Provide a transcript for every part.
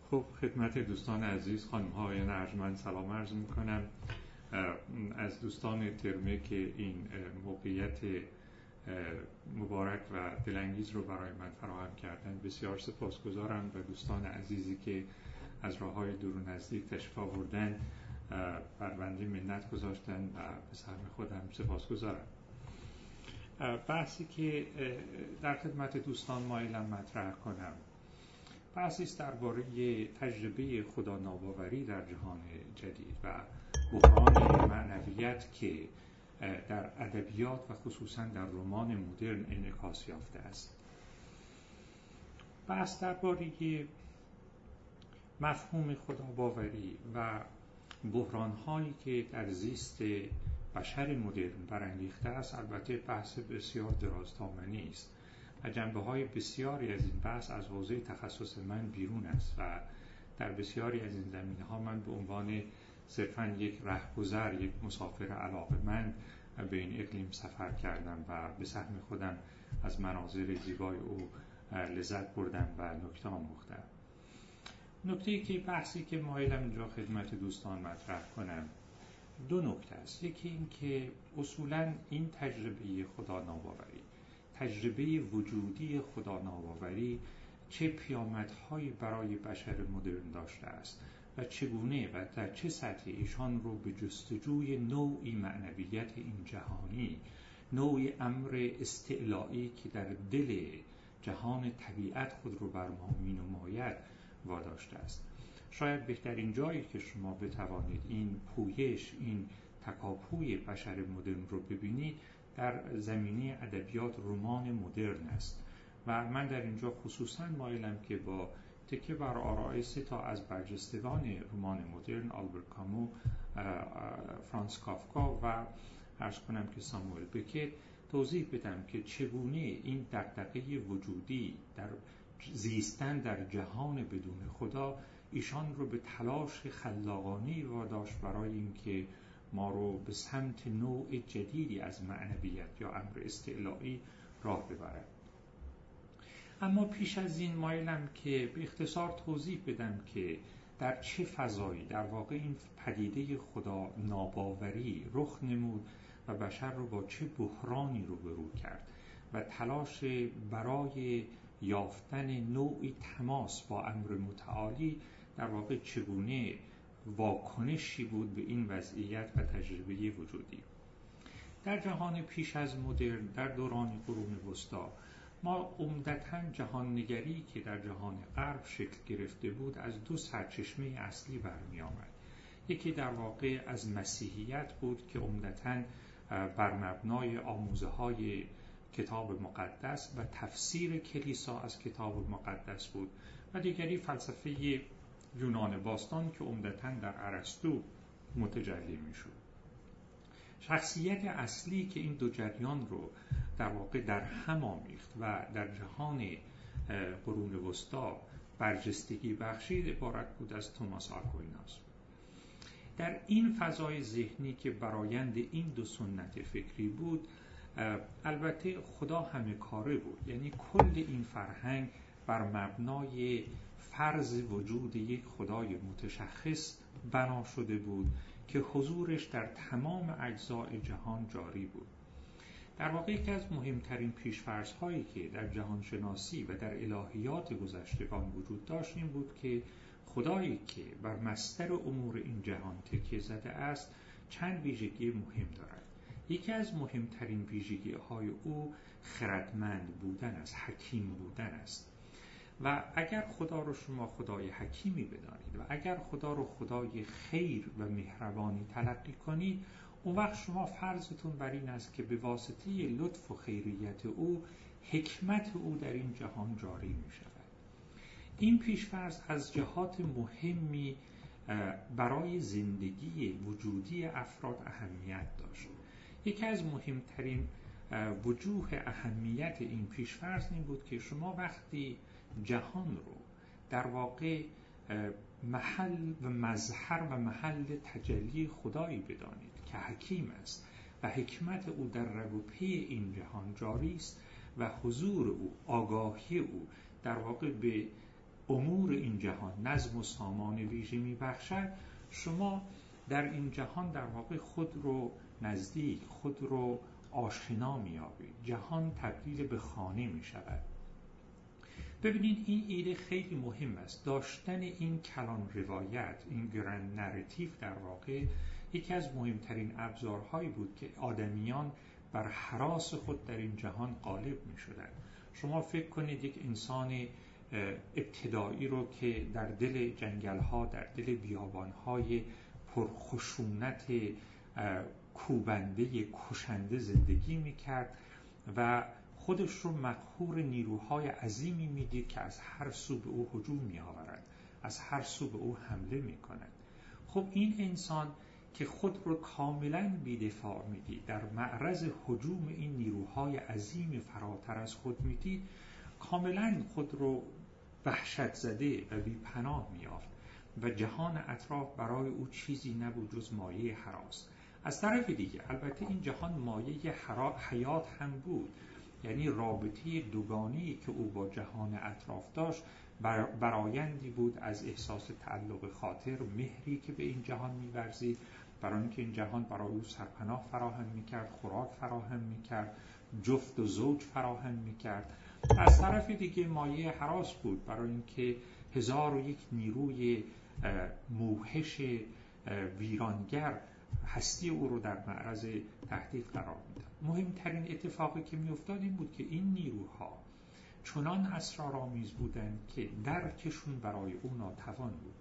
خب خدمت دوستان عزیز، خانم‌های ارجمند سلام عرض می‌کنم. از دوستان ترمه که این موقعیت مبارک و دلانگیز رو برای من فراهم کردن بسیار سپاسگزارم و دوستان عزیزی که از راه‌های دور و نزدیک تشریف آوردن بر بنده منت گذاشتن و به سهم خودم سپاسگزارم. بحثی که در خدمت دوستان مایلم مطرح کنم بحثی است درباره تجربه خدا ناباوری در جهان جدید و بحران معنویت که در ادبیات و خصوصا در رمان مدرن انعکاس یافته است. بحث درباره مفهوم خداباوری و بحران‌هایی که در زیست بشر مدرن برانگیخته است البته بحث بسیار درازدامنی است و جنبه‌های بسیاری از این بحث از حوزه تخصص من بیرون است و در بسیاری از این زمینه‌ها من به عنوان صرفاً یک رهگذر، یک مسافر علاقه‌مند به این اقلیم سفر کردم و به سهم خودم از مناظر زیبای او لذت بردم و نکته آموختم. نکته‌ای که بحثی که مایلم اینجا خدمت دوستان مطرح کنم دو نکته است. یکی این که اصولاً این تجربه خدا ناباوری، تجربه وجودی خدا ناباوری چه پیامدهایی برای بشر مدرن داشته است و چگونه و در چه سطحی ایشان رو به جستجوی نوعی معنویت این جهانی، نوعی امر استعلایی که در دل جهان طبیعت خود رو بر ما می‌نماید واداشته است. شاید بهترین جایی که شما بتوانید این پویش، این تکاپوی بشر مدرن رو ببینید در زمینه ادبیات رمان مدرن است و من در اینجا خصوصا مایلم که با تکیه بر آرای سه تا از برجستگان رمان مدرن، آلبرت کامو، فرانس کافکا و عرض کنم که ساموئل بکت، توضیح بدم که چگونه این دغدغه وجودی در زیستن در جهان بدون خدا ایشان رو به تلاش خلاقانه‌ای واداشت برای اینکه ما رو به سمت نوع جدیدی از معنویت یا امر استعلایی راه ببرد. اما پیش از این مایلم که به اختصار توضیح بدم که در چه فضایی در واقع این پدیده خدا ناباوری رخ نمود و بشر رو با چه بحرانی روبرو کرد و تلاش برای یافتن نوعی تماس با امر متعالی در واقع چگونه واکنشی بود به این وضعیت و تجربه وجودی. در جهان پیش از مدرن، در دوران قرون وسطا، ما عمدتاً جهان نگری که در جهان غرب شکل گرفته بود از دو سرچشمه اصلی برمی آمد. یکی در واقع از مسیحیت بود که عمدتاً بر مبنای آموزه‌های کتاب مقدس و تفسیر کلیسا از کتاب مقدس بود و دیگری فلسفه یونان باستان که عمدتاً در ارسطو متجلی می‌شد. شخصیت اصلی که این دو جریان رو در واقع در هم آمیخت و در جهان قرون وسطا برجستگی بخشید عبارت بود از توماس آکویناس. در این فضای ذهنی که برآیند این دو سنت فکری بود، البته خدا همه کاره بود، یعنی کل این فرهنگ بر مبنای فرض وجود یک خدای متشخص بنا شده بود که حضورش در تمام اجزای جهان جاری بود. در واقع یکی از مهمترین پیش‌فرض‌هایی که در جهانشناسی و در الهیات گذشتگان وجود داشت این بود که خدایی که بر مصدر امور این جهان تکیه زده است چند ویژگی مهم دارد. یکی از مهمترین ویژگی‌های او خردمند بودن است، حکیم بودن است. و اگر خدا رو شما خدای حکیمی بدانید و اگر خدا رو خدای خیر و مهربانی تلقی کنید، اون وقت شما فرضتون بر این است که به واسطه لطف و خیریت او حکمت او در این جهان جاری می شود. این پیش‌فرض از جهات مهمی برای زندگی وجودی افراد اهمیت داشت. یکی از مهمترین وجوه اهمیت این پیش‌فرض این بود که شما وقتی جهان رو در واقع محل و مظهر و محل تجلی خدایی بدانید که حکیم است و حکمت او در رگ و پی این جهان جاری است و حضور او، آگاهی او در واقع به امور این جهان نظم و سامان ویژه میبخشد، شما در این جهان در واقع خود رو نزدیک، خود رو آشنا می‌یابید. جهان تبدیل به خانه می‌شود. ببینید این ایده خیلی مهم است. داشتن این کلان روایت، این گرند نراتیو در واقع یکی از مهمترین ابزارهایی بود که آدمیان بر هراس خود در این جهان غالب می‌شدند. شما فکر کنید یک انسان ابتدایی رو که در دل جنگل‌ها، در دل بیابان‌های پرخشونت کوبنده کشنده زندگی می‌کرد و خودش رو مقهور نیروهای عظیمی می‌دید که از هر سو به او هجوم می‌آورند، از هر سو به او حمله می‌کنند. خب این انسان که خود رو کاملاً بی‌دفاع می‌دید، در معرض هجوم این نیروهای عظیم فراتر از خود می‌دید، کاملاً خود رو وحشت زده و بی‌پناه می‌یافت و جهان اطراف برای او چیزی نبود جز مایه هراس. از طرف دیگه البته این جهان مایه حیات هم بود، یعنی رابطه دوگانه‌ای که او با جهان اطراف داشت برآیندی بود از احساس تعلق خاطر، مهری که به این جهان می‌ورزید، برای اینکه این جهان برای او سرپناه فراهم می‌کرد، خوراک فراهم می‌کرد، جفت و زوج فراهم می‌کرد. از طرف دیگه مایه هراس بود برای اینکه 1001 نیروی موحش ویرانگر هستی او رو در معرض تهدید قرار میداد. مهمترین اتفاقی که میافتاد این بود که این نیروها چنان اسرارآمیز بودند که درکشون برای او ناتوان بود.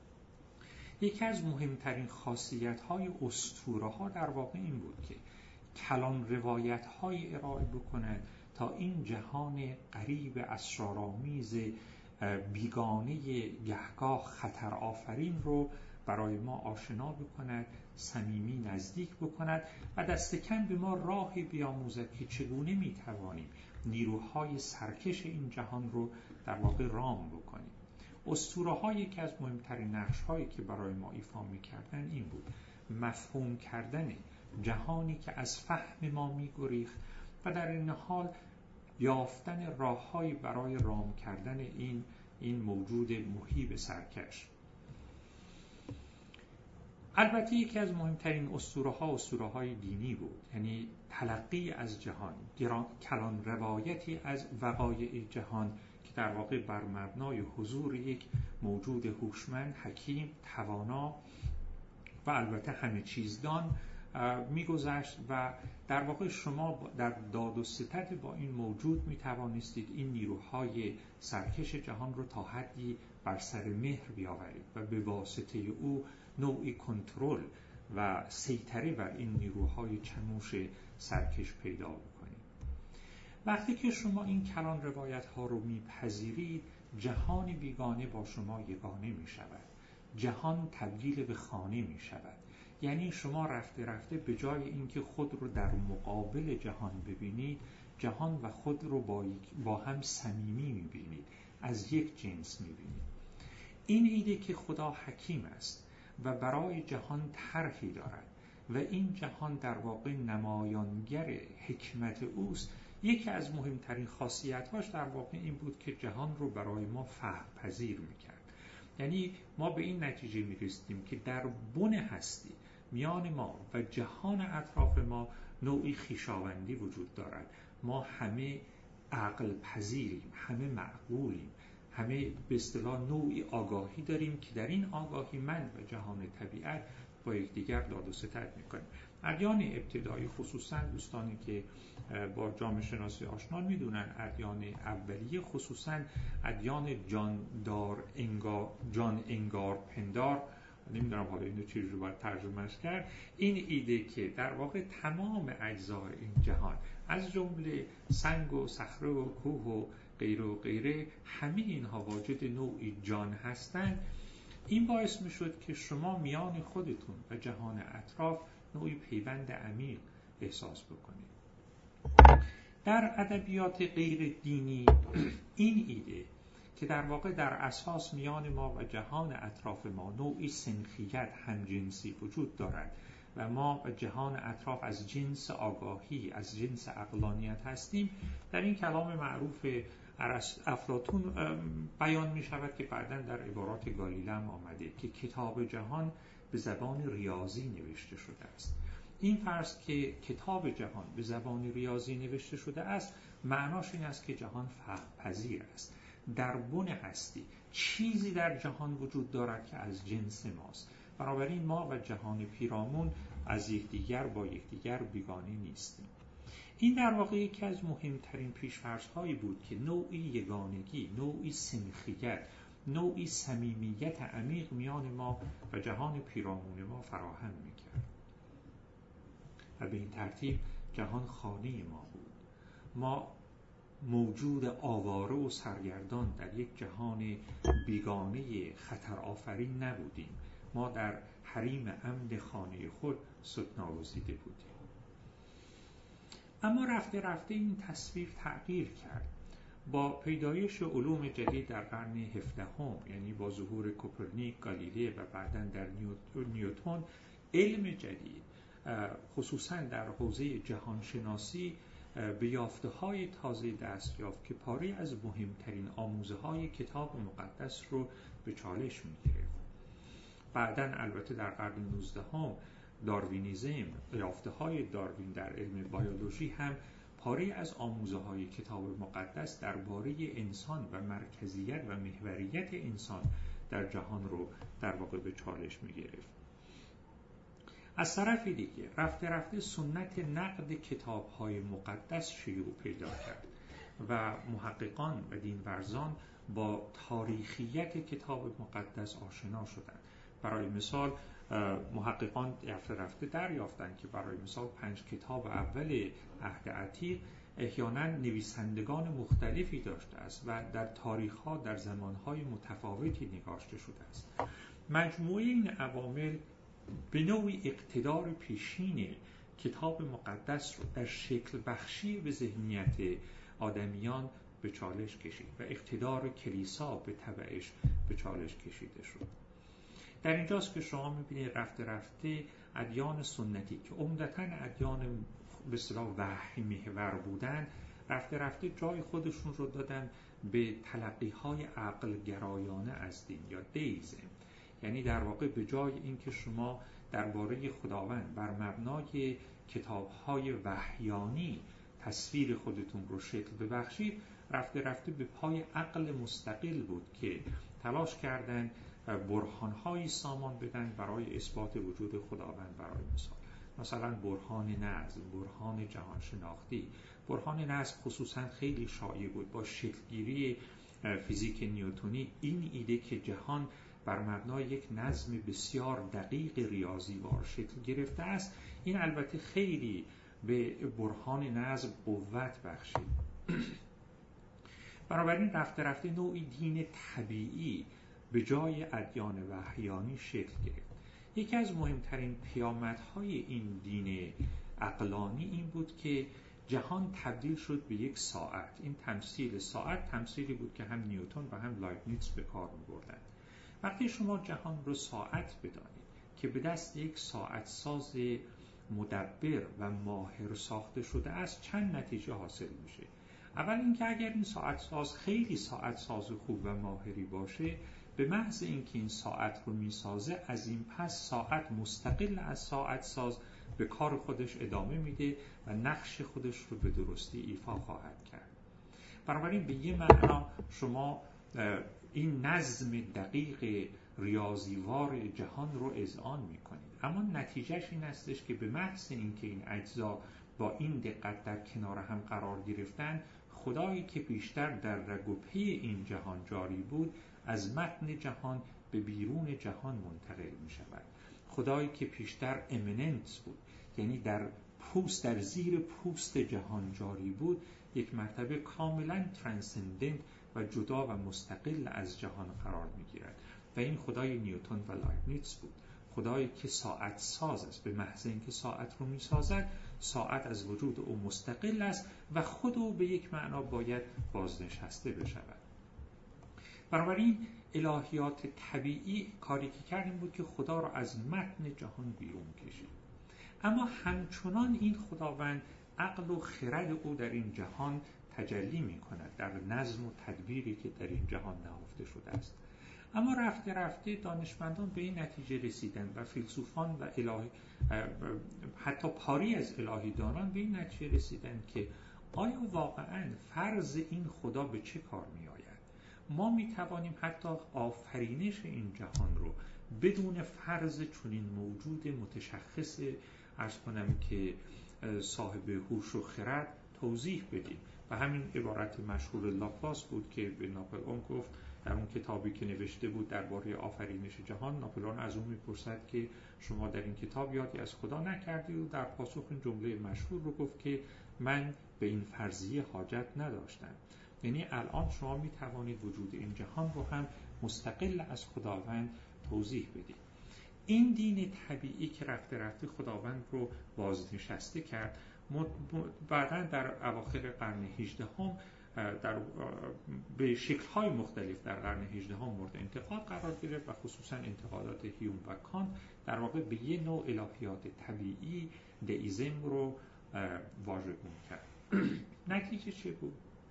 یکی از مهمترین خاصیت‌های اسطوره‌ها در واقع این بود که کلان روایت‌های ارائه بکنند تا این جهان غریب اسرارآمیز بیگانه گهگاه خطر آفرین رو برای ما آشنا بکند، صمیمی نزدیک بکند و دست کم به ما راهی بیاموزد که چگونه میتوانیم نیروهای سرکش این جهان رو در واقع رام بکنیم. اسطوره‌ها یکی از مهمترین نقش‌هایی که برای ما ایفا می‌کردن این بود: مفهوم کردن جهانی که از فهم ما می‌گریخت و در این حال یافتن راه‌هایی برای رام کردن این موجود مهیب سرکش. البته یکی از مهمترین اسطوره‌های دینی بود، یعنی تلقی از جهان، کلان روایتی از وقایع جهان که در واقع بر مبنای حضور یک موجود هوشمند، حکیم، توانا و البته همه چیزدان میگذشت و در واقع شما در داد و ستد با این موجود میتوانستید این نیروهای سرکش جهان رو تا حدی بر سر مهر بیاورید و به واسطه او نوعی کنترل و سیطره بر این نیروهای چموش سرکش پیدا بکنید. وقتی که شما این کلان روایت ها رو میپذیرید، جهان بیگانه با شما یگانه میشود، جهان تبدیل به خانه میشود. یعنی شما رفته رفته به جای اینکه خود رو در مقابل جهان ببینید، جهان و خود رو با هم صمیمی میبینید، از یک جنس میبینید. این ایده که خدا حکیم است و برای جهان طرحی دارد و این جهان در واقع نمایانگر حکمت اوست، یکی از مهمترین خاصیت‌هاش در واقع این بود که جهان رو برای ما فهم پذیر میکرد. یعنی ما به این نتیجه میرسیدیم که در بن هستی میان ما و جهان اطراف ما نوعی خویشاوندی وجود دارد. ما همه عقل پذیریم، همه معقولیم، همه به اصطلاح نوعی آگاهی داریم که در این آگاهی من و جهان طبیعت با یکدیگر داد و ستد میکنیم. ادیان ابتدایی، خصوصا دوستانی که با جامعه شناسی آشنا میدونن، ادیان اولیه خصوصا ادیان جان انگار پندار، نمیدونم حالا اینو چجوری باید ترجمهش کرد، این ایده که در واقع تمام اجزای این جهان از جمله سنگ و صخره و کوه و غیره و غیره، همه اینها واجد نوعی جان هستند، این باعث میشد که شما میان خودتون و جهان اطراف نوعی پیوند عمیق احساس بکنید. در ادبیات غیر دینی این ایده که در واقع در اساس میان ما و جهان اطراف ما نوعی سنخیت، همجنسی وجود دارد و ما و جهان اطراف از جنس آگاهی، از جنس عقلانیت هستیم، در این کلام معروف افلاطون بیان می شود که بعداً در عبارات گالیله هم آمده که کتاب جهان به زبان ریاضی نوشته شده است. این فرض که کتاب جهان به زبان ریاضی نوشته شده است معناش این است که جهان فهم پذیر است. در بن هستی چیزی در جهان وجود دارد که از جنس ماست. بنابراین ما و جهان پیرامون از یکدیگر با یکدیگر بیگانه نیستیم. این در واقع یکی از مهمترین پیش‌فرض‌هایی بود که نوعی یگانگی، نوعی سنخیت، نوعی صمیمیت عمیق میان ما و جهان پیرامون ما فراهم می‌کرد. و به این ترتیب جهان خانه ما بود. ما موجود آواره و سرگردان در یک جهان بیگانه خطرآفرین نبودیم. ما در حریم امن خانه خود سکنا گزیده بودیم. اما رفته رفته این تصویر تغییر کرد. با پیدایش علوم جدید در قرن 17 یعنی با ظهور کوپرنیک، گالیله و بعداً در نیوتن، علم جدید خصوصاً در حوزه جهانشناسی به یافته‌های تازه دست یافت که پاره از مهمترین آموزه‌های کتاب مقدس رو به چالش می‌گرفت. بعداً البته در قرن 19 داروینیسم، یافته‌های داروین در علم بیولوژی هم پاره از آموزه‌های کتاب مقدس درباره انسان و مرکزیت و محوریت انسان در جهان رو در واقع به چالش می‌گرفت. از طرف دیگه رفته رفته سنت نقد کتاب‌های مقدس شیوع پیدا کرد و محققان و دینورزان با تاریخیت کتاب مقدس آشنا شدند. برای مثال محققان رفته رفته دریافتند که برای مثال 5 کتاب اول عهد عتیق احیانا نویسندگان مختلفی داشته است و در تاریخ‌ها در زمان‌های متفاوتی نگاشته شده است. مجموعه این عوامل به نوعی اقتدار پیشین کتاب مقدس رو در شکل بخشی به ذهنیت آدمیان به چالش کشید و اقتدار کلیسا به تبعش به چالش کشیده شد. در اینجاست که شما می‌بینید رفته رفته ادیان سنتی که عمدتاً ادیان به اصطلاح وحی محور بودن، رفته رفته جای خودشون رو دادن به تلقی‌های عقل گرایانه از دین یا دیزم. یعنی در واقع به جای اینکه شما درباره خداوند بر مبنای کتاب‌های وحیانی تصویر خودتون رو شکل ببخشید، رفته رفته به پای عقل مستقل بود که تلاش کردن برهان‌هایی سامان بدن برای اثبات وجود خداوند. برای مثلا برهان نظم، برهان جهان شناختی. برهان نظم خصوصا خیلی شایع بود. با شکلگیری فیزیک نیوتنی این ایده که جهان بر مبنای یک نظم بسیار دقیق ریاضیوار شکل گرفته است، این البته خیلی به برهان نظم قوت بخشید. بنابراین رفته رفته نوعی دین طبیعی به جای ادیان وحیانی شکل گرفت. یکی از مهمترین پیامدهای این دین عقلانی این بود که جهان تبدیل شد به یک ساعت. این تمثیل ساعت تمثیلی بود که هم نیوتن و هم لایبنیتس به کار می‌بردند. وقتی شما جهان رو ساعت بدانید که به دست یک ساعت ساز مدبر و ماهر ساخته شده است، چند نتیجه حاصل میشه. اول اینکه اگر این ساعت ساز خیلی ساعت ساز خوب و ماهری باشه، به محض اینکه این ساعت رو میسازه، از این پس ساعت مستقل از ساعت ساز به کار خودش ادامه میده و نقش خودش رو به درستی ایفا خواهد کرد. بنابراین به یه معنا شما این نظم دقیق ریاضیوار جهان رو اذعان میکنید، اما نتیجهش این استش که به محض اینکه این اجزا با این دقت در کنار هم قرار گرفتن، خدایی که بیشتر در رگ و پی این جهان جاری بود از متن جهان به بیرون جهان منتقل می شود. خدایی که پیشتر امننت بود، یعنی در زیر پوست جهان جاری بود، یک مرتبه کاملا ترانسندنت و جدا و مستقل از جهان قرار می گیرد و این خدای نیوتن و لایبنیتس بود. خدایی که ساعت ساز است، به محض اینکه ساعت رو می سازد، ساعت از وجود او مستقل است و خود او به یک معنا باید بازنشسته بشود. بنابراین الهیات طبیعی کاری که کرد این بود که خدا را از متن جهان بیرون کشید. اما همچنان این خداوند عقل و خرد او در این جهان تجلی می کند در نظم و تدبیری که در این جهان نهفته شده است. اما رفته رفته دانشمندان به این نتیجه رسیدند و فیلسوفان و حتی پاری از الهی دانان به این نتیجه رسیدند که آیا واقعاً فرض این خدا به چه کار می آید؟ ما می توانیم حتی آفرینش این جهان رو بدون فرض چنین موجود متشخص عرض کنم که صاحب هوش و خرد توضیح بدیم. و همین عبارت مشهور لاپلاس بود که به ناپلئون گفت در اون کتابی که نوشته بود درباره آفرینش جهان، ناپلئون از اون میپرسد که شما در این کتاب یادی از خدا نکردید و در پاسخ این جمله مشهور رو گفت که من به این فرضیه حاجت نداشتم. یعنی الان شما می توانید وجود این جهان رو هم مستقل از خداوند توضیح بدید. این دین طبیعی که رفته رفته خداوند رو بازنشسته کرد، بعداً در اواخر قرن 18 به شکل‌های مختلف در قرن 18 مورد انتقاد قرار گرفت و خصوصاً انتقادات هیوم و کانت در واقع به یه نوع الهیات طبیعی دئیسم رو واژگون کرد. نتیجه چه بود؟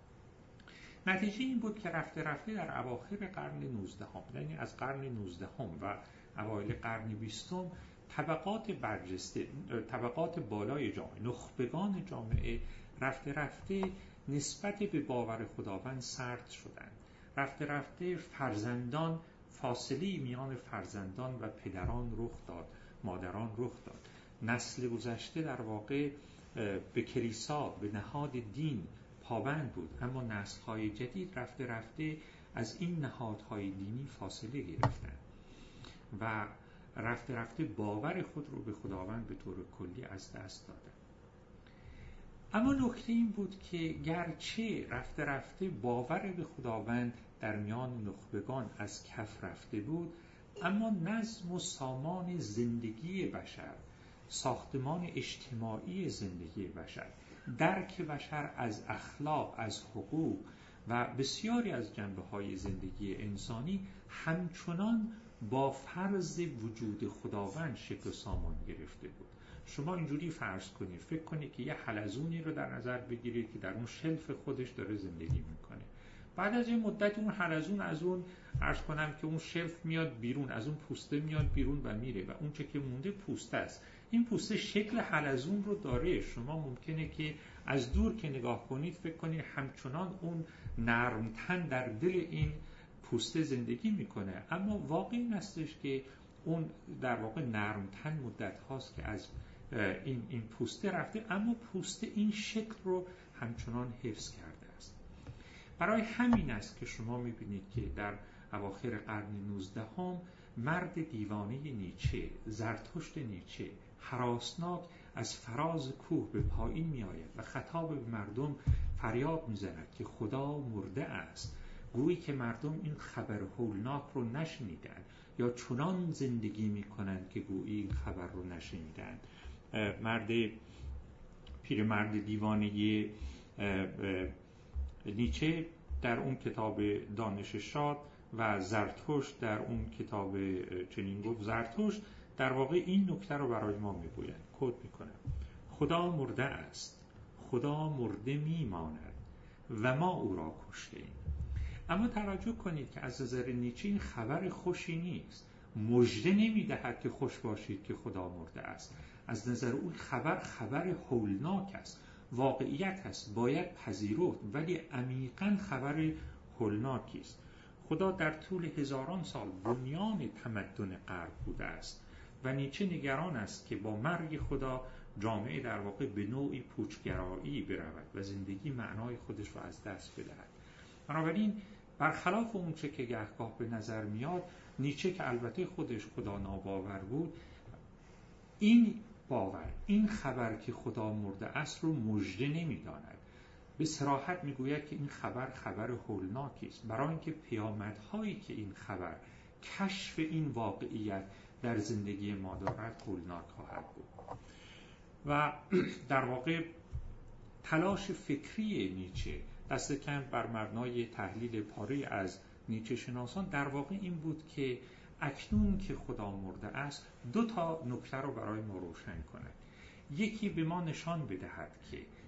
نتیجه این بود که رفته رفته در اواخر قرن 19 یعنی از قرن 19 و اوایل قرن 20 طبقات برجسته، طبقات بالای جامعه، نخبگان جامعه رفته رفته نسبت به باور خداوند سرد شدند. رفته رفته فرزندان، فاصله میان فرزندان و پدران رخ داد، مادران رخ داد. نسل گذشته در واقع به کلیسا، به نهاد دین پابند بود، اما نسل‌های جدید رفته رفته از این نهادهای دینی فاصله گرفتند و رفته رفته باور خود رو به خداوند به طور کلی از دست دادند. اما نکته این بود که گرچه رفته رفته باور به خداوند در میان نخبگان از کف رفته بود، اما نظم و سامان زندگی بشر، ساختمان اجتماعی زندگی بشر، درک بشر از اخلاق، از حقوق و بسیاری از جنبه‌های زندگی انسانی همچنان با فرض وجود خداوند شکل و سامان گرفته بود. شما اینجوری فرض کنید، فکر کنید که یه حلزونی رو در نظر بگیرید که در اون شلف خودش داره زندگی میکنه. بعد از یه مدت اون حلزون از اون عرض کنم که اون شلف میاد بیرون، از اون پوسته میاد بیرون و میره و اون چه که مونده پوسته است. این پوسته شکل حلزون رو داره. شما ممکنه که از دور که نگاه کنید فکر کنید همچنان اون نرمتن در دل این پوسته زندگی میکنه، اما واقع این هستش که اون در واقع نرمتن مدت هاست که از این پوسته رفته، اما پوسته این شکل رو همچنان حفظ کرده است. برای همین است که شما میبینید که در اواخر قرن 19 مرد دیوانه نیچه، زرتشت نیچه، هراسناک از فراز کوه به پایین می آید و خطاب به مردم فریاد می زند که خدا مرده است، گویی که مردم این خبر هولناک رو نشنیدن یا چنان زندگی می کنند که گویی این خبر رو نشنیدن. پیرمرد دیوانه نیچه در اون کتاب دانش شاد و زرتشت در اون کتاب چنین گفت زرتشت در واقع این نکته رو برای ما میگوید. کد میکنم: خدا مرده است، خدا مرده میماند و ما او را کشته ایم. اما توجه کنید که از نظر نیچه این خبر خوشی نیست. مژده نمیدهد که خوش باشید که خدا مرده است. از نظر اون خبر هولناک است، واقعیت است، باید پذیرفت، ولی عمیقاً خبر هولناکی است. خدا در طول هزاران سال بنیان تمدن غرب بوده است و نیچه نگران است که با مرگ خدا جامعه در واقع به نوعی پوچگرایی برود و زندگی معنای خودش را از دست بدهد. بنابراین برخلاف اون چه که گهگاه به نظر میاد، نیچه که البته خودش خدا ناباور بود، این باور، این خبر که خدا مرده است رو مژده نمی‌داند. به صراحت میگوید که این خبر هولناکی است، برای اینکه پیامدهایی که این خبر، کشف این واقعیت در زندگی ما دارد هولناک خواهد بود. و در واقع تلاش فکری نیچه دست کم بر مبنای تحلیل پاره از نیچه شناسان در واقع این بود که اکنون که خدا مرده است 2 نکته رو برای ما روشن کند. یکی به ما نشان بدهد که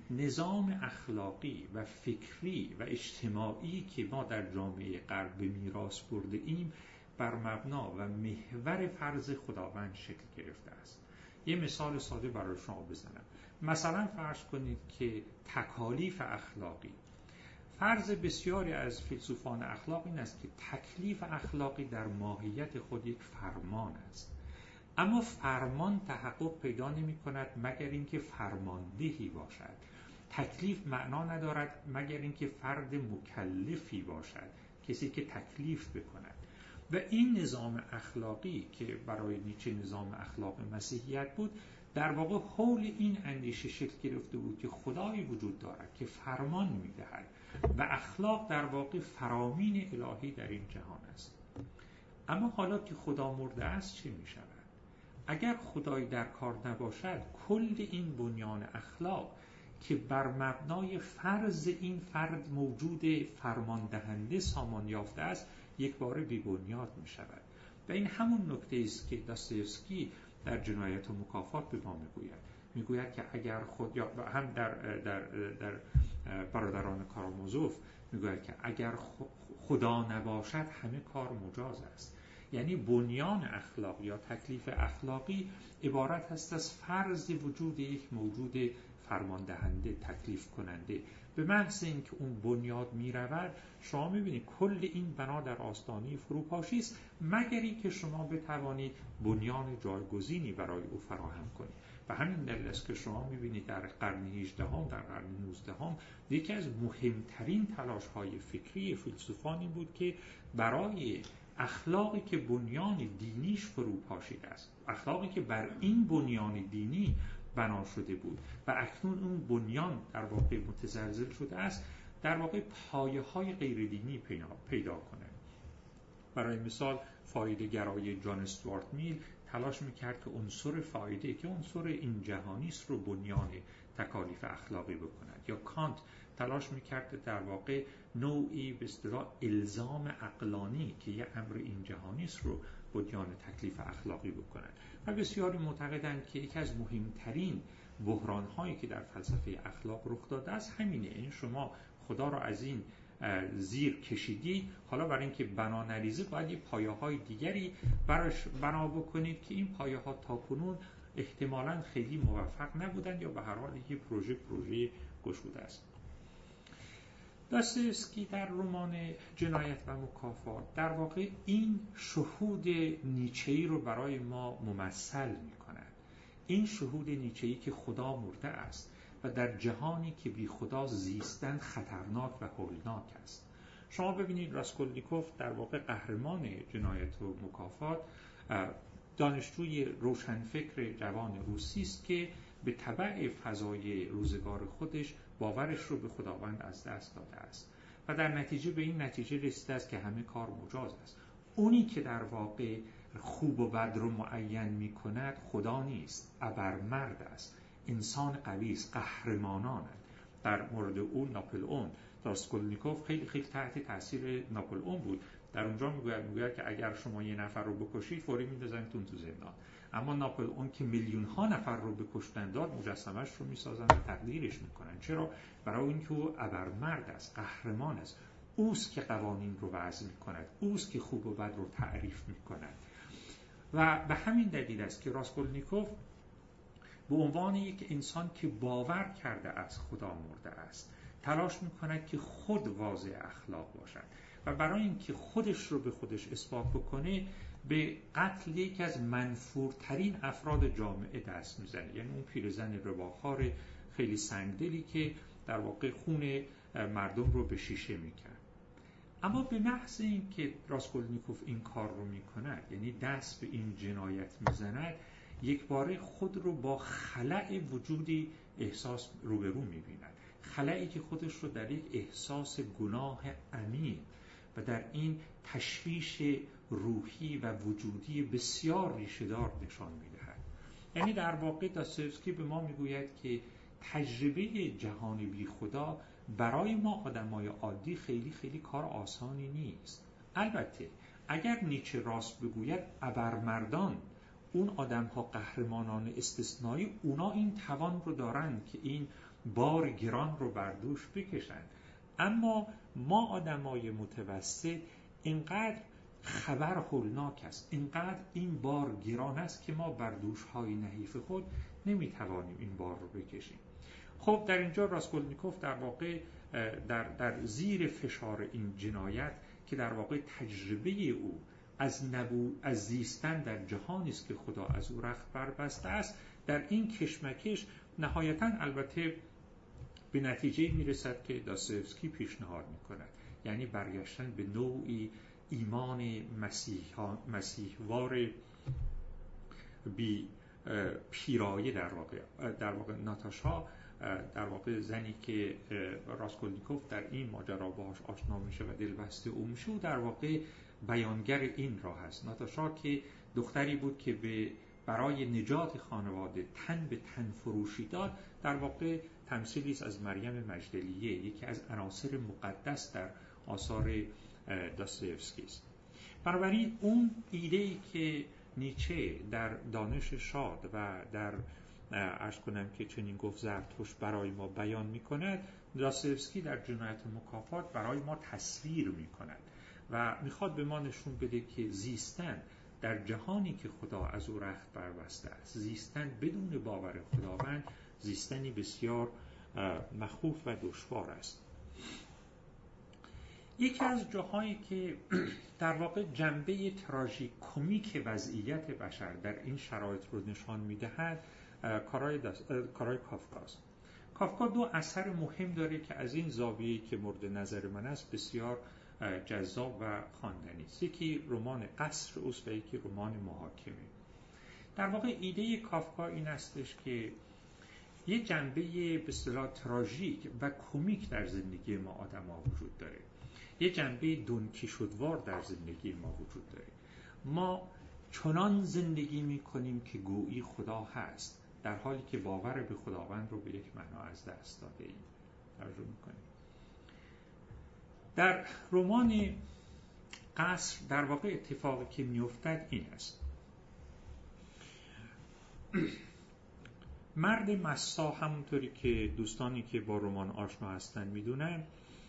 نظام اخلاقی و فکری و اجتماعی که ما در جامعه غرب به میراث برده ایم بر مبنا و محور فرض خداوند شکل گرفته است. یه مثال ساده برای شما بزنم. مثلا فرض کنید که تکالیف اخلاقی، فرض بسیاری از فیلسوفان اخلاق این است که تکلیف اخلاقی در ماهیت خود یک فرمان است، اما فرمان تحقق پیدا نمی کند مگر اینکه فرماندهی باشد. تکلیف معنا ندارد مگر اینکه فرد مکلفی باشد، کسی که تکلیف بکند. و این نظام اخلاقی که برای نیچه نظام اخلاق مسیحیت بود، در واقع حول این اندیشه شکل گرفته بود که خدایی وجود دارد که فرمان می‌دهد و اخلاق در واقع فرامین الهی در این جهان است. اما حالا که خدا مرده است چه می‌شود؟ اگر خدایی در کار نباشد، کل این بنیان اخلاق که بر مبنای فرض این فرد موجود فرمان دهنده سامان یافته است، یک بار بی بنیاد می شود. و این همون نکته است که داستایوفسکی در جنایت و مکافات به ما میگوید که اگر خود، یا هم در برادران کارامازوف میگوید که اگر خدا نباشد همه کار مجاز است. یعنی بنیان اخلاق یا تکلیف اخلاقی عبارت است از فرض وجود یک موجود فرماندهنده، تکلیف کننده. به محض اینکه اون بنیاد می رود، شما می بینید کل این بنا در آستانه فروپاشی است، مگر اینکه شما بتوانید بنیان جایگزینی برای او فراهم کنید. و همین دلیل است که شما می بینید در قرن 18 در قرن 19 یکی از مهمترین تلاش های فکری فیلسوفان این بود که برای اخلاقی که بنیان دینیش فروپاشیده است، اخلاقی که بر این بنیان دینی بنا شده بود و اکنون اون بنیان در واقع متزلزل شده است، در واقع پایه‌های غیر دینی پیدا کنه. برای مثال فایده گرای جان استوارت میل تلاش میکرد که عنصر فایده که عنصر این جهانی است رو بنیان تکالیف اخلاقی بکند، یا کانت تلاش میکرد در واقع نوعی به اصطلاح الزام عقلانی که یه امر این جهانی است رو بنیان تکلیف اخلاقی بکند. و بسیاری معتقدند که یکی از مهمترین بحران‌هایی که در فلسفه اخلاق رخ داده است همینه. این شما خدا را از این زیر کشیدی، حالا برای اینکه بنا نریزه باید یه پایه‌های دیگری براش بنا بکنید که این پایه‌ها تاکنون احتمالاً خیلی موفق نبودند یا به هر حال یه پروژه گشوده است. داستایوفسکی در رمان جنایت و مکافات در واقع این شهود نیچه‌ای رو برای ما ممثل می‌کند. این شهود نیچه‌ای که خدا مرده است و در جهانی که بی خدا زیستن خطرناک و هولناک است. شما ببینید راسکولنیکوف در واقع قهرمان جنایت و مکافات دانشجوی روشنفکر جوان روسی است که به تبع فضای روزگار خودش باورش رو به خداوند از دست داده است و در نتیجه به این نتیجه رسیده است که همه کار مجاز است. اونی که در واقع خوب و بد رو معین می کند خدا نیست، ابرمرد است، انسان قوی است، قهرمانانند. در مورد اون ناپلئون، راسکولنیکوف خیلی تحت تاثیر ناپلئون بود. در اونجا میگوید که اگر شما یه نفر رو بکشید فوری میندازنتون تو زندان، اما ناپلئون که میلیون ها نفر رو به کشتن داد مجسمه‌اش رو میسازن و تقدیرش میکنن. چرا؟ برای اینکه او ابرمرد است، قهرمان است، اوست که قوانین رو وضع میکند، اوست که خوب و بد رو تعریف میکند. و به همین دلیل است که راسکولنیکوف به عنوان یک انسان که باور کرده از خدا مرده است تلاش میکند که خود واضع اخلاق باشد و برای اینکه خودش رو به خودش اثبات بکنه به قتل یکی از منفورترین افراد جامعه دست میزنه، یعنی اون پیرزن رباخوار خیلی سنگدلی که در واقع خون مردم رو به شیشه میکرد. اما به محض اینکه راسکولنیکوف این کار رو میکند، یعنی دست به این جنایت میزند، یک باره خود رو با خلأ وجودی احساس روبرو می‌بیند. خلأی که خودش رو در یک احساس گناه عمیق و در این تشویش روحی و وجودی بسیار ریشه‌دار نشان می‌دهد. یعنی در واقع داستایوفسکی به ما می‌گوید که تجربه جهان بی خدا برای ما آدمای عادی خیلی کار آسانی نیست. البته اگر نیچه راست بگوید ابرمردان اون آدم‌ها قهرمانان استثنایی، اونا این توان رو دارن که این بار گران رو بر دوش بکشن. اما ما آدمای متوسط اینقدر خبر هولناک است، اینقدر این بار گران است که ما بر دوش‌های نحیف خود نمیتوانیم این بار رو بکشیم. خب در اینجا راسکولنیکوف در واقع در زیر فشار این جنایت که در واقع تجربه او از زیستن در جهانی است که خدا از او رخت بربسته است، در این کشمکش نهایتاً البته به نتیجه میرسد که داستایوفسکی پیشنهاد میکند، یعنی برگشتن به نوعی ایمان مسیحوار بی پیرایه. در واقع ناتاشا، در واقع زنی که راسکولنیکوف در این ماجرا باهاش آشنا میشه و دلبسته او میشه، و در واقع بیانگر این راه است. ناتاشا که دختری بود که برای نجات خانواده تن به تن فروشی داد، در واقع تمثیلی است از مریم مجدلیه، یکی از عناصر مقدس در آثار داستایوفسکی است. بنابراین اون ایده‌ای که نیچه در دانش شاد و در عرض کنم که چنین گفت زرتشت برای ما بیان می‌کند، داستایوفسکی در جنایت مکافات برای ما تصویر می‌کند و می‌خواد به ما نشون بده که زیستن در جهانی که خدا از او رخت بربسته است، زیستن بدون باور خداوند، زیستنی بسیار مخوف و دشوار است. یکی از جاهایی که در واقع جنبه تراژیک کمیک وضعیت بشر در این شرایط رو نشان می‌دهد، کارای کافکاست. کافکا دو اثر مهم داره که از این زاویه‌ای که مورد نظر من است بسیار جذاب و خواندنی است. یکی رمان قصر اوست و یکی رمان محاکمه. در واقع ایده کافکا این استش که یه جنبه به اصطلاح تراژیک و کمیک در زندگی ما آدم‌ها وجود داره. یه جنبه دونکیشوتوار در زندگی ما وجود داره. ما چنان زندگی می‌کنیم که گویی خدا هست، در حالی که باور به خداوند رو به یک معنا از دست داده ایم. توجه می‌کنیم. در رمان قصر در واقع اتفاقی که می‌افتد این است: مرد مسا، همونطوری که دوستانی که با رمان آشنا هستن میدونن،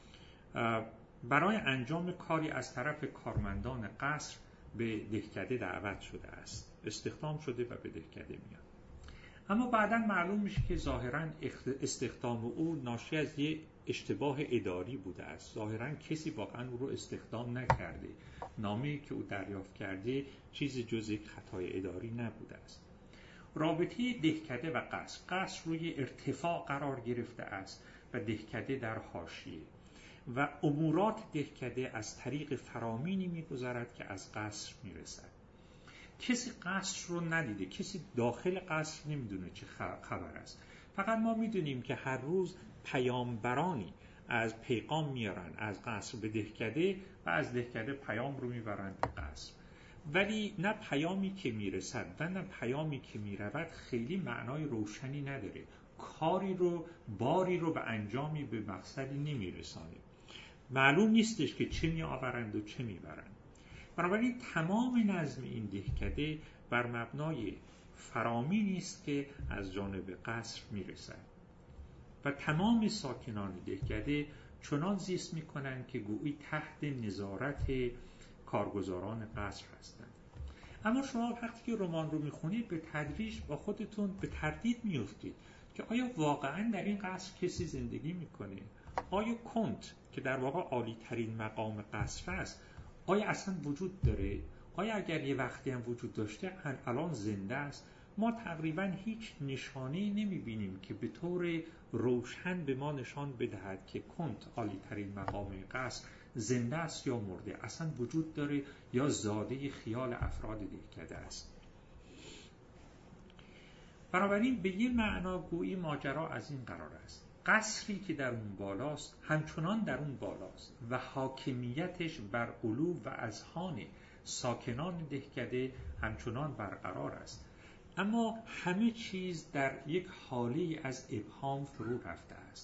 برای انجام کاری از طرف کارمندان قصر به دهکده دعوت شده است، استخدام شده و به دهکده میاد. اما بعداً معلوم میشه که ظاهراً استخدام او ناشی از یک اشتباه اداری بوده است. ظاهراً کسی واقعاً او رو استخدام نکرده. نامه‌ای که او دریافت کرده چیزی جز یک خطای اداری نبوده است. رابطه دهکده و قصر روی ارتفاع قرار گرفته است و دهکده در حاشیه، و امورات دهکده از طریق فرامینی می‌گذرد که از قصر میرسد. کسی قصر رو ندیده، کسی داخل قصر نمیدونه چه خبر است. فقط ما میدونیم که هر روز پیامبرانی از پیغام میارن از قصر به دهکده و از دهکده پیام رو میبرن به قصر، ولی نه پیامی که میرسد و نه پیامی که میرود خیلی معنای روشنی نداره، باری رو به انجامی، به مقصدی نمیرسانه. معلوم نیستش که چه میآورند و چه میبرند. بنابراین تمام نظم این دهکده بر مبنای فرامینی است که از جانب قصر میرسد و تمام ساکنان دهکده چنان زیست میکنند که گویی تحت نظارت کارگزاران قصر هستند. اما شما وقتی که رمان رو میخونید به تدریج با خودتون به تردید میافتید که آیا واقعا در این قصر کسی زندگی میکنه؟ آیا کنت که در واقع عالی ترین مقام قصر است آیا اصلا وجود داره؟ آیا اگر یه وقتی هم وجود داشته الان زنده است؟ ما تقریبا هیچ نشانه‌ای نمی‌بینیم که به طور روشن به ما نشان بدهد که کنت عالی ترین مقام قصر زنده است یا مرده، اصلا وجود داره یا زاده خیال افراد دهکده است. بنابراین به یه معنا گویی ماجرا از این قرار است: قصری که در اون بالاست همچنان در اون بالاست و حاکمیتش بر قلوب و اذهان ساکنان دهکده همچنان برقرار است، اما همه چیز در یک حاله از ابهام فرو رفته است.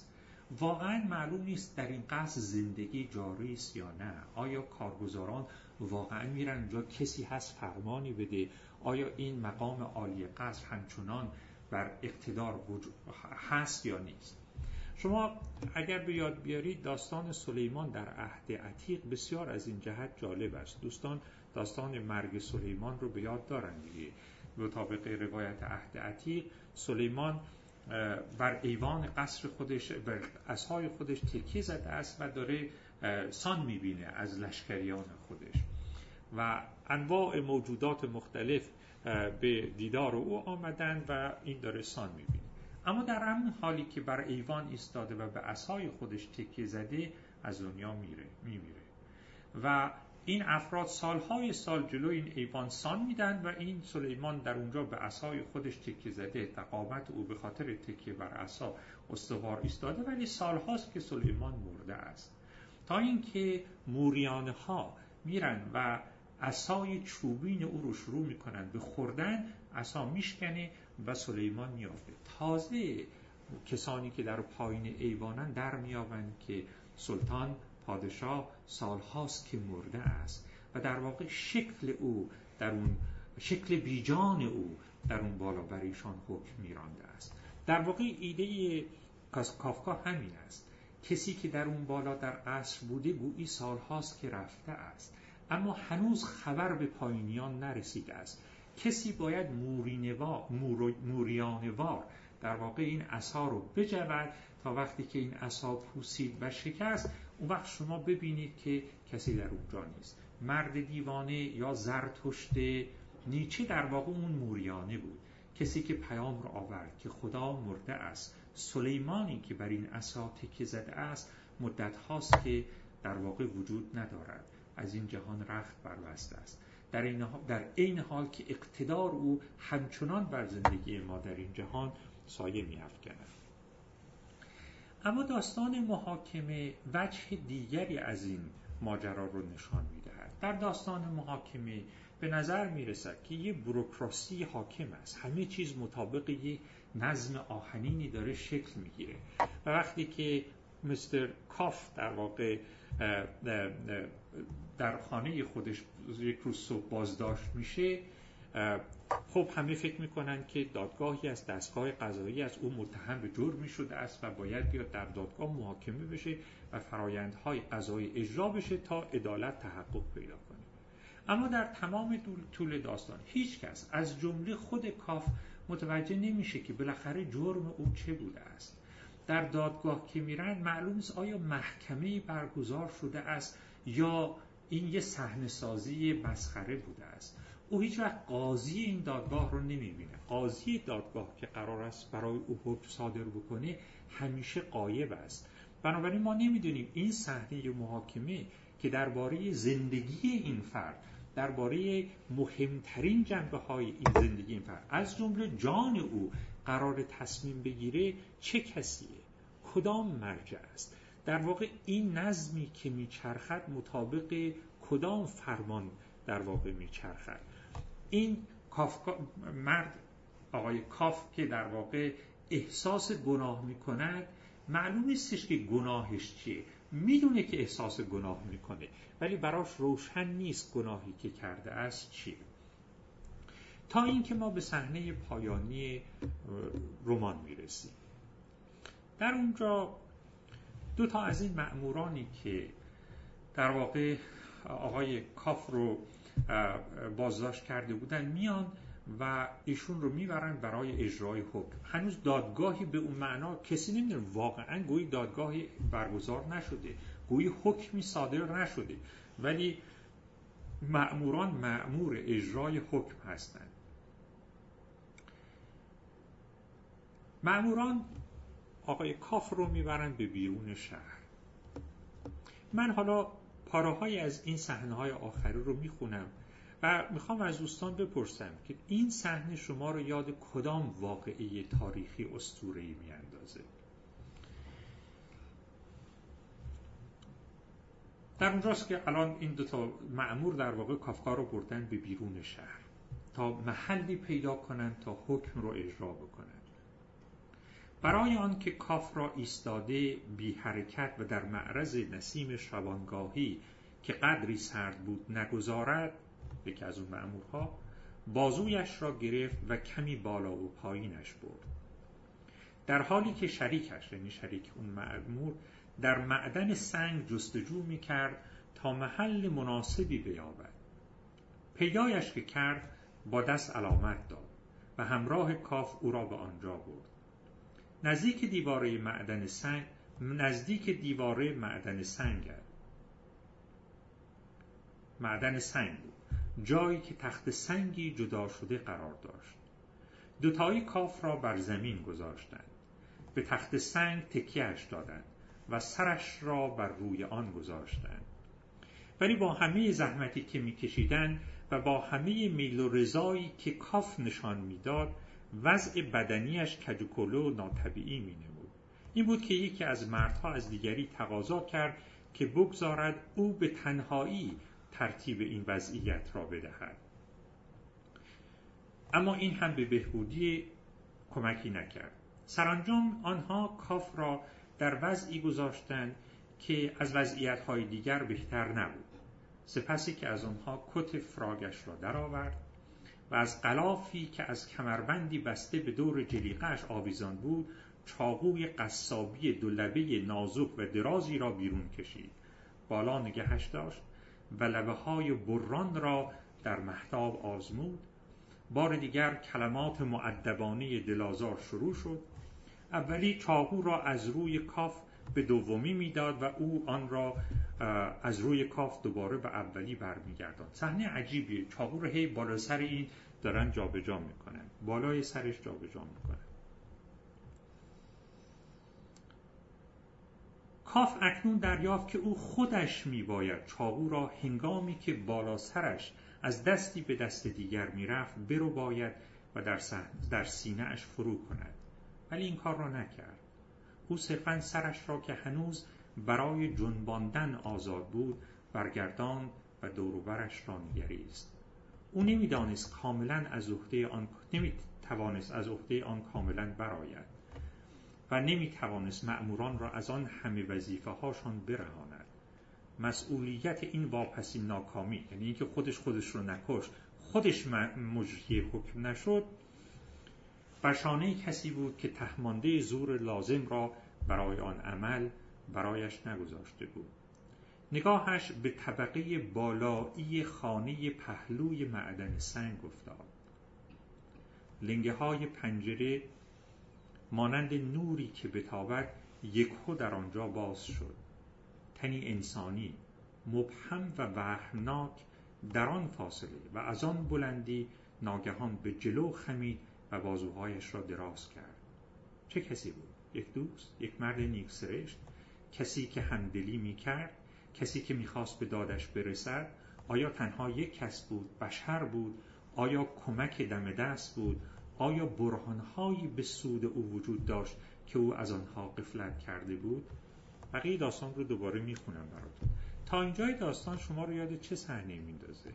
واقعا معلوم نیست در این قصر زندگی جاری است یا نه. آیا کارگزاران واقعا میرن اونجا، کسی هست فرمانی بده؟ آیا این مقام عالی قصر همچنان بر اقتدار هست یا نیست؟ شما اگر به یاد بیارید داستان سلیمان در عهد عتیق بسیار از این جهت جالب است. دوستان داستان مرگ سلیمان رو به یاد دارن دیگه. مطابق روایت عهد عتیق سلیمان بر ایوان قصر خودش بر عصای خودش تکیه زده است و داره سان میبینه از لشکریان خودش و انواع موجودات مختلف به دیدار او آمدن و این داره سان میبینه. اما در همین حالی که بر ایوان ایستاده و به عصای خودش تکیه زده از دنیا میمیره و این افراد سالهای سال جلو این ایوان سان میدن و این سلیمان در اونجا به عصای خودش تکیه زده، قامت او به خاطر تکیه بر عصا استوار ایستاده، ولی سالهاست که سلیمان مرده است. تا اینکه موریانه ها میرن و عصای چوبین او رو شروع میکنن به خوردن، عصا میشکنه و سلیمان میافته. تازه کسانی که در پایین ایوانن در میابند که سلطان پادشاه سالهاست که مرده است و در واقع شکل او در اون شکل بیجان او در اون بالا بر ایشان حکم میرانده است. در واقع ایده کافکا همین است. کسی که در اون بالا در قصر بوده گویی سالهاست که رفته است، اما هنوز خبر به پایینیان نرسیده است. کسی باید موریانوار در واقع این عصا رو بجود تا وقتی که این عصا پوسید و شکست، اون وقت شما ببینید که کسی در اونجا نیست. مرد دیوانه یا زرتشت نیچه در واقع اون موریانه بود، کسی که پیام رو آورد که خدا مرده است. سلیمانی که بر این عصا تکیه زده است مدت هاست که در واقع وجود ندارد، از این جهان رخت بربسته است، در این حال که اقتدار او همچنان بر زندگی ما در این جهان سایه می‌افکند. اما داستان محاکمه وجه دیگری از این ماجرا رو نشان می‌دهد. در داستان محاکمه به نظر می‌رسد که یه بوروکراسی حاکم است، همه چیز مطابق یک نظم آهنینی داره شکل می‌گیره و وقتی که مستر کاف در واقع در خانه خودش یک روز صبح بازداشت میشه، خب همه فکر میکنن که دادگاهی از دستگاه قضایی از او متهم به جرمی شده است و باید بیاد در دادگاه محاکمه بشه و فرایندهای قضایی اجرا بشه تا عدالت تحقق پیدا کنه. اما در تمام طول داستان هیچ کس از جمله خود کاف متوجه نمیشه که بالاخره جرم او چه بوده است. در دادگاه که میرن معلوم است آیا محکمه‌ای برگزار شده است یا این یه صحنه‌سازی مسخره بوده است. او هیچ وقت قاضی این دادگاه رو نمیبینه. قاضی دادگاه که قرار است برای او حکم صادر بکنه همیشه غایب است. بنابراین ما نمیدونیم این صحنه محاکمه که درباره زندگی این فرد، درباره مهمترین جنبه‌های این زندگی این فرد از جمله جان او قرار تصمیم بگیره چه کسیه، کدام مرجع است. در واقع این نظمی که میچرخد مطابق کدام فرمان در واقع میچرخد. این مرد آقای کاف که در واقع احساس گناه میکند، معلوم نیستش که گناهش چیه. میدونه که احساس گناه میکنه ولی براش روشن نیست گناهی که کرده است چیه. تا اینکه ما به صحنه پایانی رمان میرسیم. در اونجا دو تا از این مأمورانی که در واقع آقای کاف رو بازداشت کرده بودن میان و ایشون رو میبرن برای اجرای حکم. هنوز دادگاهی به اون معنا کسی نمیدونه، واقعا گویی دادگاهی برگزار نشده، گویی حکمی صادر نشده، ولی مأموران مأمور اجرای حکم هستند. مأموران آقای کاف رو میبرن به بیرون شهر. من حالا پاره‌های از این صحنه‌های آخری رو میخونم و میخوام از دوستان بپرسم که این صحنه شما رو یاد کدام واقعه تاریخی اسطوره‌ای میاندازه؟ در اونجاست که الان این دو تا مأمور در واقع کافکا رو بردن به بیرون شهر تا محلی پیدا کنن تا حکم رو اجرا بکنن. برای آن که کاف را ایستاده بی حرکت و در معرض نسیم شبانگاهی که قدری سرد بود نگذارد، یکی از اون مأمورها بازویش را گرفت و کمی بالا و پایینش برد، در حالی که شریکش، یعنی شریک اون مأمور، در معدن سنگ جستجو می‌کرد تا محل مناسبی بیابد. پیدایش که کرد با دست علامت داد و همراه کاف او را به آنجا برد. نزدیک دیواره معدن سنگ بود، جایی که تخت سنگی جدا شده قرار داشت. دوتایی کاف را بر زمین گذاشتند، به تخت سنگ تکیهش دادند و سرش را بر روی آن گذاشتند. ولی با همه زحمتی که می‌کشیدند و با همه میل و رضایی که کاف نشان می‌داد، وضع بدنیش کج و کله و ناطبیعی می‌نمود. این بود که یکی از مردها از دیگری تقاضا کرد که بگذارد او به تنهایی ترتیب این وضعیت را بدهد. اما این هم به بهبودی کمکی نکرد. سرانجام آنها کاف را در وضعی گذاشتند که از وضعیت‌های دیگر بهتر نبود. سپسی که از آنها کت فراگش را درآورد و از غلافی که از کمربندی بسته به دور جلیقه‌اش آویزان بود، چاقوی قصابی دولبه نازک و درازی را بیرون کشید. بالا نگهش داشت و لبه‌های بران را در مهتاب آزمود. بار دیگر کلمات مؤدبانه دلازار شروع شد. اولی چاقو را از روی کاف به دومی میداد و او آن را از روی کاف دوباره به اولی برمیگرداند. صحنه عجیبیه. چاقو رو هی بالا سر این دارن جابجا میکنن، بالای سرش جابجا میکنن. کاف اکنون دریافت که او خودش میباید چاقو را هنگامی که بالا سرش از دستی به دست دیگر میرفت برو باید و در سینه اش فرو کند، ولی این کار را نکرد. او صرفاً سرش را که هنوز برای جنباندن آزاد بود برگرداند و دور و برش را نگریست. او نمیتوانست از عهده آن کاملاً برآید و نمیتوانست مأموران را از آن همه وظیفه هاشان برهاند. مسئولیت این واپسین ناکامی، یعنی اینکه خودش رو نکشت، خودش مجری حکم نشد، بر شانه کسی بود که تهمانده زور لازم را برای آن عمل برایش نگذاشته بود. نگاهش به طبقه بالایی خانه پهلوی معدن سنگ افتاد. لنگه های پنجره مانند نوری که بتابد یکهو در آنجا باز شد. تنی انسانی مبهم و وهمناک در آن فاصله و از آن بلندی ناگهان به جلو خمید و بازوهایش را دراز کرد. چه کسی بود؟ یک دوست؟ یک مرد نیک سرشت؟ کسی که همدلی می‌کرد؟ کسی که می‌خواست به دادش برسد؟ آیا تنها یک کس بود؟ بشر بود؟ آیا کمک دم دست بود؟ آیا برهان‌هایی به سود او وجود داشت که او از آنها غفلت کرده بود؟ بقیه داستان رو دوباره میخونم براتون. تا اینجای داستان شما رو یاد چه صحنه میندازه؟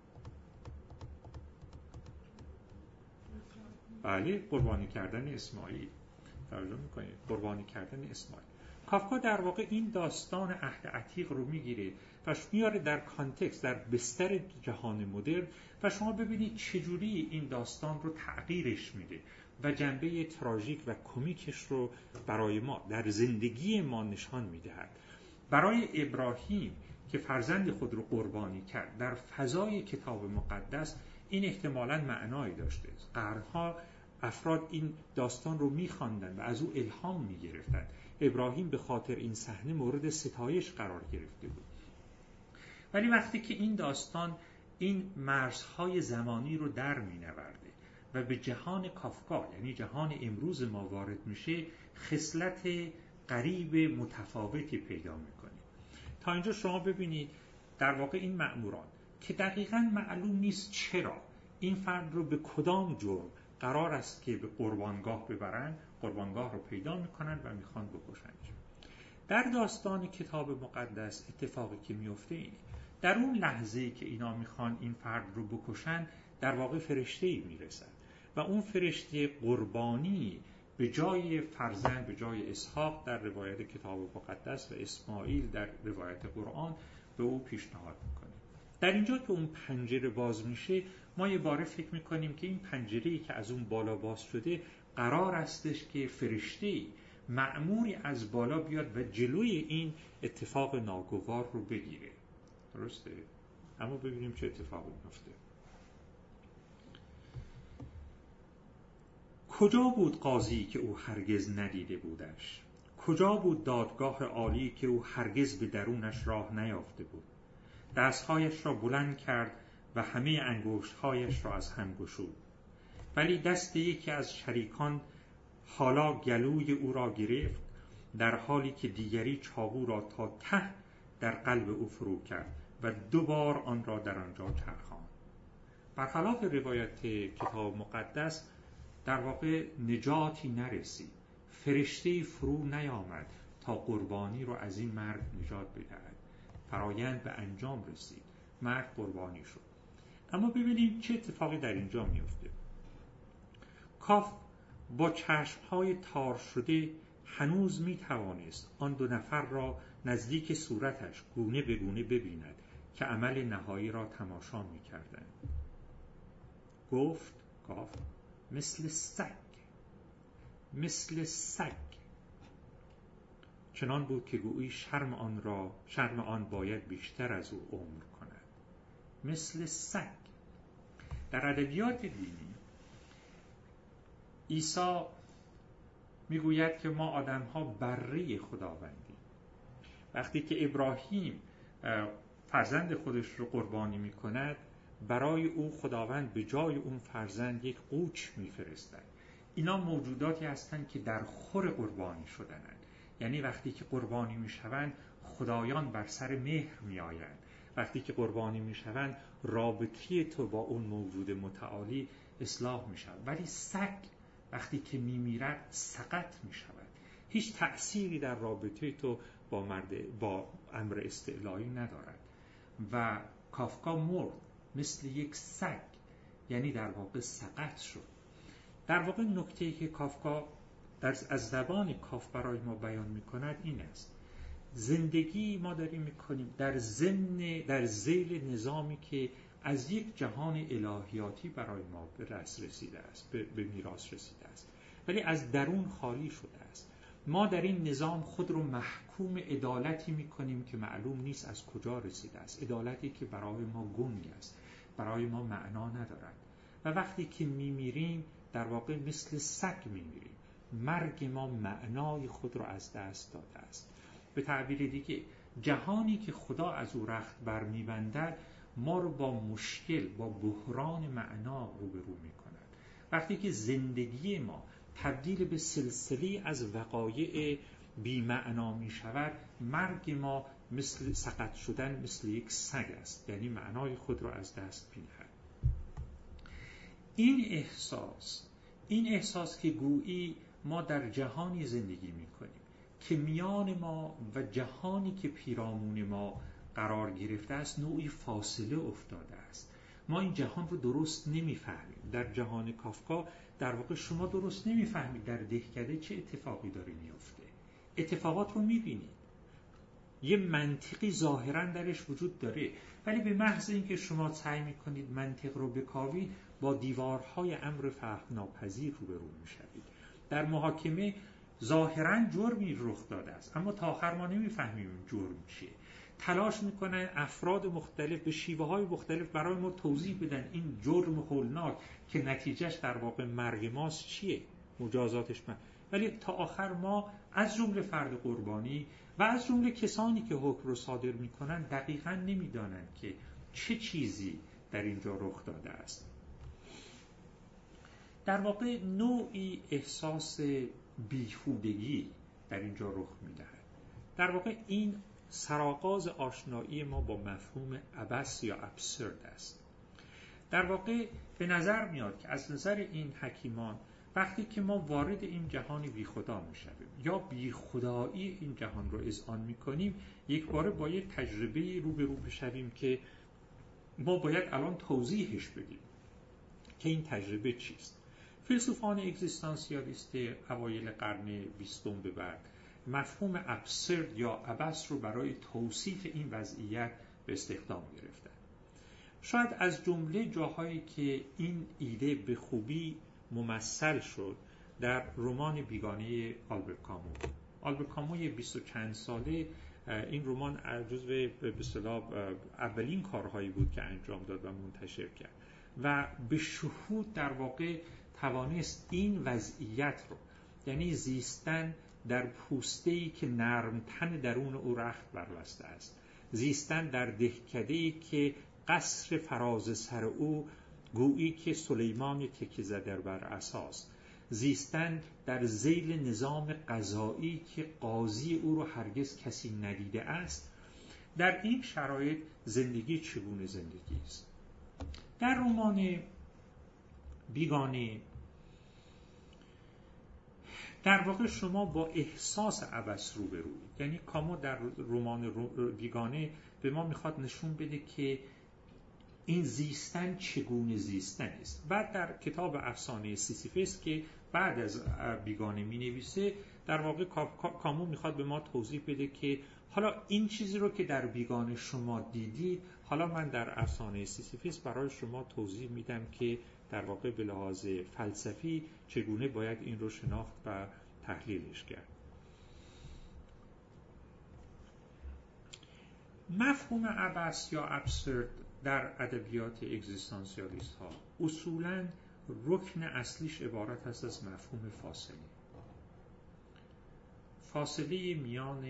بله، قربانی کردن اسماعیل. توجه میکنید؟ قربانی کردن اسماعیل. کافکا در واقع این داستان عهد عتیق رو میگیره و میاره در کانتکست، در بستر جهان مدرن و شما ببینید چجوری این داستان رو تغییرش میده و جنبه تراژیک و کمیکش رو برای ما در زندگی ما نشان میدهد. برای ابراهیم که فرزند خود رو قربانی کرد در فضای کتاب مقدس این احتمالاً معنایی داشته. قرنها افراد این داستان رو میخواندن و از او الهام میگرفتن. ابراهیم به خاطر این صحنه مورد ستایش قرار گرفته بود. ولی وقتی که این داستان این مرزهای زمانی رو در مینورده و به جهان کافکا، یعنی جهان امروز ما وارد میشه، خصلت غریب متفاوتی پیدا میکنه. تا اینجا شما ببینید در واقع این مأموران که دقیقاً معلوم نیست چرا این فرد رو به کدام جرم قرار است که به قربانگاه ببرن، قربانگاه رو پیدا میکنن و میخوان بکشنش. در داستان کتاب مقدس اتفاقی که میفته اینه، در اون لحظه‌ای که اینا میخوان این فرد رو بکشن در واقع فرشته‌ای میرسن و اون فرشته قربانی به جای فرزند، به جای اسحاق در روایت کتاب مقدس و اسماعیل در روایت قرآن به او پیشنهاد میکنه. در اینجا که اون پنجره باز میشه، ما یه باره فکر میکنیم که این پنجره‌ای که از اون بالا باز شده قرار استش که فرشته‌ای مأموری از بالا بیاد و جلوی این اتفاق ناگوار رو بگیره. درسته؟ اما ببینیم چه اتفاقی میفته. کجا بود قاضی که او هرگز ندیده بودش؟ کجا بود دادگاه عالی که او هرگز به درونش راه نیافته بود؟ دستهایش را بلند کرد و همه انگشتهایش را از هم گشود. ولی دست یکی از شریکان حالا گلوی او را گرفت، در حالی که دیگری چاقو را تا ته در قلب او فرو کرد و 2 بار آن را در آنجا چرخاند. برخلاف روایت کتاب مقدس در واقع نجاتی نرسید. فرشته‌ای فرو نیامد تا قربانی رو از این مرد نجات بدهد. فرایند به انجام رسید. مرد قربانی شد. اما ببینیم چه اتفاقی در اینجا میفته. کاف با چشمهای تار شده هنوز میتوانست آن 2 نفر را نزدیک صورتش گونه به گونه ببیند که عمل نهایی را تماشا میکردند. گفت کاف مثل سگ. چنان بود که گویی شرم آن باید بیشتر از او عمر کند. مثل سگ. در ادبیات دینی عیسی میگوید که ما آدم‌ها بره خداوندیم. وقتی که ابراهیم فرزند خودش رو قربانی میکند، برای او خداوند به جای اون فرزند یک قوچ میفرستد. اینا موجوداتی هستند که در خور قربانی شدنند. یعنی وقتی که قربانی میشوند خدایان بر سر مهر میآیند. وقتی که قربانی میشوند رابطه تو با اون موجود متعالی اصلاح میشود. ولی سگ وقتی که میمیرد سقط میشود. هیچ تأثیری در رابطه تو با امر استعلایی ندارد. و کافکا مرد مثل یک سگ، یعنی در واقع سقط شد. در واقع نکته‌ای که کافکا از زبان کاف برای ما بیان می‌کند این است: زندگی ما داریم می‌کنیم در ذیل نظامی که از یک جهان الهیاتی برای ما به دست رسیده است، به میراث رسیده است، ولی از درون خالی شده است. ما در این نظام خود رو محکوم عدالتی می‌کنیم که معلوم نیست از کجا رسیده است، عدالتی که برای ما گنگ است، برای ما معنا ندارد. و وقتی که میمیریم در واقع مثل سگ میمیریم. مرگ ما معنای خود را از دست داده است. به تعبیر دیگه جهانی که خدا از او رخت برمی‌بندد ما رو با مشکل، با بحران معنا روبرو می‌کند. وقتی که زندگی ما تبدیل به سلسله از وقایع بی‌معنا می‌شود، مرگ ما مثل سقط شدن مثل یک سگ است، یعنی معنای خود را از دست می‌دهد. این احساس که گویی ما در جهانی زندگی می‌کنیم که میان ما و جهانی که پیرامون ما قرار گرفته است نوعی فاصله افتاده است. ما این جهان رو درست نمی‌فهمیم. در جهان کافکا در واقع شما درست نمی‌فهمید در دهکده چه اتفاقی داره میفته. اتفاقات رو می‌بینید، یه منطقی ظاهراً درش وجود داره، ولی به محض اینکه شما سعی می‌کنید منطق رو بکاوید با دیوارهای امر فهم ناپذیر روبرو می‌شوید. در محاکمه ظاهراً جرمی رخ داده است، اما تا آخر ما نمی‌فهمیم جرم چیه. تلاش می‌کنن افراد مختلف به شیوه‌های مختلف برای ما توضیح بدن این جرم هولناک که نتیجهش در واقع مرگ ماست چیه، مجازاتش ولی تا آخر ما از جمله فرد قربانی و از جمله کسانی که حکم رو صادر می‌کنن دقیقاً نمی‌دانند که چه چیزی در اینجا رخ داده است. در واقع نوعی احساس بیهودگی در اینجا رخ می‌دهد. در واقع این سرآغاز آشنایی ما با مفهوم عبث یا ابسورد است. در واقع به نظر میاد که از نظر این حکیمان وقتی که ما وارد این جهان بیخدا میشویم یا بیخدایی این جهان رو اذعان میکنیم، یک باره با یک تجربه روبرو بشویم که ما باید الان توضیحش بدیم که این تجربه چیست. فیلسوفان اگزیستانسیالیست اوایل قرن 20 به بعد مفهوم ابسورد یا عبث رو برای توصیف این وضعیت به استخدام گرفتن. شاید از جمله جاهایی که این ایده به خوبی ممثل شد در رمان بیگانه آلبرت کامو. آلبرت کامو 20 و چند ساله این رمان جزو به اصطلاح اولین کارهایی بود که انجام داد و منتشر کرد و به شهود در واقع توانست این وضعیت رو، یعنی زیستن در پوسته‌ای که نرمتن درون او رخت بربسته است، زیستن در دهکده‌ای که قصر فراز سر او گویی که سلیمان تکیه زده بر اساس، زیستن در ذیل نظام قضایی که قاضی او رو هرگز کسی ندیده است. در این شرایط زندگی چگونه زندگی است؟ در رمان بیگانه در واقع شما با احساس عبث روبرویید. یعنی کامو در رمان بیگانه به ما میخواد نشون بده که این زیستن چگونه زیستن است. بعد در کتاب افسانه سیسیفس که بعد از بیگانه می نویسه، در واقع کامو میخواد به ما توضیح بده که حالا این چیزی رو که در بیگانه شما دیدید، حالا من در افسانه سیسیفس برای شما توضیح میدم که در واقع به لحاظ فلسفی چگونه باید این رو شناخت و تحلیلش کرد. مفهوم عبث یا ابسورد در ادبیات اگزیستانسیالیست ها اصولاً رکن اصلیش عبارت است از مفهوم فاصله. فاصله میان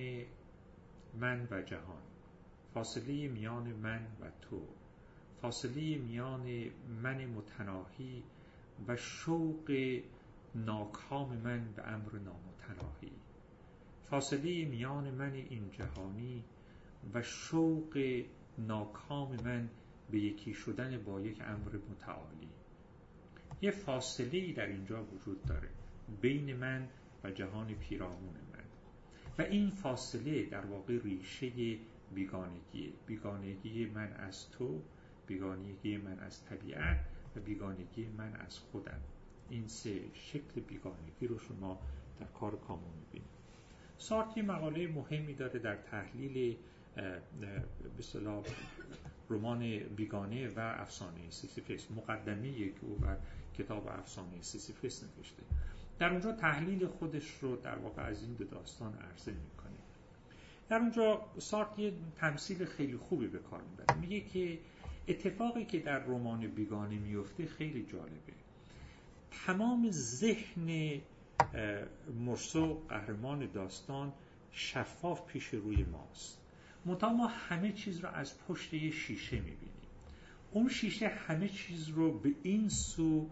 من و جهان، فاصله میان من و تو، فاصله میان من متناهی و شوق ناکام من به امر نامتناهی، فاصله میان من این جهانی و شوق ناکام من به یکی شدن با یک امر متعالی. یه فاصله‌ای در اینجا وجود داره بین من و جهان پیرامون من و این فاصله در واقع ریشه بیگانگیه. بیگانگی من از تو، بیگانگی من از طبیعت و بیگانگی من از خودم. این سه شکل بیگانگی رو شما در کار کامو می‌بینید. سارتر مقاله مهمی داره در تحلیل به اصطلاح رمان بیگانه و افسانه سیسیفس، مقدمه‌ای که او بر کتاب افسانه سیسیفس نوشته. در اونجا تحلیل خودش رو در واقع از این دو داستان عرضه میکنه. در اونجا سارتر یه تمثیل خیلی خوبی به کار میبره. میگه که اتفاقی که در رمان بیگانه میفته خیلی جالبه. تمام ذهن مرسو، قهرمان داستان، شفاف پیش روی ماست. منتها ما همه چیز رو از پشت یه شیشه میبینیم. اون شیشه همه چیز رو به این سو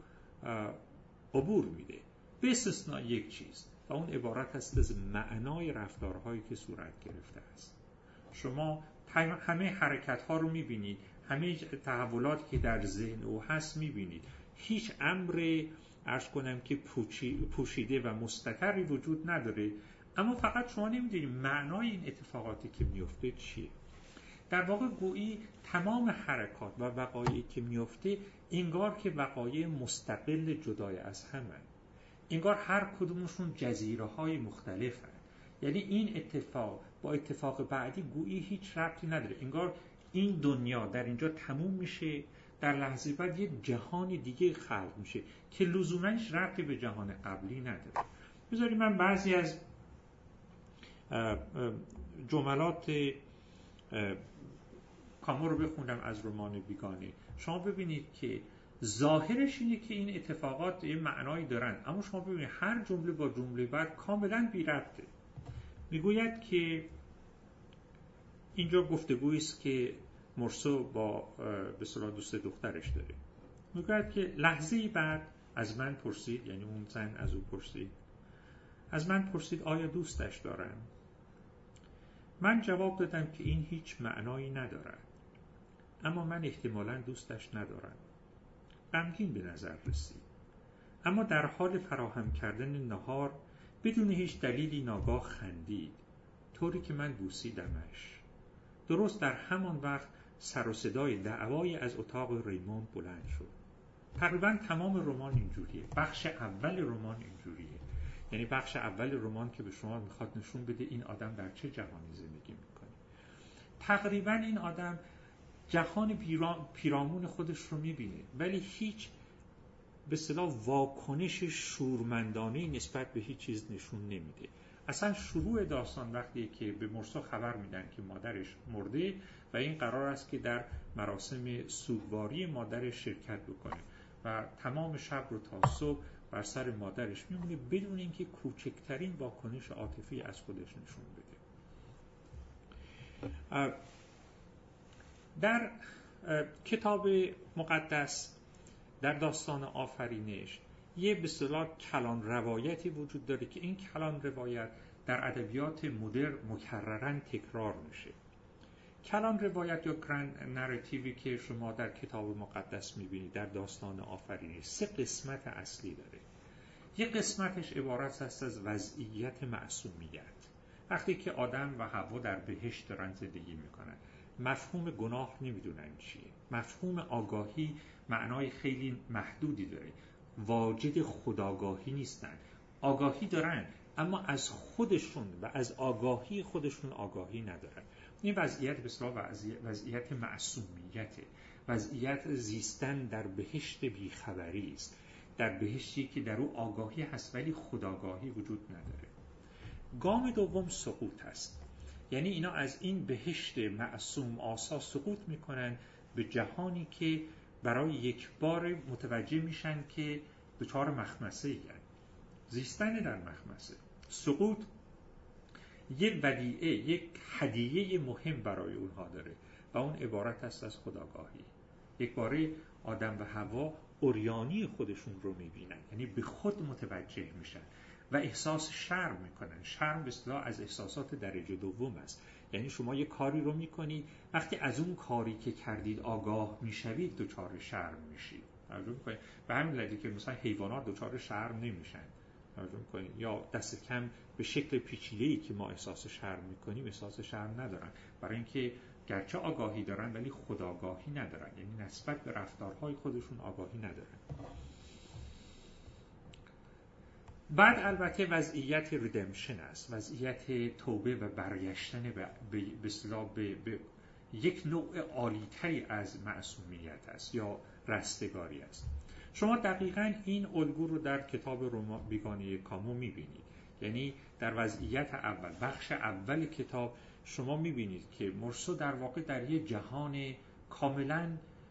عبور میده به استثناء یک چیز و اون عبارت است از معنای رفتارهایی که صورت گرفته است. شما همه حرکت‌ها رو می‌بینید، همه تحولاتی که در ذهن او هست می‌بینید. هیچ امر عرض کنم که پوشیده و مستتری وجود نداره، اما فقط شما نمی‌دونید معنای این اتفاقاتی که میفته چیه. در واقع گویی تمام حرکات و وقایعی که میفته انگار که وقایع مستقل جدای از همه، انگار هر کدومشون جزیره‌های مختلفن. یعنی این اتفاق با اتفاق بعدی گویی هیچ ربطی نداره. انگار این دنیا در اینجا تموم میشه، در لحظه بعد یک جهان دیگه خلق میشه که لزوماً هیچ ربطی به جهان قبلی نداره. بذارید من بعضی از جملات کامو رو بخونم از رمان بیگانه. شما ببینید که ظاهرش اینه که این اتفاقات یه معنایی دارن، اما شما ببینید هر جمله با جمله بعد کاملا بی ربطه. میگوید که اینجا گفتگویی است که مرسو با به اصطلاح دوست دخترش داره. میگوید که لحظه‌ای بعد از من پرسید، یعنی اون زن از او پرسید، از من پرسید آیا دوستش دارم؟ من جواب دادم که این هیچ معنایی ندارد، اما من احتمالاً دوستش ندارم. غمگین به نظر رسید، اما در حال فراهم کردن نهار بدون هیچ دلیلی ناگاه خندید، طوری که من بوسیدمش. درست در همان وقت سر و صدای دعوایی از اتاق ریموند بلند شد. تقریبا تمام رمان اینجوریه، بخش اول رمان اینجوریه. یعنی بخش اول رمان که به شما میخواد نشون بده این آدم در چه جهانی زندگی میکنه. تقریبا این آدم جهان پیرامون خودش رو میبینه، ولی هیچ به اصطلاح واکنش شورمندانه نسبت به هیچ چیز نشون نمیده. اصلا شروع داستان وقتی که به مرسا خبر میدن که مادرش مرده و این قرار است که در مراسم سوگواری مادرش شرکت بکنه و تمام شب رو تا صبح بر سر مادرش میمونه بدون اینکه کوچکترین واکنش عاطفی از خودش نشون بده. در کتاب مقدس در داستان آفرینش یه به اصطلاح کلان روایتی وجود داره که این کلان روایت در ادبیات مدرن مکرراً تکرار میشه. کلان روایت یا گرند نراتیوی که شما در کتاب مقدس میبینید در داستان آفرینش 3 قسمت اصلی داره. یک قسمتش عبارت است از وضعیت معصومیت، وقتی که آدم و حوا در بهشت دارن زندگی میکنن، مفهوم گناه نمیدونن چیه، مفهوم آگاهی معنای خیلی محدودی داره، واجد خودآگاهی نیستن، آگاهی دارن اما از خودشون و از آگاهی خودشون آگاهی ندارن. این وضعیت به اصطلاح وضعیت معصومیته، وضعیت زیستن در بهشت بیخبری است، در بهشتی که در او آگاهی هست ولی خودآگاهی وجود نداره. گام دوم سقوط است، یعنی اینا از این بهشت معصوم آسا سقوط میکنن به جهانی که برای یک بار متوجه میشن که دچار مخمسه اید، زیستن در مخمسه. سقوط یک ودیعه، یک هدیه مهم برای اونها داره و اون عبارت است از خودآگاهی. یک باره آدم و حوا عریانی خودشون رو میبینن، یعنی به خود متوجه میشن و احساس شرم میکنن. شرم به اصطلاح از احساسات درجه دوم است، یعنی شما یک کاری رو میکنید، وقتی از اون کاری که کردید آگاه میشوید دچار شرم میشید. به همین دلیل که مثلا حیوانات دچار شرم نمیشن، یا دست کم به شکل پیچیده‌ای که ما احساس شرم میکنیم احساس شرم ندارن، برای اینکه گرچه آگاهی دارن ولی خودآگاهی ندارن، یعنی نسبت به رفتارهای خودشون آگاهی ندارن. بعد البته وضعیت ریدمشن است، وضعیت توبه و برگشتن به اصطلاح به یک نوع عالی‌تری از معصومیت است یا رستگاری است. شما دقیقاً این الگو رو در کتاب رمان بیگانه کامو می‌بینید. یعنی در وضعیت اول، بخش اول کتاب، شما می‌بینید که مرسا در واقع در یک جهان کاملاً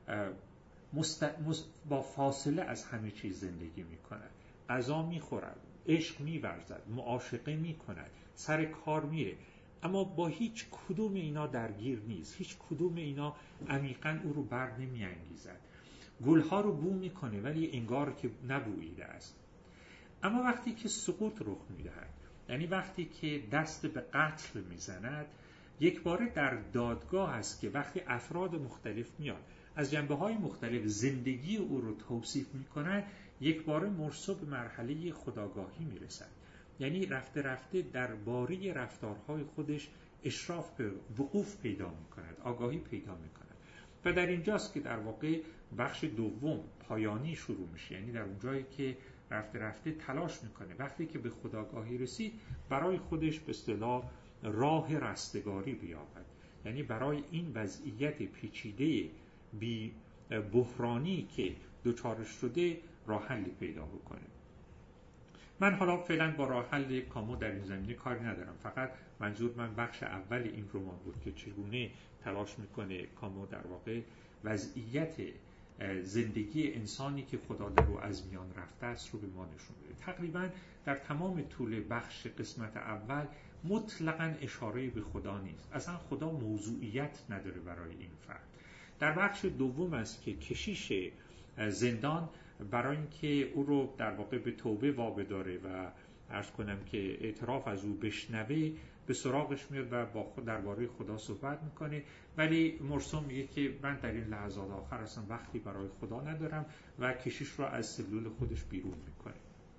با فاصله از همه چیز زندگی می‌کند. غذا می‌خورد، عشق می‌ورزد، معاشقه می‌کند، سر کار میره، اما با هیچ کدوم اینا درگیر نیست. هیچ کدوم اینا عمیقاً او رو بر نمی‌انگیزد. گلها رو بو میکنه ولی انگار که نبوییده است. اما وقتی که سقوط رخ میدهد، یعنی وقتی که دست به قتل میزند، یک باره در دادگاه است که وقتی افراد مختلف میان از جنبه‌های مختلف زندگی او رو توصیف میکنند، یک باره مرسا به مرحله خودآگاهی میرسد. یعنی رفته رفته درباره رفتارهای خودش اشراف به وقوف پیدا میکند، آگاهی پیدا میکند. و در اینجاست که در واقع بخش دوم پایانی شروع میشه، یعنی در اونجایی که رفته رفته تلاش میکنه وقتی که به خودآگاهی رسید برای خودش به اصطلاح راه رستگاری بیابد، یعنی برای این وضعیت پیچیده بی بحرانی که دچارش شده راه حلی پیدا بکنه. من حالا فعلا با راه حل کامو در این زمینه کاری ندارم، فقط منظور من بخش اول این رمان بود که چگونه تلاش میکنه کامو در واقع وضعیت زندگی انسانی که خدا در او از میان رفته است رو به ما نشون بده. تقریبا در تمام طول بخش قسمت اول مطلقاً اشاره به خدا نیست، اصلا خدا موضوعیت نداره برای این فرد. در بخش دوم است که کشیش زندان برای اینکه او رو در واقع به توبه وابداره و عرض کنم که اعتراف از او بشنوه به سراغش میاد و با خود درباره خدا صحبت میکنه، ولی مرسا میگه که من در این لحظات آخر اصلا وقتی برای خدا ندارم و کشیش رو از سلول خودش بیرون میکنه.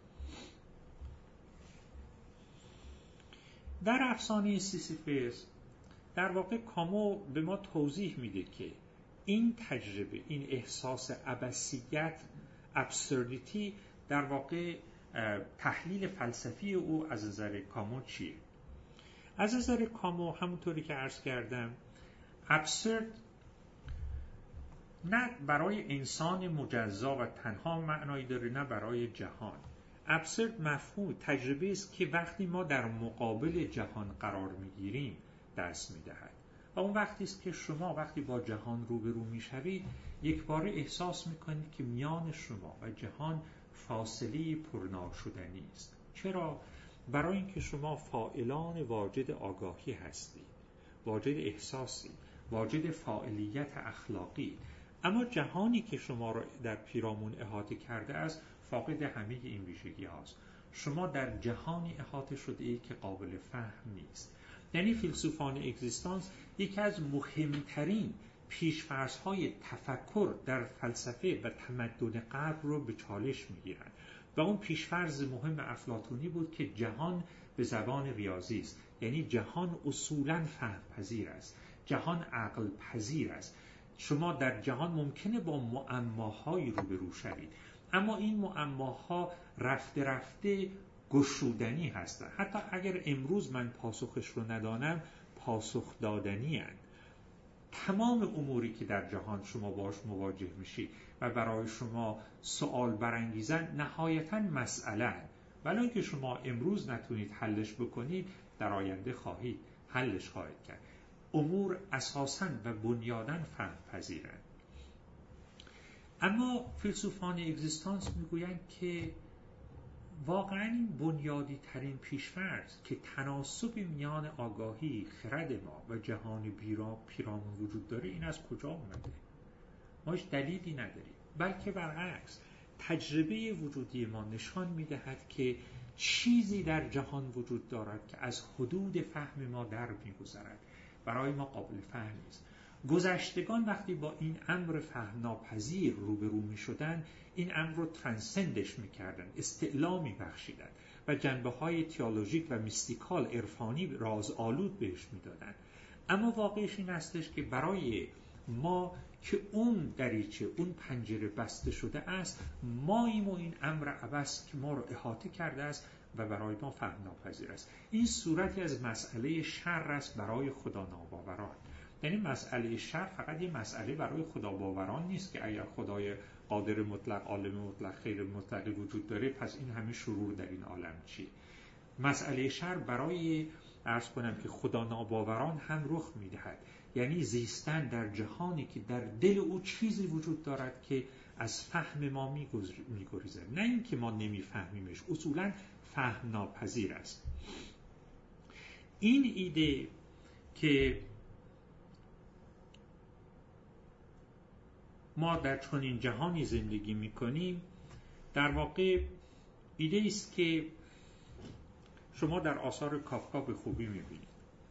در افسانه سیسیفس در واقع کامو به ما توضیح میده که این تجربه، این احساس عبثیت ابسوردیتی در واقع تحلیل فلسفی او از نظر کامو چیه؟ از نظر کامو همونطوری که عرض کردم ابسورد نه برای انسان مجزا و تنها معنایی داره نه برای جهان. ابسورد مفهوم تجربه است که وقتی ما در مقابل جهان قرار میگیریم دست میدهد و اون وقتی است که شما وقتی با جهان روبرو میشوید یک باره احساس میکنید که میان شما و جهان فاصله پرناشدنی است. چرا؟ برای اینکه شما فاعلان واجد آگاهی هستید، واجد احساسی، واجد فاعلیت اخلاقی، اما جهانی که شما را در پیرامون احاطه کرده است فاقد همه این ویژگی هاست. شما در جهانی احاطه شده اید که قابل فهم نیست. یعنی فیلسوفان اگزیستانس یکی از مهمترین پیش‌فرض‌های تفکر در فلسفه و تمدن غرب رو به چالش می‌گیرند و اون پیش‌فرض مهم افلاطونی بود که جهان به زبان ریاضی است. یعنی جهان اصولاً فهم پذیر است، جهان عقل پذیر است. شما در جهان ممکنه با معماهایی روبرو شوید، اما این معماها رفته رفته گشودنی هستند. حتی اگر امروز من پاسخش رو ندانم پاسخ دادنی هستند. تمام اموری که در جهان شما باش مواجه میشید و برای شما سوال برانگیزن نهایتاً مسئله، ولی که شما امروز نتونید حلش بکنید در آینده خواهید حلش خواهید کرد. امور اساساً و بنیاداً فهم پذیرند. اما فیلسوفان اگزیستانس میگویند که واقعاً این بنیادی ترین پیش‌فرض که تناسب میان آگاهی، خرد ما و جهان پیرامون وجود داره این از کجا اومده؟ ما هیچ دلیلی نداریم، بلکه برعکس تجربه وجودی ما نشان میدهد که چیزی در جهان وجود دارد که از حدود فهم ما در میگذرد، برای ما قابل فهم نیست. گذشتگان وقتی با این امر فهم ناپذیر روبرو می شدن این امر رو ترانسندش می کردن، استعلا می بخشیدن و جنبه های تئولوژیک و میستیکال عرفانی رازآلود بهش می دادن. اما واقعش این هستش که برای ما که اون دریچه، اون پنجره بسته شده است، ماییم و این امر عبث که ما رو احاطه کرده است و برای ما فهم ناپذیر است. این صورتی از مسئله شر است برای خدا ناباوران. یعنی مسئله شر فقط یه مسئله برای خدا باوران نیست که اگر خدای قادر مطلق، عالم مطلق، خیر مطلق وجود داره پس این همه شرور در این عالم چیه؟ مسئله شر برای عرض کنم که خدا ناباوران هم رخ میدهد، یعنی زیستن در جهانی که در دل او چیزی وجود دارد که از فهم ما میگریزد، نه اینکه ما نمیفهمیمش، اصولا فهم ناپذیر است. این ایده که ما در چنین جهانی زندگی میکنیم در واقع ایده است که شما در آثار کافکا به خوبی میبینید.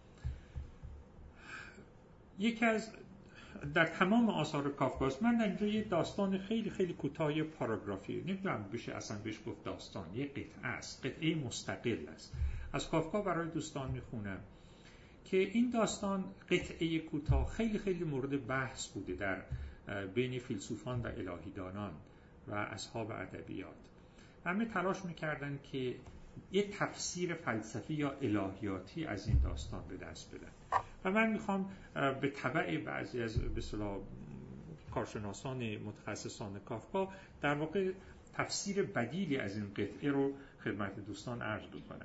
یکی از در تمام آثار کافکاست. من در اینجا یه داستان خیلی خیلی کوتاه پاراگرافی، نمیدونم بشه اصلا بهش گفت داستان، یه قطعه است، قطعه مستقل است از کافکا برای دوستان میخونم که این داستان قطعه کوتاه خیلی خیلی مورد بحث بوده در بین فیلسوفان و الهیدانان و اصحاب ادبیات. همه تلاش میکردن که یه تفسیر فلسفی یا الهیاتی از این داستان به دست بدن و من میخوام به تبع بعضی از به اصطلاح کارشناسان متخصصان کافکا در واقع تفسیر بدیلی از این قطعه رو خدمت دوستان عرض بکنم.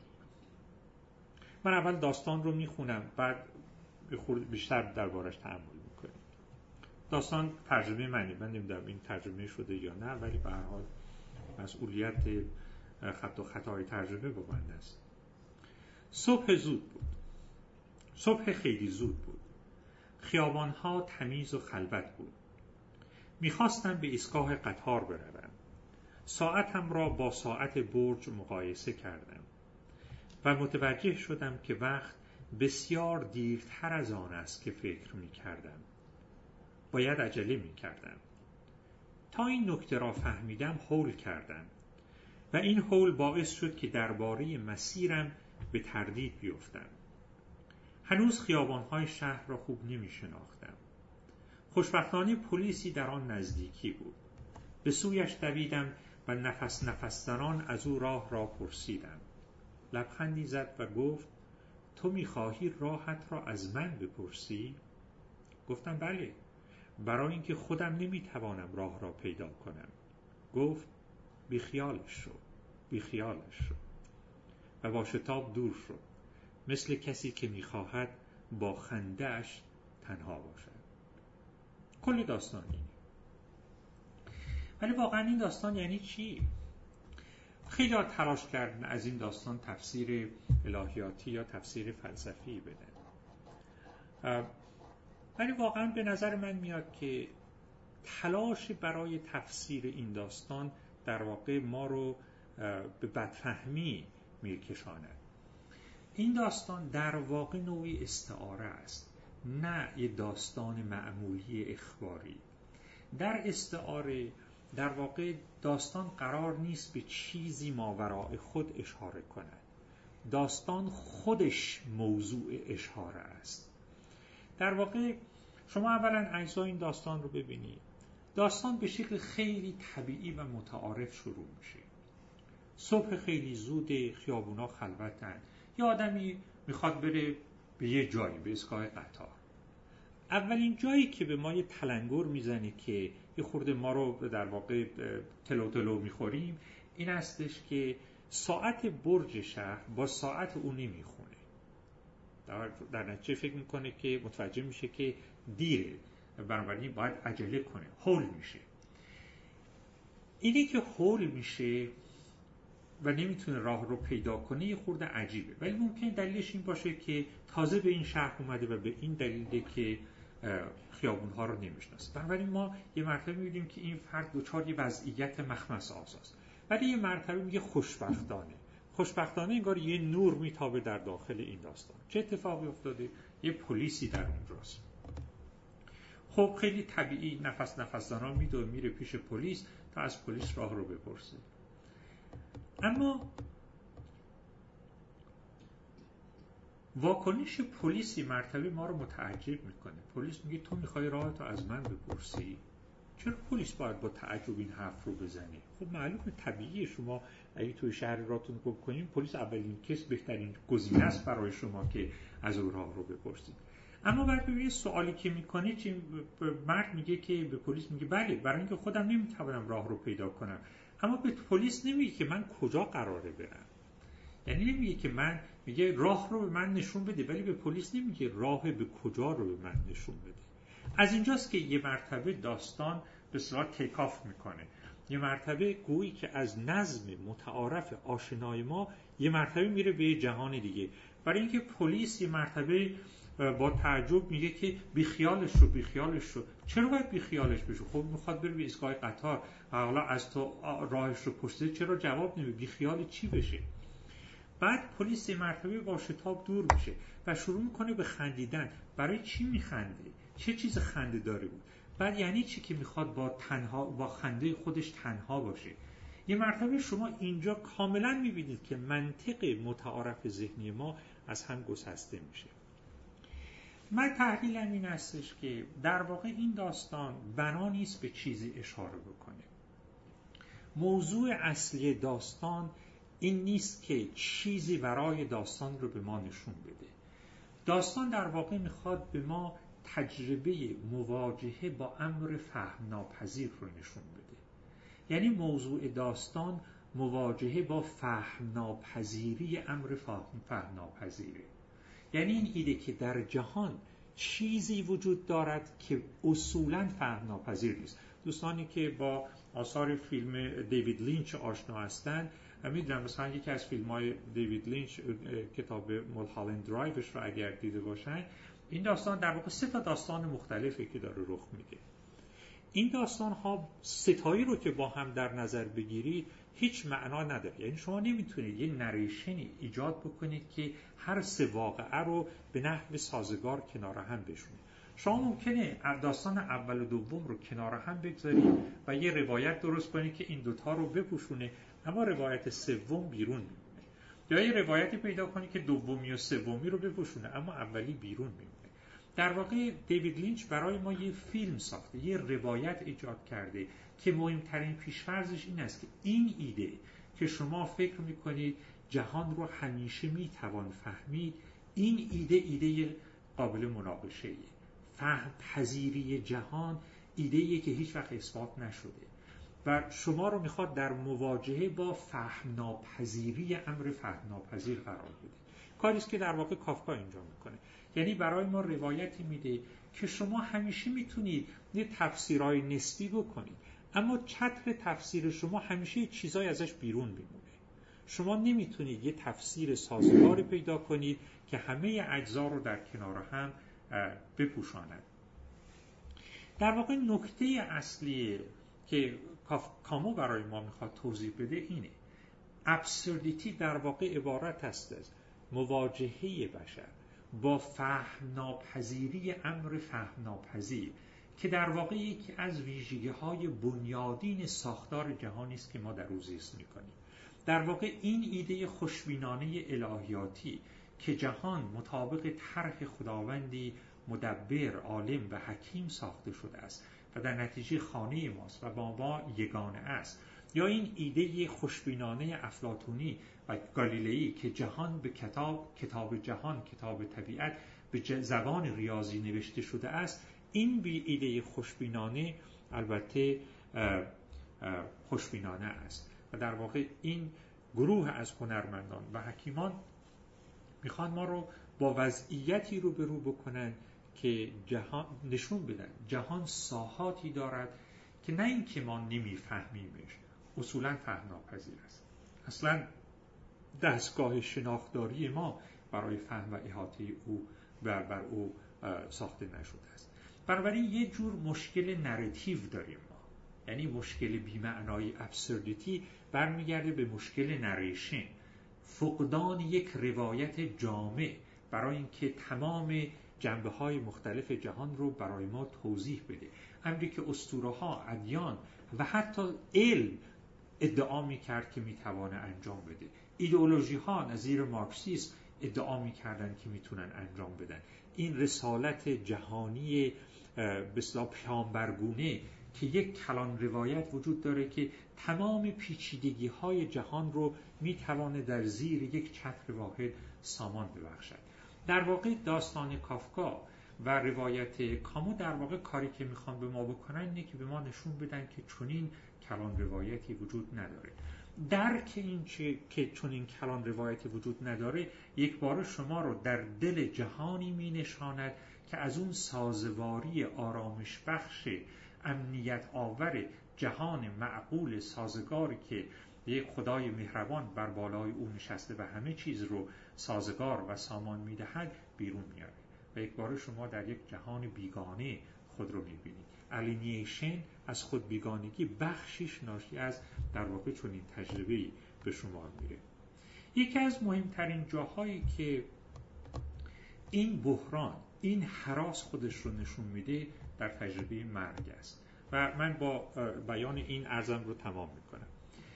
من اول داستان رو میخونم بعد بیشتر دربارش تأمل میکنیم. داستان ترجمه من نمیدونم این ترجمه شده یا نه، ولی به هر حال مسئولیت خط و خطای ترجمه با من است. صبح زود بود. صبح خیلی زود بود. خیابانها تمیز و خلوت بود. میخواستم به ایستگاه قطار بروم. ساعتم را با ساعت برج مقایسه کردم و متوجه شدم که وقت بسیار دیرتر از آن است که فکر میکردم. باید عجله میکردم. تا این نکته را فهمیدم هول کردم و این هول باعث شد که درباره مسیرم به تردید بیفتم. هنوز خیابان‌های شهر را خوب نمی‌شناختم. خوشبختانه پلیسی در آن نزدیکی بود. به سویش دویدم و نفس نفس زنان از او راه را پرسیدم. لبخندی زد و گفت تو می‌خواهی راهت را از من بپرسی؟ گفتم بله، برای اینکه خودم نمی‌توانم راه را پیدا کنم. گفت بیخیالش شو، بیخیالش شو، و با شتاب دور شد، مثل کسی که می‌خواهد با خنده‌اش تنها باشد. کل داستان اینه. ولی واقعا این داستان یعنی چی؟ خیلی ها تلاش کردن از این داستان تفسیر الهیاتی یا تفسیر فلسفی بدن، ولی واقعا به نظر من میاد که تلاش برای تفسیر این داستان در واقع ما رو به بدفهمی میکشاند. این داستان در واقع نوعی استعاره است، نه یه داستان معمولی اخباری. در استعاره در واقع داستان قرار نیست به چیزی ماوراء خود اشاره کند. داستان خودش موضوع اشاره است. در واقع شما اولا اجزای این داستان رو ببینید. داستان به شکل خیلی طبیعی و متعارف شروع میشه. صبح خیلی زود، خیابونا خلوتن، یه آدمی میخواد بره به یه جایی، به ایستگاه قطار. اولین جایی که به ما یه تلنگر میزنه که یه خورده ما رو در واقع تلو تلو میخوریم این هستش که ساعت برج شهر با ساعت اون نمیخونه. در نتیجه فکر میکنه که متوجه میشه که دیره، بنابراین باید عجله کنه، هول میشه. اینی که هول میشه و نمیتونه راه رو پیدا کنه یه خورده عجیبه، ولی ممکن دلیلش این باشه که تازه به این شهر اومده و به این دلیله که خیابونها رو نمیشناسه. بنابراین ما یه مرتبه میبینیم که این فرد دچار یه وضعیت مخمس آساست، ولی یه مرتبه میگه خوشبختانه انگار یه نور میتابه در داخل این داستان. چه اتفاقی افتاده؟ یه پلیسی در اونجاست. خب خیلی طبیعی نفس زنان میره پیش پلیس تا از پلیس راه رو بپرسه. اما واکنش پلیسی مرتبه ما رو متعجب میکنه. پلیس میگه تو میخوای راهتو از من بپرسی؟ چرا پلیس باید با تعجب این حرف رو بزنه؟ خب معلومه، طبیعیه. شما اگه توی شهر راهتون رو بکنین، پلیس اولین کس بهترین گزینه است برای شما که از اون راه رو بپرسید. اما بعد ببینید سوالی که میکنه چی؟ مرد میگه که به پلیس میگه بله، برای اینکه خودم نمیتونم راه رو پیدا کنم. اما به پلیس نمیگه که من کجا قراره برم. یعنی نمیگه که میگه راه رو به من نشون بده، ولی به پلیس نمیگه راه به کجا رو به من نشون بده. از اینجاست که یه مرتبه داستان به اصطلاح تیک آف میکنه. یه مرتبه گویی که از نظم متعارف آشنای ما یه مرتبه میره به یه جهان دیگه. برای اینکه پلیس یه مرتبه با تعجب میگه که بیخیالش شو. چرا باید بیخیالش بشه؟ خب میخواد بره به ایستگاه قطار، حالا از تو راهش رو پرسیده چرا جواب نمیده؟ بیخیال چی بشه؟ بعد پلیس یه مرتبه با شتاب دور میشه و شروع میکنه به خندیدن. برای چی میخنده؟ چه چیز خنده داره بود؟ بعد یعنی چی که میخواد با خنده خودش تنها باشه؟ یه مرتبه شما اینجا کاملا میبینید که منطق متعارف ذهنی ما از هم گسسته میشه. من تحلیلم این هستش که در واقع این داستان بنا نیست به چیزی اشاره بکنه. موضوع اصلی داستان این نیست که چیزی ورای داستان رو به ما نشون بده. داستان در واقع میخواد به ما تجربه مواجهه با امر فهم ناپذیر رو نشون بده. یعنی موضوع داستان مواجهه با فهم ناپذیری امر فهم ناپذیره. یعنی این ایده که در جهان چیزی وجود دارد که اصولاً فهم ناپذیر نیست. دوستانی که با آثار فیلم دیوید لینچ آشنا هستند میدونم مثلا یکی از فیلم‌های دیوید لینچ کتاب مولهالند درایوش رو اگر دیده باشن، این داستان در واقع 3 داستان مختلفه که داره رخ میده. این داستان‌ها ستایی رو که با هم در نظر بگیرید هیچ معنا نداره. یعنی شما نمیتونید یه نریشنی ایجاد بکنید که هر 3 واقعه رو به نحو سازگار کنار هم بشونید. شما ممکنه داستان اول و دوم رو کنار هم بگذارید و یه روایت درست کنید که این دوتا رو بپوشونه، اما روایت سوم بیرون میمونه. یا یه روایتی پیدا کنید که دومی و سومی رو بپوشونه، اما اولی بیرون میمونه. در واقع دیوید لینچ برای ما یه فیلم ساخته، یه روایت ایجاد کرده که مهمترین پیش‌فرضش این است که این ایده که شما فکر میکنید جهان رو همیشه میتوان فهمید، این ایده قابل مناقشه‌ایه. فهم پذیری جهان ایده‌ایه که هیچ وقت اثبات نشده و شما رو میخواد در مواجهه با فهم ناپذیری امر فهم ناپذیر قرار بده. کاری است که در واقع کافکا اینجا میکنه. یعنی برای ما روایتی میده که شما همیشه میتونید یه تفسیرهای نسبی بکنید، اما چتر تفسیر شما همیشه چیزای ازش بیرون میمونه. شما نمیتونید یه تفسیر سازگاری پیدا کنید که همه اجزا رو در کنار هم بپوشاند. در واقع نکته اصلی که کامو برای ما میخواد توضیح بده اینه: ابسوردیتی در واقع عبارت است از مواجهه بشر با فهم ناپذیری امر فهم ناپذیر که در واقع یکی از ویژگی‌های بنیادین ساختار جهانی است که ما در او زیست می‌کنیم. در واقع این ایده خوشبینانه الهیاتی که جهان مطابق طرح خداوندی مدبر، عالم و حکیم ساخته شده است و در نتیجه خانه ماست و با ما یگانه است، یا این ایده خوشبینانه افلاطونی و گالیلئی که جهان به کتاب جهان، کتاب طبیعت به زبان ریاضی نوشته شده است، این ایده خوشبینانه البته خوشبینانه است و در واقع این گروه از هنرمندان و حکیمان میخوان ما رو با وضعیتی رو بکنن که جهان نشون بدن جهان ساحاتی دارد که نه اینکه ما نمیفهمیمش، اصولا فهم ناپذیر است. اصلا دستگاه شناختاری ما برای فهم و احاطه او بر او ساخته نشده است. بنابراین یه جور مشکل نراتیو داریم ما، یعنی مشکل بی‌معنای ابسوردیتی برمیگرده به مشکل نریشن، فقدان یک روایت جامع برای اینکه تمام جنبه‌های مختلف جهان رو برای ما توضیح بده. امری که اسطوره‌ها، ادیان و حتی علم ادعا می‌کرد که می‌توانه انجام بده. ایدئولوژی‌ها نظیر مارکسیسم ادعا می‌کردن که می‌تونن انجام بدن. این رسالت جهانی به اصطلاح پیامبرگونه که یک کلان روایت وجود داره که تمام پیچیدگی‌های جهان رو می‌توانه در زیر یک چتر واحد سامان ببخشد. در واقع داستان کافکا و روایت کامو در واقع کاری که میخوان به ما بکنن اینه که به ما نشون بدن که چنین کلان روایتی وجود نداره. درک این که چنین کلان روایتی وجود نداره یک بار شما رو در دل جهانی می نشاند که از اون سازواری آرامش بخش امنیت آور جهان معقول سازگاری که یک خدای مهربان بر بالای او نشسته و همه چیز رو سازگار و سامان میدهد بیرون میاره و یک بار شما در یک جهان بیگانه خود رو میبینید. الینیشن، از خود بیگانگی، بخشیش ناشی از در واقع چنین تجربه‌ای به شمار میره. یکی از مهمترین جاهایی که این بحران، این هراس خودش رو نشون میده در تجربه مرگ است و من با بیان این عرضم رو تمام میکنم.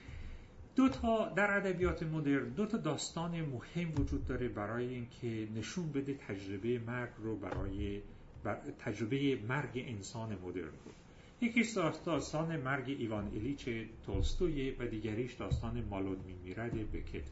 در ادبیات مدرن دو تا داستان مهم وجود داره برای اینکه نشون بده تجربه مرگ رو تجربه مرگ انسان مدرن رو. یکیش داستان مرگ ایوان ایلیچ تولستوی و دیگریش داستان مالون میمیرد بکته.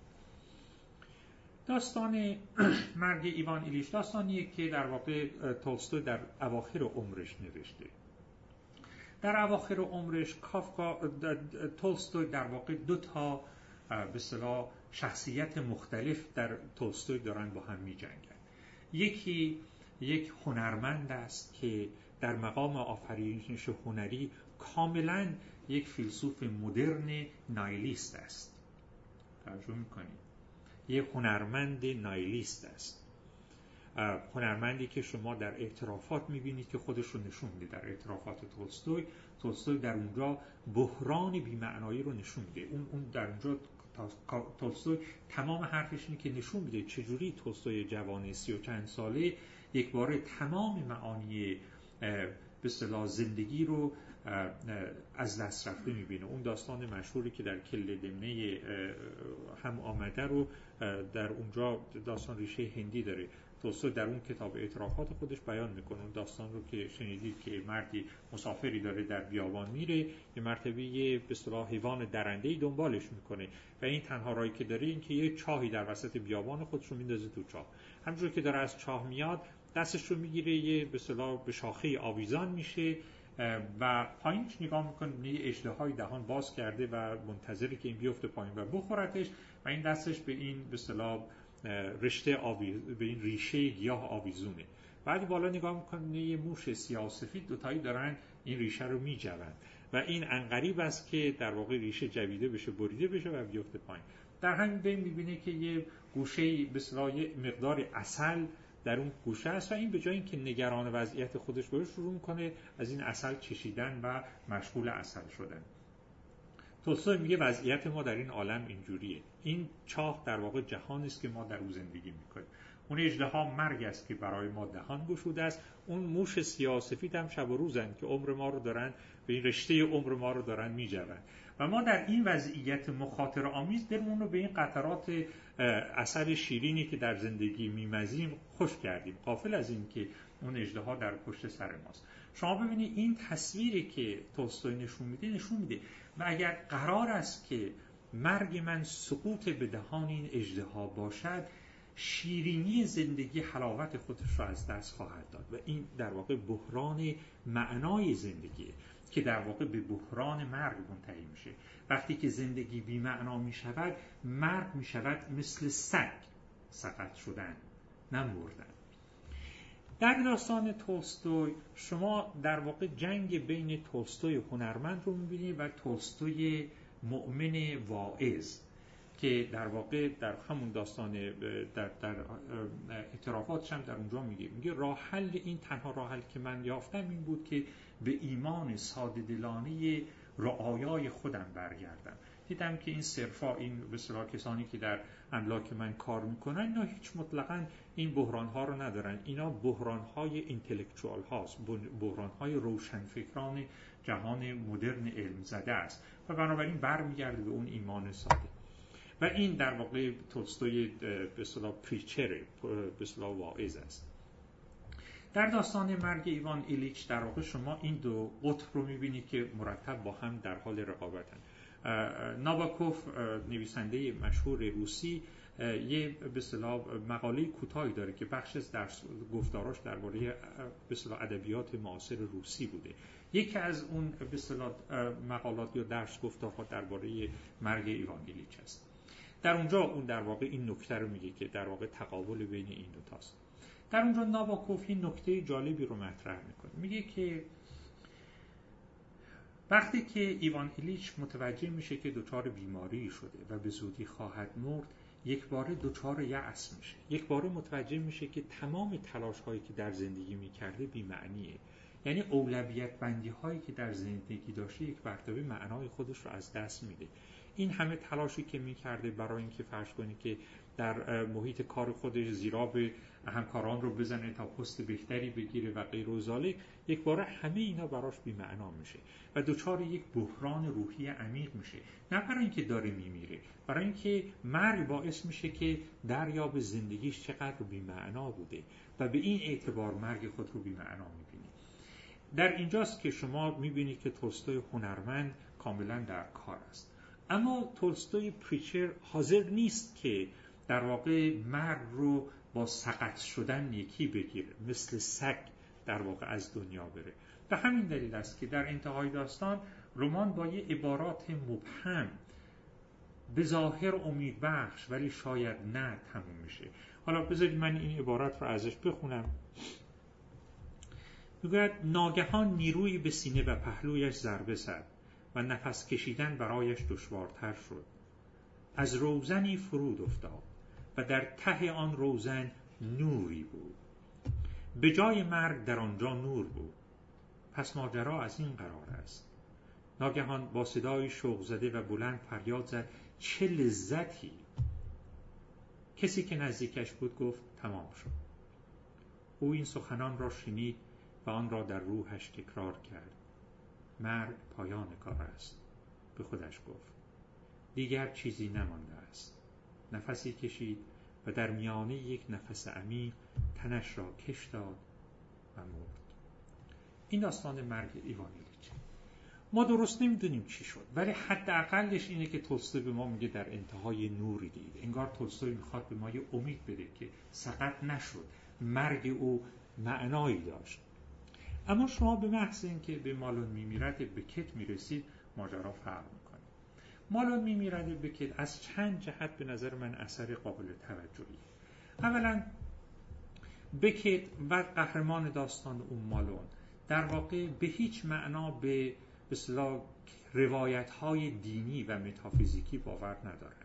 داستان مرگ ایوان ایلیچ داستانیه که در واقع تولستوی در اواخر عمرش نوشته. در اواخر عمرش تولستوی در واقع دو تا به اصطلاح شخصیت مختلف در تولستوی دارن با هم می‌جنگن. یکی یک هنرمند است که در مقام آفرینش هنری کاملاً یک فیلسوف مدرن نایلیست است. توجه می‌کنید؟ یک هنرمند نایلیست است. هنرمندی که شما در اعترافات می‌بینید که خودش رو نشون میده. در اعترافات تولستوی در اونجا بحران بی‌معنایی رو نشون میده. اون در اونجا تولستوی تمام حرفش اینه که نشون میده چجوری تولستوی جوان 30 و چند ساله یک باره تمام معانی به اصطلاح زندگی رو از دست رفته میبینه. اون داستان مشهوری که در کل دمنه هم آمده رو در اونجا داستان ریشه هندی داره. تولستوی در اون کتاب اعترافات خودش بیان میکنه اون داستان رو که شنیدید که مردی مسافری داره در بیابان میره، یه مرتبه به اصطلاح حیوان درنده‌ای دنبالش میکنه و این تنها راهی که داره این که یه چاهی در وسط بیابان خودش رو میندازه تو چاه. همونجور که داره از چاه میاد دستش رو میگیره، یه به اصطلاح به شاخه آویزان میشه و پایینش نگاه میکنه، یه اژدهای دهان باز کرده و منتظره که این بیفته پایین و بخورتش و این دستش به این به اصطلاح رشته به این ریشه گیاه آویزونه. بعد بالا نگاه میکنه یه موش سیاه‌سفید دوتایی دارن این ریشه رو میجوند و این عنقریب است که در واقع ریشه جویده بشه، بریده بشه و بیفته پایین. در همین بین میبینه که یه گوشه به اصطلاح مقدار عسل در اون گوشه است و این به جای اینکه نگران وضعیت خودش باشه شروع میکنه از این عسل چشیدن و مشغول عسل شدن. تولستوی میگه وضعیت ما در این عالم اینجوریه. این چاه در واقع جهانی است که ما در او زندگی میکنیم. اون اژدها مرگ است که برای ما دهان گشوده است. اون موش سیاه‌سفید هم شب و روزن که عمر ما رو دارن به این رشته عمر ما رو دارن میجوند و ما در این وضعیت مخاطره آمیز دلمون رو به این قطرات عسل شیرینی که در زندگی میمزیم خوش کردیم، غافل از این که اون اژدها در پشت سر ماست. شما ببینید این تصویری که تولستوی نشون میده و اگر قرار است که مرگ من سقوط به دهان این اژدها باشد، شیرینی زندگی حلاوت خودش را از دست خواهد داد و این در واقع بحران معنای زندگیه که در واقع به بحران مرگ منتهی میشه. وقتی که زندگی بی معنا میشود، مرگ میشود مثل سگ سقط شدن، نه مردن. در داستان تولستوی شما در واقع جنگ بین تولستوی هنرمند رو میبینید و تولستوی مؤمن واعظ که در واقع در همون داستان در اعترافاتش هم در اونجا میگه راه حل این تنها راه حل که من یافتم این بود که به ایمان ساده دلانه رعایای خودم برگردم. دیدم که این صرفا این به اصطلاح کسانی که در املاک من کار میکنن اینا هیچ مطلقاً این بحران ها رو ندارن. اینا بحران های اینتלקچوال هاست، بحران های روشنفکران جهان مدرن علم زده است و بنابراین برمیگرده به اون ایمان ساده. و این در واقع تولستوی به اصطلاح پریچر، به اصطلاح واعظ است. در داستان مرگ ایوان ایلیچ در واقع شما این دو قطب رو می‌بینید که مرتب با هم در حال رقابتن. ناباکوف نویسنده مشهور روسی یه به اصطلاح مقاله کوتاهی داره که بخش از درس گفتاراش درباره به اصطلاح ادبیات معاصر روسی بوده. یکی از اون به اصطلاح مقالات یا درس گفتارها درباره مرگ ایوان ایلیچ است. در اونجا اون در واقع این نکته رو میگه که در واقع تقابل بین این دو تاست. در اونجا ناباکوف این نکته جالبی رو مطرح میکنه. میگه که وقتی که ایوان ایلیچ متوجه میشه که دچار بیماری شده و به زودی خواهد مرد، یک باره دچار یأس میشه. یک باره متوجه میشه که تمام تلاش هایی که در زندگی میکرده بی‌معنیه. یعنی اولویت بندی هایی که در زندگی داشته یک مرتبه معنای خودش رو از دست میده. این همه تلاشی که میکرده برای اینکه فرض کنی که در محیط کار خودش زیرا به همکاران رو بزنه تا پست بهتری بگیره و غیر و ذالک، یک باره همه اینا براش بی‌معنا میشه و دچار یک بحران روحی عمیق میشه. نه برای اینکه داره میمیره، برای اینکه مرگ باعث میشه که دریاب زندگیش چقدر بی‌معنا بوده و به این اعتبار مرگ خود رو بی‌معنا میبینه. در اینجاست که شما میبینید که تولستوی هنرمند کاملا در کار است. اما تولستوی پریچر حاضر نیست که در واقع مرگ رو با سقط شدن یکی بگیره، مثل سگ در واقع از دنیا بره. به همین دلیل است که در انتهای داستان رمان با یه عبارات مبهم به ظاهر امیدبخش ولی شاید نه تموم میشه. حالا بذارید من این عبارت رو ازش بخونم. میگوید ناگهان نیرویی به سینه و پهلویش ضربه زد و نفس کشیدن برایش دشوارتر شد. از روزنی فرود افتاد و در ته آن روزن نوری بود. به جای مرگ در آنجا نور بود. پس ماجرا از این قرار است. ناگهان با صدای شوق زده و بلند فریاد زد چه لذتی! کسی که نزدیکش بود گفت تمام شد. او این سخنان را شنید و آن را در روحش تکرار کرد. مرگ پایان کار است. به خودش گفت دیگر چیزی نمانده است. نفسی کشید و در میانه یک نفس عمیق تنش را کش داد و مرد. این داستان مرگ ایوان ایلیچ. ما درست نمیدونیم چی شد، ولی حداقلش اینه که تولستوی به ما میگه در انتهای نوری دید. انگار تولستوی میخواد به ما یه امید بده که سقط نشد، مرگ او معنایی داشت. اما شما به محض اینکه به مالون میمیرد بکت میرسید ماجرا فرق میکنه. مالون میمیرد بکت از چند جهت به نظر من اثر قابل توجهی. اولا بکت و قهرمان داستان اون مالون در واقع به هیچ معنا به اصطلاح روایت‌های دینی و متافیزیکی باور ندارد.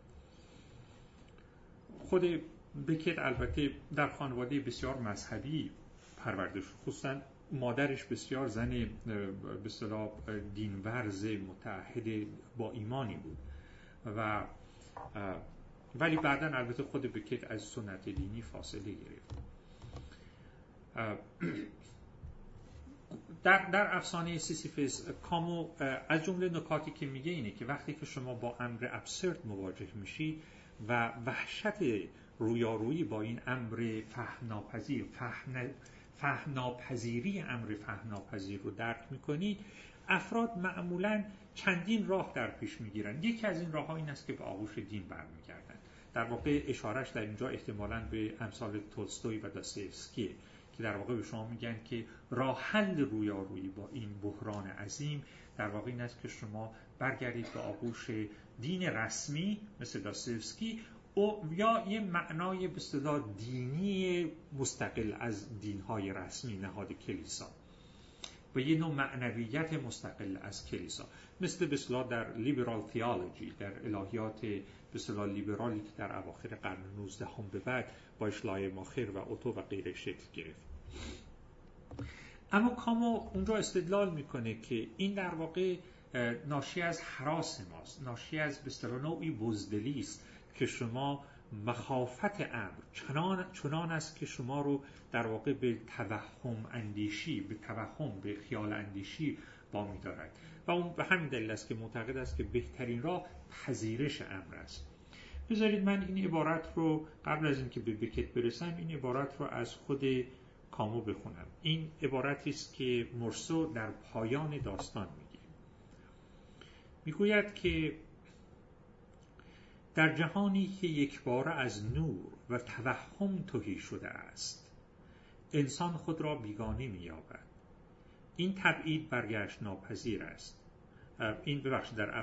خود بکت البته در خانواده بسیار مذهبی پرورده شد، خصوصا مادرش بسیار زن به اصطلاح دینورز متعهد با ایمانی بود و ولی بعداً البته خود بکت از سنت دینی فاصله گرفت. در افسانه سیسیفس کامو از جمله نکاتی که میگه اینه که وقتی که شما با امر ابسورد مواجه میشید و وحشت رویارویی با این امر فهمناپذیری امر فهمناپذیر رو درک میکنید، افراد معمولاً چندین راه در پیش میگیرن. یکی از این راه‌ها این است که به آغوش دین برمیگردن. در واقع اشارهش در اینجا احتمالاً به امثال تولستوی و داستایوفسکیه که در واقع به شما میگن که راه حل رویارویی با این بحران عظیم در واقع این است که شما برگردید به آغوش دین رسمی مثل داستایوفسکی یا یه معنای به اصطلاح دینی مستقل از دین‌های رسمی نهاد کلیسا و یه نوع معنویت مستقل از کلیسا، مثل به اصطلاح در لیبرال تئولوژی، در الهیات به اصطلاح لیبرالی که در اواخر قرن 19 هم به بعد با شلایماخر و اوتو و غیره شکل گرفت. اما کامو اونجا استدلال میکنه که این در واقع ناشی از هراس ماست، ناشی از به اصطلاح نوعی بزدلی است که شما مخافت امر چنان است که شما رو در واقع به توهم اندیشی، به خیال اندیشی وامی دارد و اون به همین دلیل است که معتقد است که بهترین راه پذیرش امر است. بذارید من این عبارت رو قبل از اینکه به بکت برسم این عبارت رو از خود کامو بخونم. این عبارتی است که مورسو در پایان داستان میگه. میگوید که در جهانی که یکباره از نور و توهم تهی شده است، انسان خود را بیگانه می‌یابد. این تبعید برگشت ناپذیر است. این ببخشید در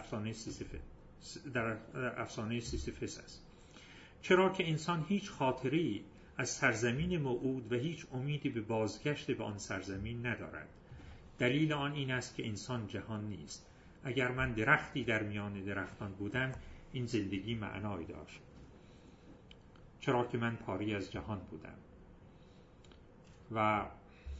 افسانه سیسیفس است. چرا که انسان هیچ خاطری از سرزمین موعود و هیچ امیدی به بازگشت به آن سرزمین ندارد. دلیل آن این است که انسان جهان نیست. اگر من درختی در میان درختان بودم این زندگی معنایی داشت. چرا که من پاری از جهان بودم. و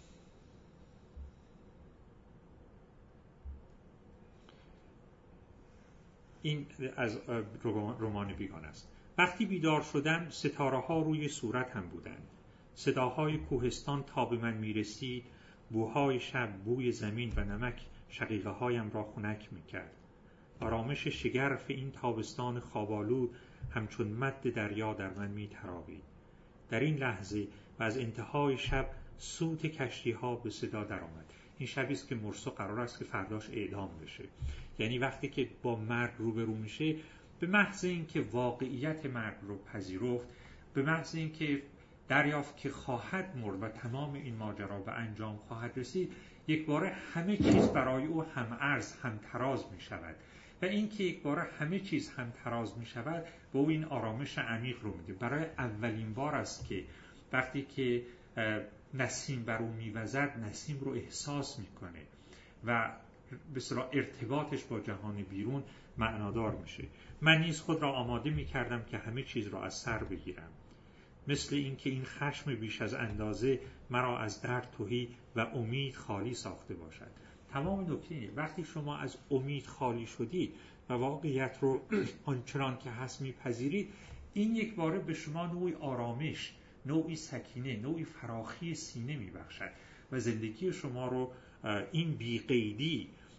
این از رمان بیگانه است. وقتی بیدار شدم ستاره‌ها روی صورتم بودند. صداهای کوهستان تا به من می‌رسید، بوهای شب، بوی زمین و نمک شقیقه‌هایم را خنک می‌کرد. آرامش شگرف این تابستان خواب‌آلود همچون مد دریا در من می‌تراوید. در این لحظه و از انتهای شب صوت کشتی‌ها به صدا درآمد. این شبی است که مورسو قرار است که فرداش اعدام بشه. یعنی وقتی که با مرگ روبرو میشه، به محض اینکه واقعیت مرگ رو پذیرفت، به محض اینکه دریافت که خواهد مرد و تمام این ماجرا به انجام خواهد رسید، یک باره همه چیز برای او هم ارز هم تراز می شود و این که یک باره همه چیز هم تراز می شود به او این آرامش عمیق رو میده. برای اولین بار است که وقتی که نسیم بر او میوزد نسیم رو احساس میکنه و به اصطلاح ارتباطش با جهان بیرون معنادار میشه. من نیز خود را آماده میکردم که همه چیز را از سر بگیرم، مثل این که این خشم بیش از اندازه مرا از درد تهی و امید خالی ساخته باشد. تمام نکته اینه وقتی شما از امید خالی شدید و واقعیت رو آنچنان که هست میپذیرید، این یک باره به شما نوعی آرامش، نوعی سکینه، نوعی فراخی سینه میبخشد و زندگی شما رو این بیقیدی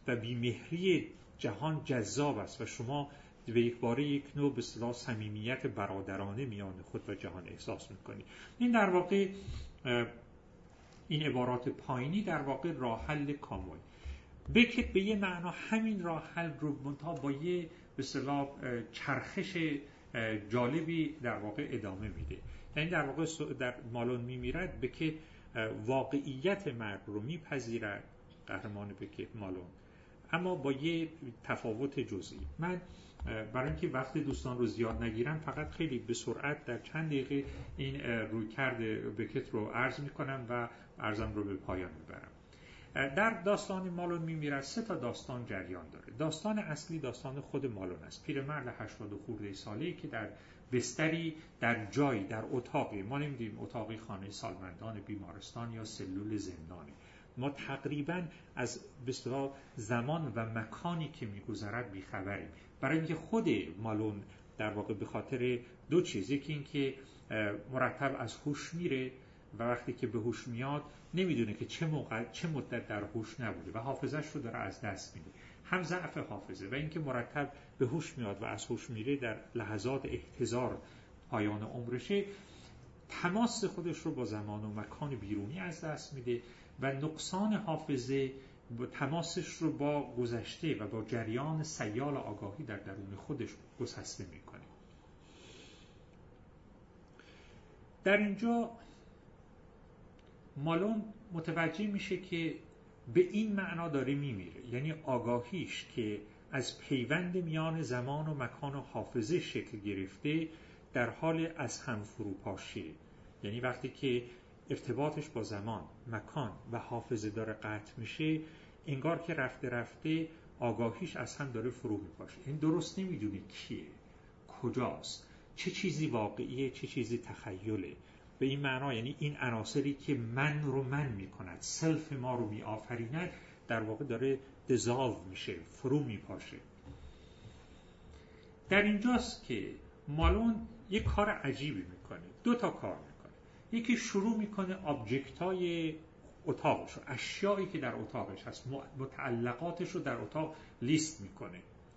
و بیمهری جهان جذاب است و شما به یک باره یک نوع به اصطلاح صمیمیت برادرانه میان خود و جهان احساس میکنید. این در واقع این عبارات پایینی در واقع راه حل کاموی. بکت به یه معنا همین راه حل رو منتها با یه به اصطلاح چرخش جالبی در واقع ادامه میده. یعنی در واقع در مالون میمیرد بکت واقعیت مرگ رو میپذیرد، قهرمان بکت مالون، اما با یه تفاوت جزئی. من برای اینکه وقت دوستان رو زیاد نگیرم فقط خیلی به سرعت در چند دقیقه این رویکرد بکت رو عرض میکنم و عرضم رو به پایان میبرم. در داستان مالون میمیرد 3 تا داستان جریان داره. داستان اصلی داستان خود مالون است، پیرمرد 80 خورده ساله‌ای که در بستری در جایی در اتاقی، ما نمی‌دونیم اتاقی خانه سالمندان، بیمارستان یا سلول زندانی، ما تقریباً از به اصطلاح زمان و مکانی که می‌گذرد بی‌خبریم، برای اینکه خود مالون در واقع به خاطر 2 چیز، یکی این که مرتب از هوش میره و وقتی که به هوش میاد نمیدونه که چه مدت در هوش نبوده و حافظه‌اش رو داره از دست میده، هم ضعف حافظه و اینکه مرتب به هوش میاد و از هوش میره در لحظات احتضار پایان عمرشه، تماس خودش رو با زمان و مکان بیرونی از دست میده و نقصان حافظه تماسش رو با گذشته و با جریان سیال آگاهی در درون خودش گسسته میکنه. در اینجا مالون متوجه میشه که به این معنا داره میمیره، یعنی آگاهیش که از پیوند میان زمان و مکان و حافظه شکل گرفته در حال از هم فروپاشی، یعنی وقتی که ارتباطش با زمان، مکان و حافظه داره قطع میشه، انگار که رفته رفته آگاهیش از هم داره فرو میپاشه. این درست نمیدونه کیه، کجاست، چه چیزی واقعیه، چه چیزی تخیله. به این معنا یعنی این عناصری که من رو من میکند، سلف ما رو میآفریند، در واقع داره دزالو میشه، فرو میپاشه. در اینجاست که مالون یک کار عجیبی میکنه، 2 تا کار میکنه. یکی شروع میکنه آبجکتای اتاقش رو، اشیایی که در اتاقش هست، متعلقاتش رو در اتاق لیست میکنه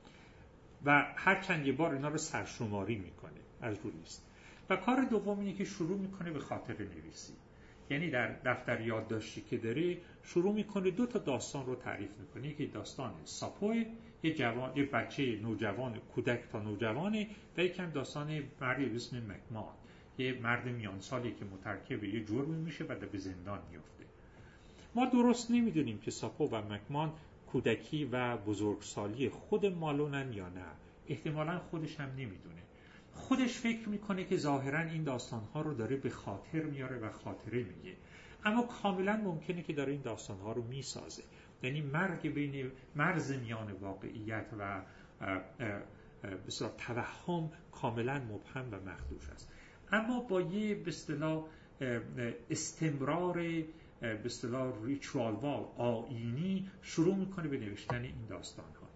و هر چند یه بار اینا رو سرشماری میکنه از رو لیست. و کار دوم اینه که شروع میکنه به خاطره نویسی، یعنی در دفتر یادداشتی که داره شروع میکنه 2 تا داستان رو تعریف میکنه. یکی داستان ساپوه، یه بچه نوجوان، کودک تا نوجوانه، و یکم داستان مردی به اسم مکمان، یه مرد میان سالی که مرتکب یه جرمی میشه و به زندان میفته. ما درست نمیدونیم که ساپو و مکمان کودکی و بزرگسالی خود مالونن یا نه. احتمالاً خودش هم نمیدونه. خودش فکر میکنه که ظاهراً این داستانها رو داره به خاطر میاره و خاطره میگه، اما کاملاً ممکنه که داره این داستانها رو میسازه. یعنی مرز میان واقعیت و بسیار توهم کاملاً مبهم و مخدوش است. اما با یه به اصطلاح استمرار به اصطلاح ریچوالوار، آیینی، شروع میکنه به نوشتن این داستانها.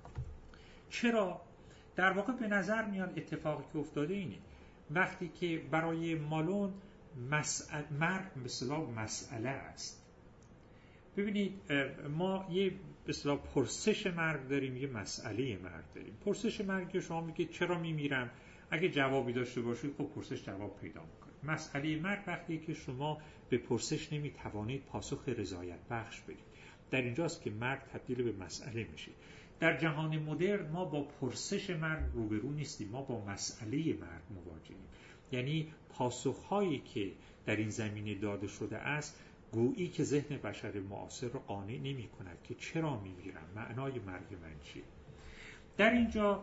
چرا؟ در واقع به نظر میاد اتفاقی که افتاده اینه، وقتی که برای مالون مرگ به اصطلاح مسئله است. ببینید ما یه به اصطلاح پرسش مرگ داریم، یه مسئله مرگ داریم. پرسش مرگ شما میگید چرا میمیرم؟ اگه جوابی داشته باشید خب پرسش جواب پیدا میکنه. مسئله مرگ وقتی که شما به پرسش نمیتوانید پاسخ رضایت بخش بدید، در اینجاست که مرگ تبدیل به مسئله میشه. در جهان مدرن ما با پرسش مرگ روبرو نیستیم، ما با مسئله مرگ مواجهیم. یعنی پاسخهایی که در این زمینه داده شده است گویی که ذهن بشر معاصر رو قانع نمی کند که چرا میمیرم، معنای مرگ من چیه. در اینجا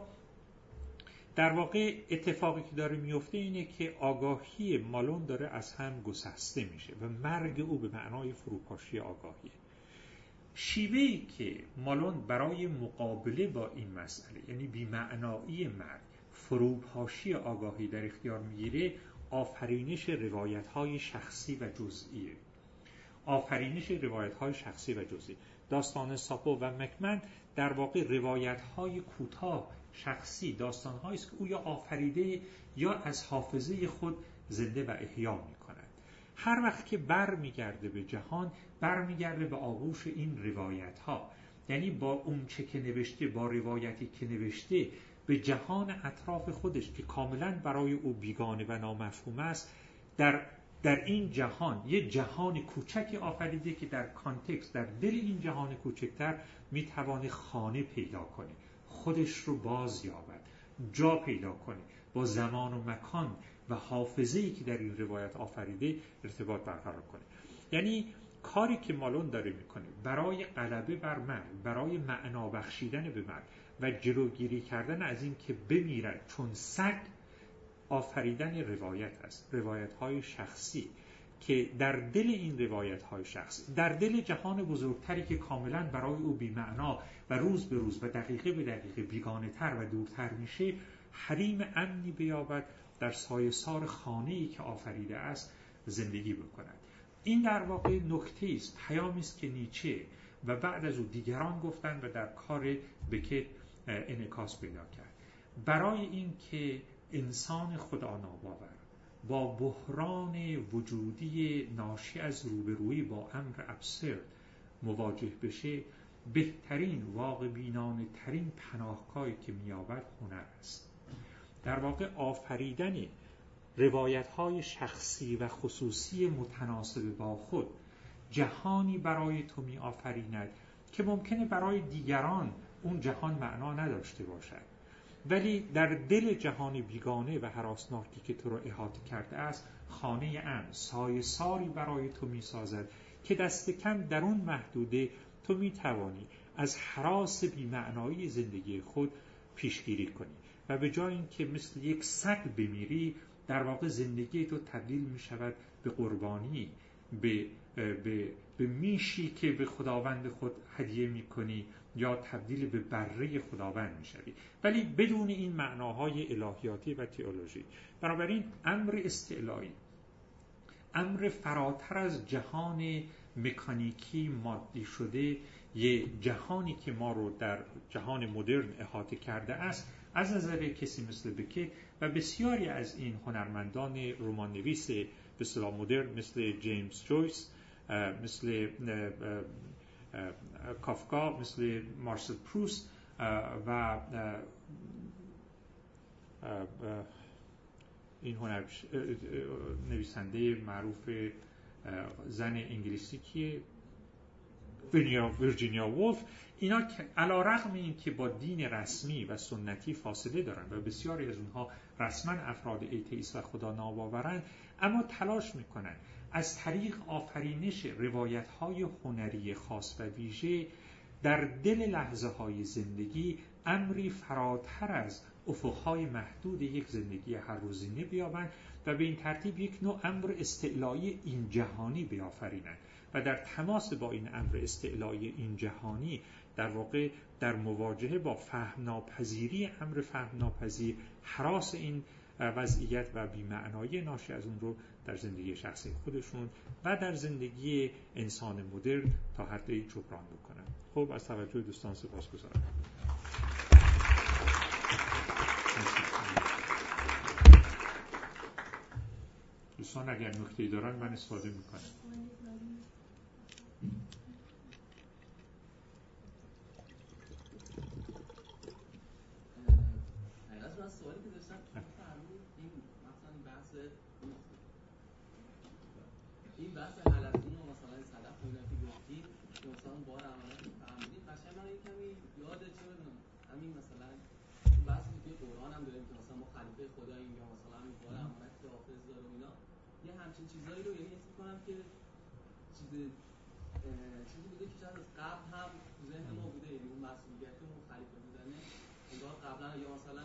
در واقع اتفاقی که داره میفته اینه که آگاهی مالون داره از هم گسسته میشه و مرگ او به معنای فروپاشی آگاهیه. شیوهی که مالون برای مقابله با این مسئله، یعنی بی‌معنایی مرگ، فروپاشی آگاهی در اختیار میگیره، آفرینش روایت‌های شخصی و جزئیه. آفرینش روایت‌های شخصی و جزئی. داستان ساپو و مکمن در واقع روایت‌های کوتاه شخصی، داستان‌هایی است که او یا آفریده یا از حافظه خود زنده و احیا می‌کند. هر وقت که برمیگرده به جهان، برمیگرده به آغوش این روایت‌ها. یعنی با اون چه که نوشته، با روایتی که نوشته، به جهان اطراف خودش که کاملا برای او بیگانه و نامفهوم است، در این جهان یه جهان کوچکی آفریده که در کانتکست، در دل این جهان کوچکتر میتوانه خانه پیدا کنه، خودش رو باز یابد، جا پیدا کنه، با زمان و مکان و حافظه‌ای که در این روایت آفریده ارتباط برقرار کنه. یعنی کاری که مالون داره میکنه برای غلبه بر مرگ، برای معنا بخشیدن به مرگ و جلوگیری کردن از این که بمیرد چون سگ، آفریدن روایت است، روایت‌های شخصی که در دل این روایت‌های شخصی، در دل جهان بزرگتری که کاملا برای او بی‌معنا و روز به روز و دقیقه به دقیقه بیگانه‌تر و دورتر میشه، حریم امنی بیابد، در سایه‌سار خانه‌ای که آفریده است زندگی بکند. این در واقع نکته است، پیامی است که نیچه و بعد از او دیگران گفتند و در کار بکت انعکاس پیدا کرد. برای این که انسان خدا ناباور با بحران وجودی ناشی از روبرویی با امر ابسرد مواجه بشه، بهترین واقع بینانه ترین پناهگاهی که می‌یابد هنر است. در واقع آفریدن روایت‌های شخصی و خصوصی متناسب با خود جهانی برای تو می‌آفریند که ممکنه برای دیگران اون جهان معنا نداشته باشد، ولی در دل جهان بیگانه و هراسناکی که تو را احاطه کرده است، خانه امن، سایه‌ساری برای تو می‌سازد که دست کم در اون محدوده تو می‌توانی از هراس بی‌معنایی زندگی خود پیشگیری کنی و به جای اینکه مثل یک سگ بمیری، در واقع زندگی تو تبدیل می‌شود به قربانی، به میشی که به خداوند خود هدیه می‌کنی یا تبدیل به بره خداوند می‌شوی، ولی بدون این معناهای الهیاتی و تئولوژی. بنابراین امر استعلایی، امر فراتر از جهان مکانیکی مادی شده، یه جهانی که ما رو در جهان مدرن احاطه کرده است، از نظر کسی مثل بکت و بسیاری از این هنرمندان رمان نویس به اصطلاح مدرن مثل جیمز جویس، مثل کافکا، مثل مارسل پروست و این نویسنده معروف زن انگلیسی که ویرجینیا وولف، اینا علی‌رغم این که با دین رسمی و سنتی فاصله دارن و بسیاری از اونها رسما افراد ایتئیست و خدا ناباورن، اما تلاش میکنن از طریق آفرینش روایت‌های هنری خاص و ویژه در دل لحظه‌های زندگی امری فراتر از افق‌های محدود یک زندگی هر روزینه بیابند و به این ترتیب یک نوع امر استعلایی این جهانی بیافرینند و در تماس با این امر استعلایی این جهانی در واقع در مواجهه با فهم ناپذیری امر فهم ناپذیر، هراس این وضعیت و بی‌معنایی ناشی از اون رو در زندگی شخصی خودشون و در زندگی انسان مدرن تا حدی جبران بکنن. خب از توجه دوستان سپاسگزارم. دوستان اگر نکته‌ای دارن من استفاده میکنم. من سوالی که داشتم این مثلا بحث حلزون و مثلا صدف و اینا که گفتید که مثلا بار امانت فهمیدید، قشنگ من این کمی یاد چه بدونم همین مثلا بحثی که قرآن هم داریم که مثلا ما خلیفه خداییم یا مثلا همین بار امانت که حافظ داره و اینا، یه همچین چیزایی رو یعنی حس می‌کنم که چیزی بوده که شاید از قبل هم ذهن ما بوده، یعنی اون مسئولیت اون خلیفه بودنه انگار قبلا، یا مثلا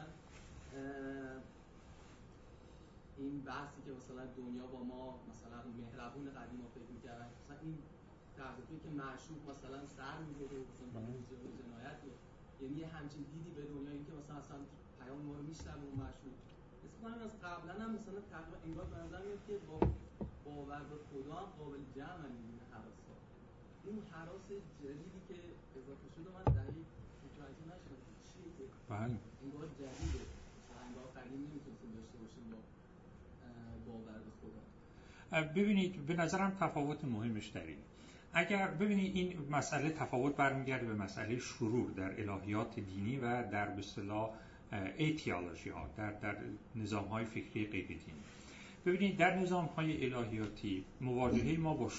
این بحثی که مثلا دنیا با ما مثلا مهربون قدیم ما فکر می‌کردن، مثلا این طرز فکری که معشوق مثلا سر می‌بره و مثلا با جنایت، یعنی یه همچین دیدی به دنیا، این که مثلا پیام ما رو میشنوه اون معشوق. مثلا از قبلا هم مثلا تقریبا انگار به نظر میاد که با باور به خدا هم قابل جمع این حراسا، این حراس جدیدی که اضافه شده من دقیق متوجه نشدم چیه که انگار جدیده، مثلا انگار قدیم نمیتونستیم داشته باشیم با باور به خدا. ببینید به نظرم تفاوت مهمش در اینه. اگر ببینید این مسئله تفاوت برمیگرده به مسئله شرور در الهیات دینی و در به اصطلاح ایتیولوژی ها، در نظام های فکری غیر دینی. ببینید در نظام های الهیاتی مواجهه ما با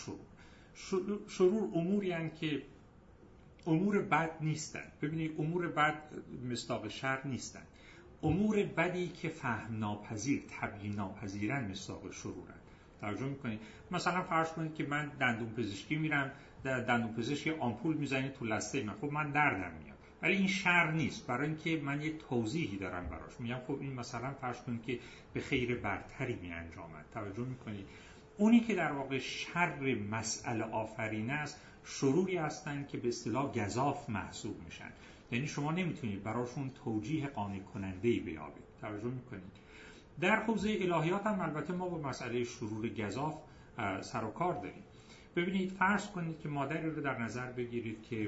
شرور اموری هستند که امور بد نیستند. ببینید امور بد مصداق شر نیستند. امور بدی که فهم ناپذیر، تبیین ناپذیرن مصداق شرورند. توجه میکنید؟ مثلا فرض کنید که من دندون پزشکی میرم، دندون پزشک آمپول میزنه تو لثه من، خب من دردم میاد، ولی این شر نیست، برای اینکه من یه توضیحی دارم براش. میگم خب این مثلا فرض کنید که به خیر برتری میانجامد. توجه میکنید؟ اونی که در واقع شر مسئله آفرین است، شروری هستند که به اصطلاح گزاف محسوب میشن، یعنی شما نمیتونید براشون توجیه قانع کننده‌ای بیابید. توجه میکنید؟ در حوزه الهیات هم البته ما با مسئله شرور گزاف سر و کار داریم. ببینید فرض کنید که مادری رو در نظر بگیرید که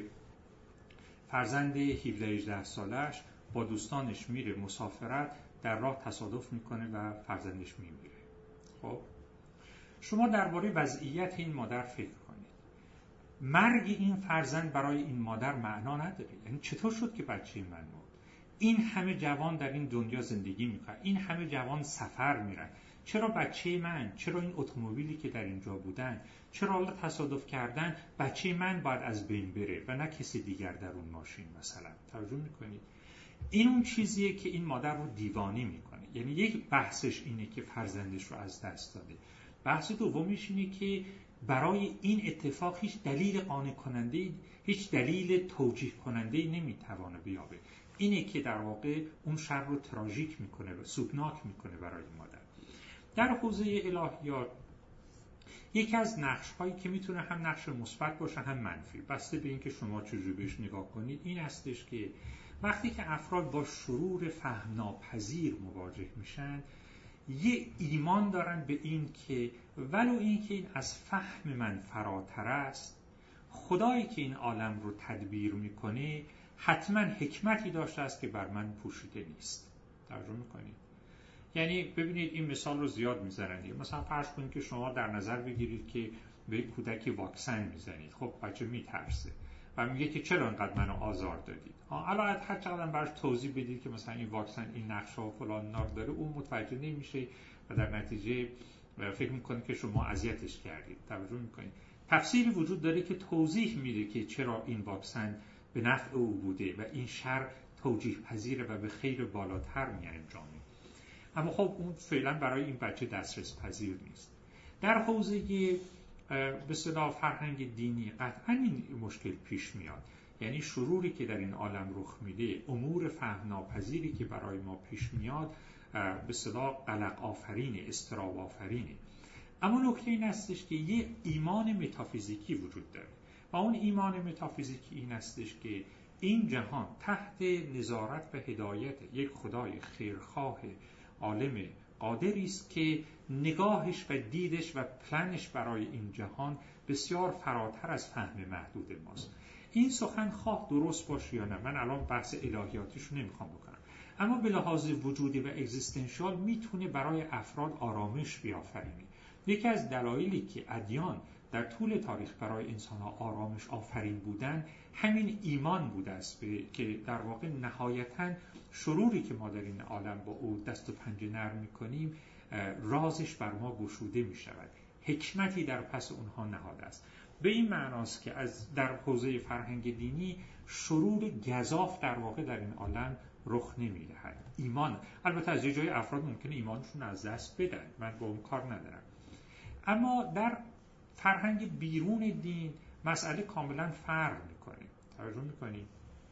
فرزند 17-18 سالش با دوستانش میره مسافرت، در راه تصادف میکنه و فرزندش میمیره. خب شما درباره وضعیت این مادر فکر کنید. مرگ این فرزند برای این مادر معنا نداره. یعنی چطور شد که بچه من مرد؟ این همه جوان در این دنیا زندگی میکنن، این همه جوان سفر میرن، چرا بچه من، چرا این اتومبیلی که در اینجا بودن، چرا حالا تصادف کردن، بچه من باید از بین بره و نه کسی دیگر در اون ماشین مثلا؟ توجه میکنید؟ این اون چیزیه که این مادر رو دیوانه میکنه. یعنی یک بحثش اینه که فرزندش رو از دست داده. بحث دومش اینه که برای این اتفاق هیچ دلیل قانع کننده، هیچ دلیل توجیه کننده نمیتوانه بیابه. اینه که در واقع اون شر رو تراژیک میکنه و سوگناک میکنه برای مادر. در حوزه الهیات یکی از نقش هایی که میتونه هم نقش مثبت باشه هم منفی، بسته به اینکه شما چجوری بهش نگاه کنید، این هستش که وقتی که افراد با شرور فهم ناپذیر مواجه میشن، یه ایمان دارن به این که ولو این که این از فهم من فراتر است، خدایی که این عالم رو تدبیر میکنه حتما حکمتی داشته است که بر من پوشیده نیست. توجه میکنید؟ یعنی ببینید این مثال رو زیاد میزنن دیگه. مثلا فرض کنید که شما در نظر بگیرید که به یک کودکی واکسن میزنید. خب بچه میترسه و میگه که چرا انقدر منو آزار دادید؟ الان هر چقدر براش توضیح بدید که مثلا این واکسن این نقشه‌ها و فلان نار داره، اون متوجه نمیشه و در نتیجه فکر میکنه که شما اذیتش کردید. توجه میکنید؟ تفسیری وجود داره که توضیح میده که چرا این واکسن به نفع او بوده و این شر توجیه پذیره و به خیر بالاتر میانجامه. اما خب اون فعلا برای این بچه دسترس پذیر نیست. در حوزه به اصطلاح فرهنگ دینی قطعا این مشکل پیش میاد. یعنی شروری که در این عالم رخ میده، امور فهم ناپذیری که برای ما پیش میاد، به اصطلاح قلق آفرینه، اضطراب آفرینه. اما نکته این هستش که یه ایمان متافیزیکی وجود داره و اون ایمان متافیزیکی این هستش که این جهان تحت نظارت و هدایت یک خدای خیرخواه عالم قادری است که نگاهش و دیدش و پلنش برای این جهان بسیار فراتر از فهم محدود ماست. این سخن خواه درست باشه یا نه، من الان بحث الهیاتیش رو نمیخوام بکنم، اما به لحاظ وجودی و اگزیستنشال میتونه برای افراد آرامش بیافرینه. یکی از دلایلی که ادیان در طول تاریخ برای انسان‌ها آرامش آفرین بودن همین ایمان بوده است که در واقع نهایتاً شروری که ما در این عالم با او دست و پنجه نرم می‌کنیم رازش بر ما گشوده می‌شود، حکمتی در پس اونها نهاده است. به این معناست که در حوزه فرهنگ دینی شرور گزاف در واقع در این عالم رخ نمی‌دهد. ایمان البته از یه جای افراد ممکنه ایمانشون از دست بدن، من با اون کار ندارم، اما در فرهنگ بیرون دین مسئله کاملا فرق میکنه. توجه میکنید؟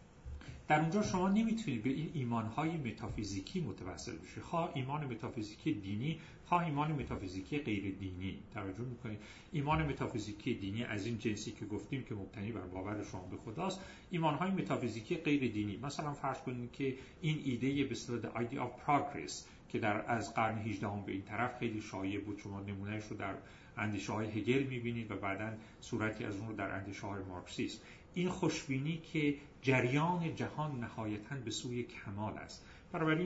در اونجا شما نمیتونید به این ایمانهای متافیزیکی متوسل بشید، خواه ایمان متافیزیکی دینی، خواه ایمان متافیزیکی غیر دینی. توجه میکنید؟ ایمان متافیزیکی دینی از این جنسی که گفتیم که مبتنی بر باور شما به خداست. ایمانهای متافیزیکی غیر دینی، مثلا فرض کنید که این ایده به اصطلاح the idea of progress که از قرن 18 به این طرف خیلی شایع بود، شما نمونهش رو در اندیشه‌های هگل می‌بینید و بعداً صورتی از اون رو در اندیشه‌های مارکسیسم. این خوشبینی که جریان جهان نهایتاً به سوی کمال است. بنابراین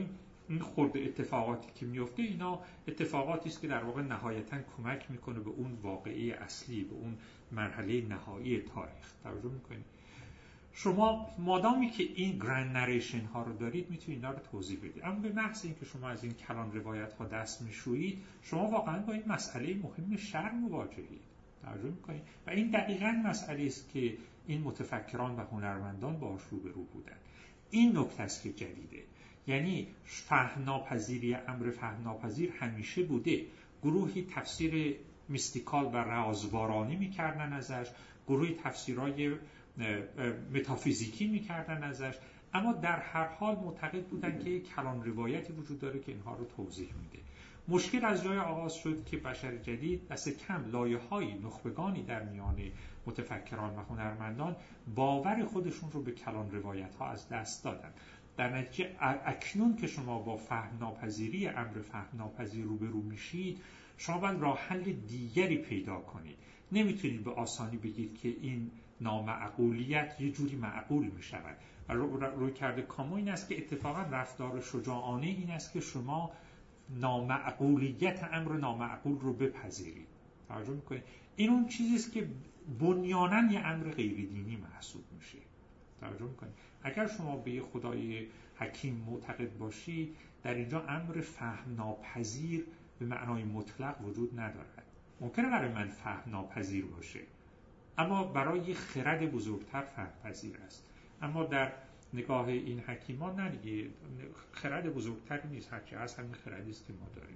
این خورده اتفاقاتی که میفته اینا اتفاقاتی است که در واقع نهایتاً کمک میکنه به اون واقعه اصلی، به اون مرحله نهایی تاریخ. توجه میکنید؟ شما مادامی که این گرند نریشن ها رو دارید میتونید اینا رو توضیح بدید، اما به محض اینکه شما از این کلان روایت ها دست میشویید شما واقعا با این مسئله مهم شرع مواجهید. توجه میکنید؟ و این دقیقاً مسئله است که این متفکران و هنرمندان باهاش روبرو بودن. این نکته است که جدیده، یعنی فهمناپذیری امر فهمناپذیر همیشه بوده. گروهی تفسیر میستیکال و رازوارانی میکردن ازش، گروهی تفسیرهای متافیزیکی میکردن ازش، اما در هر حال معتقد بودن که یک کلان روایتی وجود داره که اینها رو توضیح میده. مشکل از جای آغاز شد که بشر جدید دست کم لایه‌های نخبگانی در میان متفکران و هنرمندان باور خودشون رو به کلان روایت‌ها از دست دادن. در نتیجه اکنون که شما با فهمناپذیری امر فهمناپذیر روبرو میشید، شما باید راه حل دیگری پیدا کنید. نمیتونید به آسانی بگید که این نامعقولیت یه جوری معقول میشود. و روی کرده کامو این است که اتفاقا رفتار شجاعانه این است که شما نامعقولیت امر نامعقول رو بپذیرید. توجه میکنید؟ این اون چیزی است که بنیاناً یه امر غیر دینی محسوب میشه. توجه میکنید؟ اگر شما به یه خدای حکیم معتقد باشید، در اینجا امر فهم ناپذیر به معنای مطلق وجود ندارد. ممکنه برای من فهم ناپذیر باشه، اما برای خرد بزرگتر فهم پذیر است. اما در نگاه این حکیمان نه دیگه، خرد بزرگتری نیست، هرچی هست همین خردی است که ما داریم.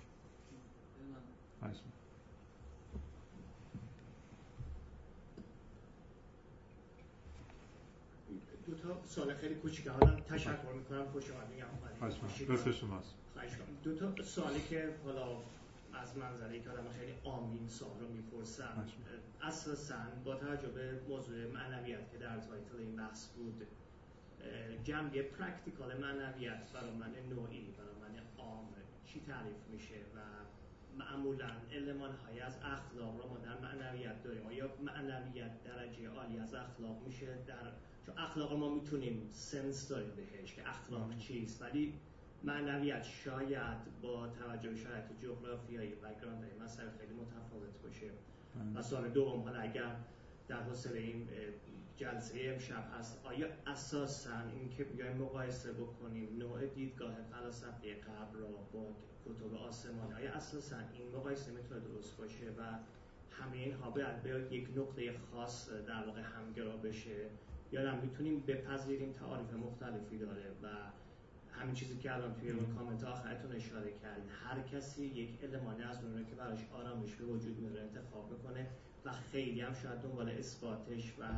دو تا سوال خیلی کوچیکه، حالا تشکر میکنم خوش آمدید. دو تا سوالی که حالا از منظره که آدم خیلی عامی سوال رو میپرسم، اساساً با توجه به موضوع معنویت که در تایتل این بحث بود، جنبه پرکتیکال معنویت برای من نوعی، برای من عام چی تعریف میشه و معمولاً المان‌های از اخلاق رو ما در معنویت داریم؟ آیا معنویت درجه عالی از اخلاق میشه؟ چون اخلاق ما میتونیم سنس داریم بهش که اخلاق چیست، ولی معنویت شاید با توجه به شرایط جغرافیایی و بک‌گراند مسائل خیلی متفاوت باشه. و سوال دوم، حالا اگر در حوصله این جلسه امشب هست، آیا اساساً این که بیایم مقایسه بکنیم نوع دیدگاه فلسفه قبل را با کتب آسمانی، آیا اساساً این مقایسه میتونه درست باشه و همه اینها باید به یک نقطه خاص در واقع همگرا بشه، یا نه میتونیم بپذیریم تعاریف مختلفی داره و همین چیزی که الان توی اون کامنت آخرتون اشاره کردین، هر کسی یک المانی از اون رو که براش آرامش به وجود میاره انتخاب بکنه و خیلی هم شاید دنبال اثباتش و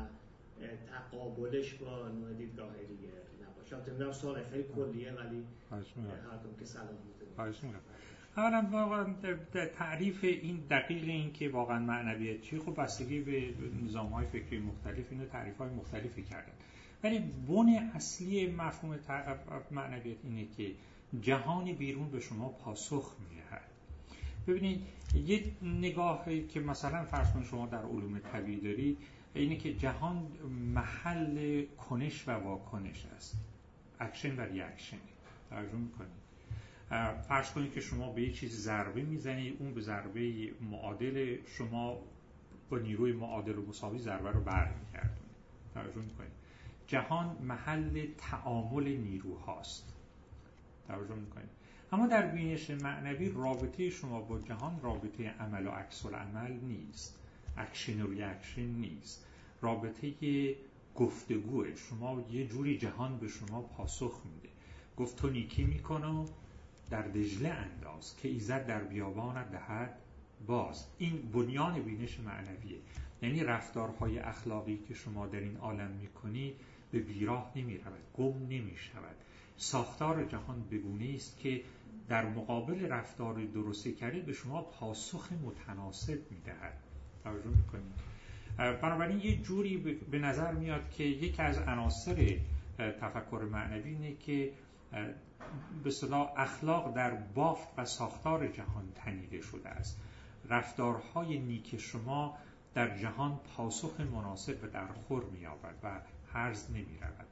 تقابلش با نوع دیدگاه دیگه نباشه. البته سوال خیلی کلیه ولی هر دوم که سلام می‌کنم. اولا واقعا تعریف این دقیق این که واقعا معنویت چی، خب بستگی به نظام‌های فکری مختلف اینو تعریف‌های مختلفی کردن، ولی بن اصلی مفهوم معنویت اینه که جهان بیرون به شما پاسخ می‌دهد. ببینید یه نگاهی که مثلا فرض کنید شما در علوم طبیعی دارید اینه که جهان محل کنش و واکنش است، اکشن و ریاکشن. توجه می‌کنید؟ فرض کنید که شما به یه چیز ضربه میزنید، اون به ضربه معادل شما با نیروی معادل و مساوی ضربه رو برمیگردونه. توجه میکنید؟ جهان محل تعامل نیروهاست. توجه میکنید؟ اما در بینش معنوی رابطه شما با جهان رابطه عمل و عکس العمل نیست، اکشن و ریاکشن نیست، رابطه گفتگوه. شما یه جوری جهان به شما پاسخ میده، گفت تو نیکی میکنو در دجله انداز که ایزد در بیابان دهد باز. این بنیان بینش معنویه، یعنی رفتارهای اخلاقی که شما در این عالم میکنید به بیراه نمیرود، گم نمیشود. ساختار جهان بگونه است که در مقابل رفتار درستی کرده به شما پاسخ متناسب میدهد. توجه میکنید؟ بنابراین یه جوری به نظر میاد که یکی از عناصر تفکر معنوی اینه که به اصطلاح اخلاق در بافت و ساختار جهان تنیده شده است. رفتارهای نیک شما در جهان پاسخ مناسب و درخور می‌یابد و هرز نمی‌رود.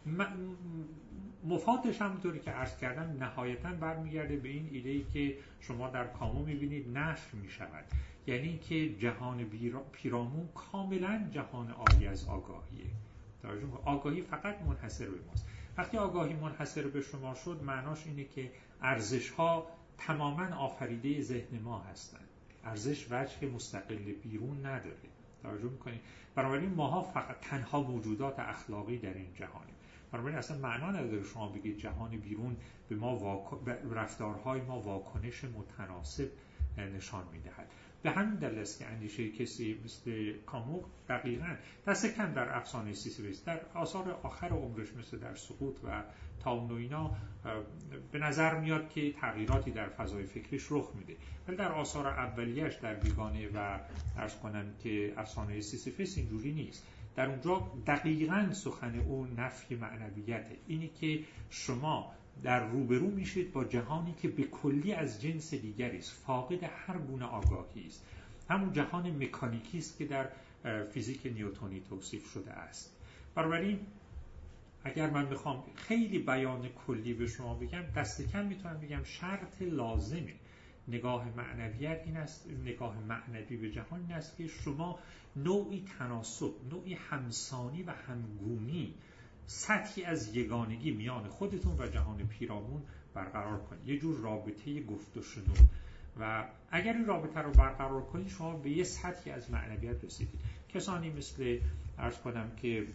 مفادش همونطوری که عرض کردم نهایتاً برمیگرده به این ایده‌ای که شما در کامو می‌بینید نفی می‌شود، یعنی که جهان پیرامون کاملاً جهان عالی از آگاهیه. آگاهی فقط منحصر به ماست. وقتی آگاهی منحصر به شما شد معناش اینه که ارزش‌ها تماماً آفریده ذهن ما هستند. ارزش وجه مستقل بیرون نداره. توجه می‌کنید؟ بنابراین ماها فقط تنها موجودات اخلاقی در این جهانیم. بنابراین اصلا معنا نداره شما بگید جهان بیرون به ما رفتارهای ما واکنش متناسب نشان می‌دهد. به همین دلیل است که اندیشه کسی مثل کامو دقیقاً دست کم در افسانه سیسیفیس، در آثار آخر عمرش مثل در سقوط و تاون و اینا به نظر میاد که تغییراتی در فضای فکریش رخ میده، ولی در آثار اولیش در بیگانه و عرض کنم که افسانه سیسیفیس اینجوری نیست. در اونجا دقیقاً سخن اون نفی معنویته، اینی که شما در روبرو میشید با جهانی که به کلی از جنس دیگری است، فاقد هر گونه آگاهی است. همون جهان مکانیکی است که در فیزیک نیوتنی توصیف شده است. بنابراین اگر من بخوام خیلی بیان کلی به شما بگم، دست کم میتونم بگم شرط لازمه نگاه معنویت این است، نگاه معنوی به جهان این است که شما نوعی تناسب، نوعی همسانی و همگونی، سطحی از یگانگی میان خودتون و جهان پیرامون برقرار کنید، یه جور رابطه گفت و شنود. و اگر این رابطه رو برقرار کنید شما به یه سطحی از معنویت رسیدید. کسانی مثل عرض کنم که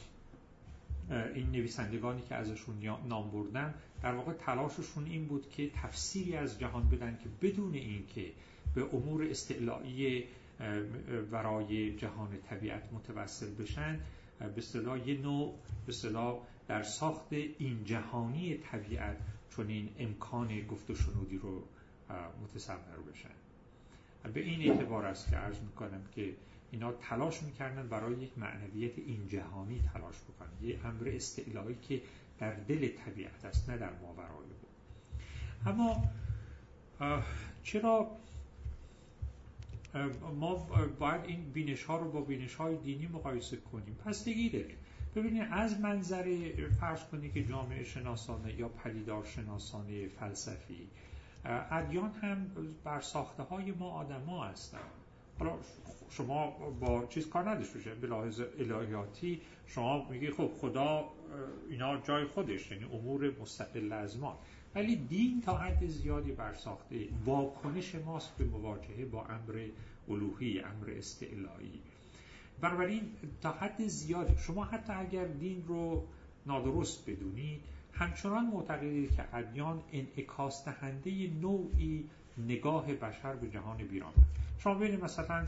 این نویسندگانی که ازشون نام بردم در واقع تلاششون این بود که تفسیری از جهان بدن که بدون اینکه به امور استعلایی برای جهان طبیعت متوسل بشن، به اصطلاح یه نوع به اصطلاح در ساخت این جهانی طبیعت چنین امکان گفت و شنودی رو متصور بشن. به این اعتبار است که عرض میکنم که اینا تلاش میکردن برای یک معنویت این جهانی تلاش بکنن، یه امر استعلایی که در دل طبیعت است نه در ماورای او. اما چرا ما باید این بینش ها رو با بینش های دینی مقایسه کنیم؟ بستگی داره. ببینید از منظر فرض کنید که جامعه شناسانه یا پدیدار شناسانه فلسفی، ادیان هم بر ساخته های ما آدم ها هستن. حالا شما با چیز کار نداشته باشه، به لحاظ الهیاتی شما میگی خب خدا اینا جای خودش، یعنی امور مستقل از ما، ولی دین تا حد زیادی بر ساخته واکنش ماست به مواجهه با امر الوهی، امر استعلایی. بنابراین تا حد زیادی شما حتی اگر دین رو نادرست بدونید، همچنان معتقدید که ادیان انعکاس دهنده نوعی نگاه بشر به جهان بیرون. شما ببینید مثلا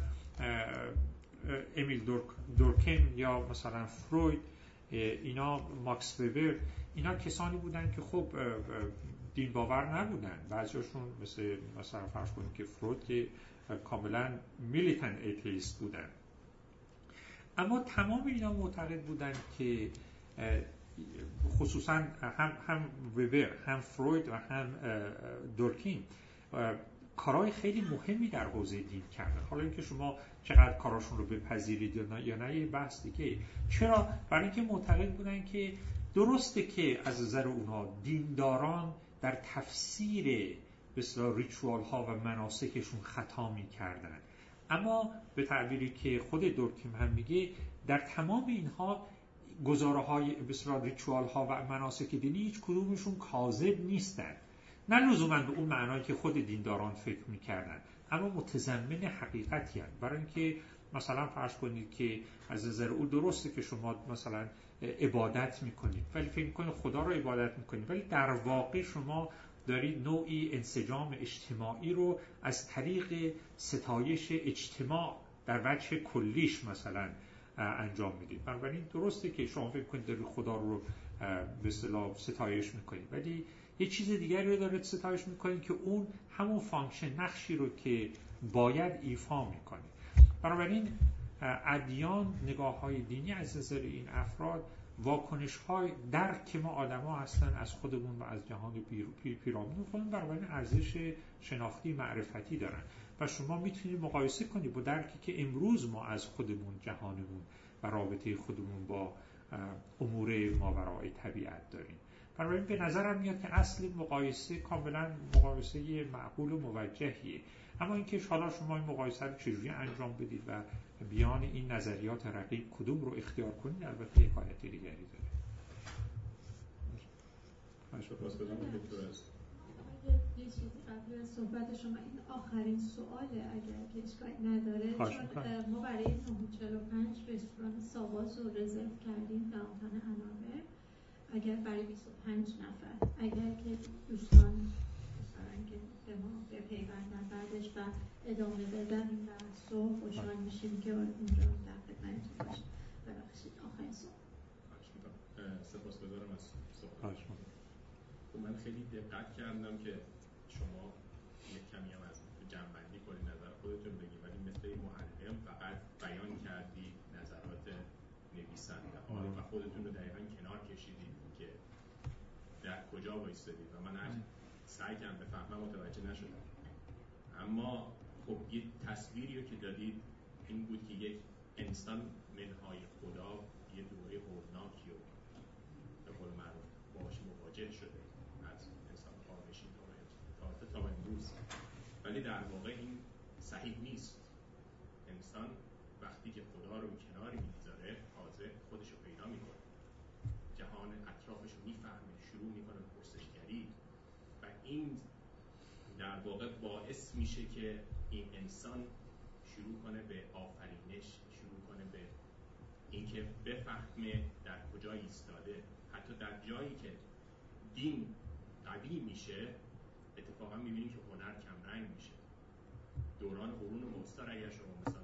امیل دورکیم یا مثلا فروید، اینا ماکس وبر، اینا کسانی بودن که خب دین باور نبودن. بعضیشون مثلا فرض کنید که فروید که کاملا میلیتن ایتیست بودن، اما تمام اینا معتقد بودن که خصوصا هم وبر، هم فروید و هم دورکیم کارهای خیلی مهمی در حوزه دین کردن. حالا اینکه شما چقدر کاراشون رو بپذیرید یا نه یه بحث دیگه. چرا؟ برای اینکه معتقد بودن که درسته که از نظر اونها دینداران در تفسیر به اصطلاح ریچوال ها و مناسکشون خطا می‌کردن، اما به تعبیری که خود دورکیم هم میگه در تمام اینها گزاره‌های به اصطلاح ریچوال ها و مناسک دینی هیچ کدومشون کاذب نیستن، نه لزوما به اون معنایی که خود دینداران فکر می‌کردن، اما متضمن حقیقتی هستند. برای اینکه مثلا فرض کنید که از نظر او درسته که شما مثلا عبادت می‌کنید ولی فکر می‌کنید خدا رو عبادت می‌کنید، ولی در واقع شما دارید نوعی انسجام اجتماعی رو از طریق ستایش اجتماع در وجه کلیش مثلا انجام میدید. بنابراین درسته که شما فکر کنید دارید خدا رو به اصطلاح ستایش می‌کنید، ولی یه چیز دیگری رو دارید ستایش می‌کنید که اون همون فانکشن، نقشی رو که باید ایفا می‌کنه. بنابراین ادیان، نگاه‌های دینی از نظر این افراد واکنش‌های درک ما آدم‌ها هستن از خودمون و از جهان پیرامون خودمون، بنابراین ارزش شناختی معرفتی دارن و شما میتونید مقایسه کنید با درکی که امروز ما از خودمون، جهانمون و رابطه خودمون با امور ماورای طبیعت داریم. بنابراین به نظرم میاد که اصل مقایسه کاملا مقایسه معقول و موجهیه. اما اینکه حالا شما این مقایسه رو چجوری انجام بدید و بیان این نظریات رقیب کدوم رو اختیار کنید البته حکایت دیگری داره. یه چیزی قبل از صحبت شما، این آخرین سواله اگر که اشکالی نداره، چون ما برای 945 رستوران ساواز رو رزرو کردیم داونتاون اناور، اگر برای 25 نفر، اگر که دوستان که به ما بپیوندن بعدش و ادامه بدن این بحث رو، خوشحال میشیم که اونجا در خدمتتون باشیم. ببخشید آخرین سوال. سپاسگزارم از صحبت. من خیلی دقت کردم که شما یک کمی هم از جمع‌بندی کنید، نظر خودتون بگید، ولی مثل معلم فقط بیان کردید نظرات نویسنده ها و خودتون رو دقیقاً کنار کشیدید که در کجا وایسادید و من سعی کردم بفهمم متوجه نشدم. اما خب یه تصویری رو که دادید این بود که یک انسان منهای خدا یه دوره هولناکی رو به قول معروف باهاش مواجه شده از انسان خارشی تا امروز، ولی در واقع این صحیح نیست. انسان وقتی که خدا رو کناری میذاره تازه خودش رو پیدا میکنه، جهان اطرافش رو میفهمه، شروع میکنه به پرسشگری و این در واقع باعث میشه که این انسان شروع کنه به آفرینش، شروع کنه به اینکه بفهمه در کجا ایستاده. حتی در جایی که دین قوی میشه اتفاقا میبینی که هنر کمرنگ میشه. دوران قرون وسطی اگر شما مثلا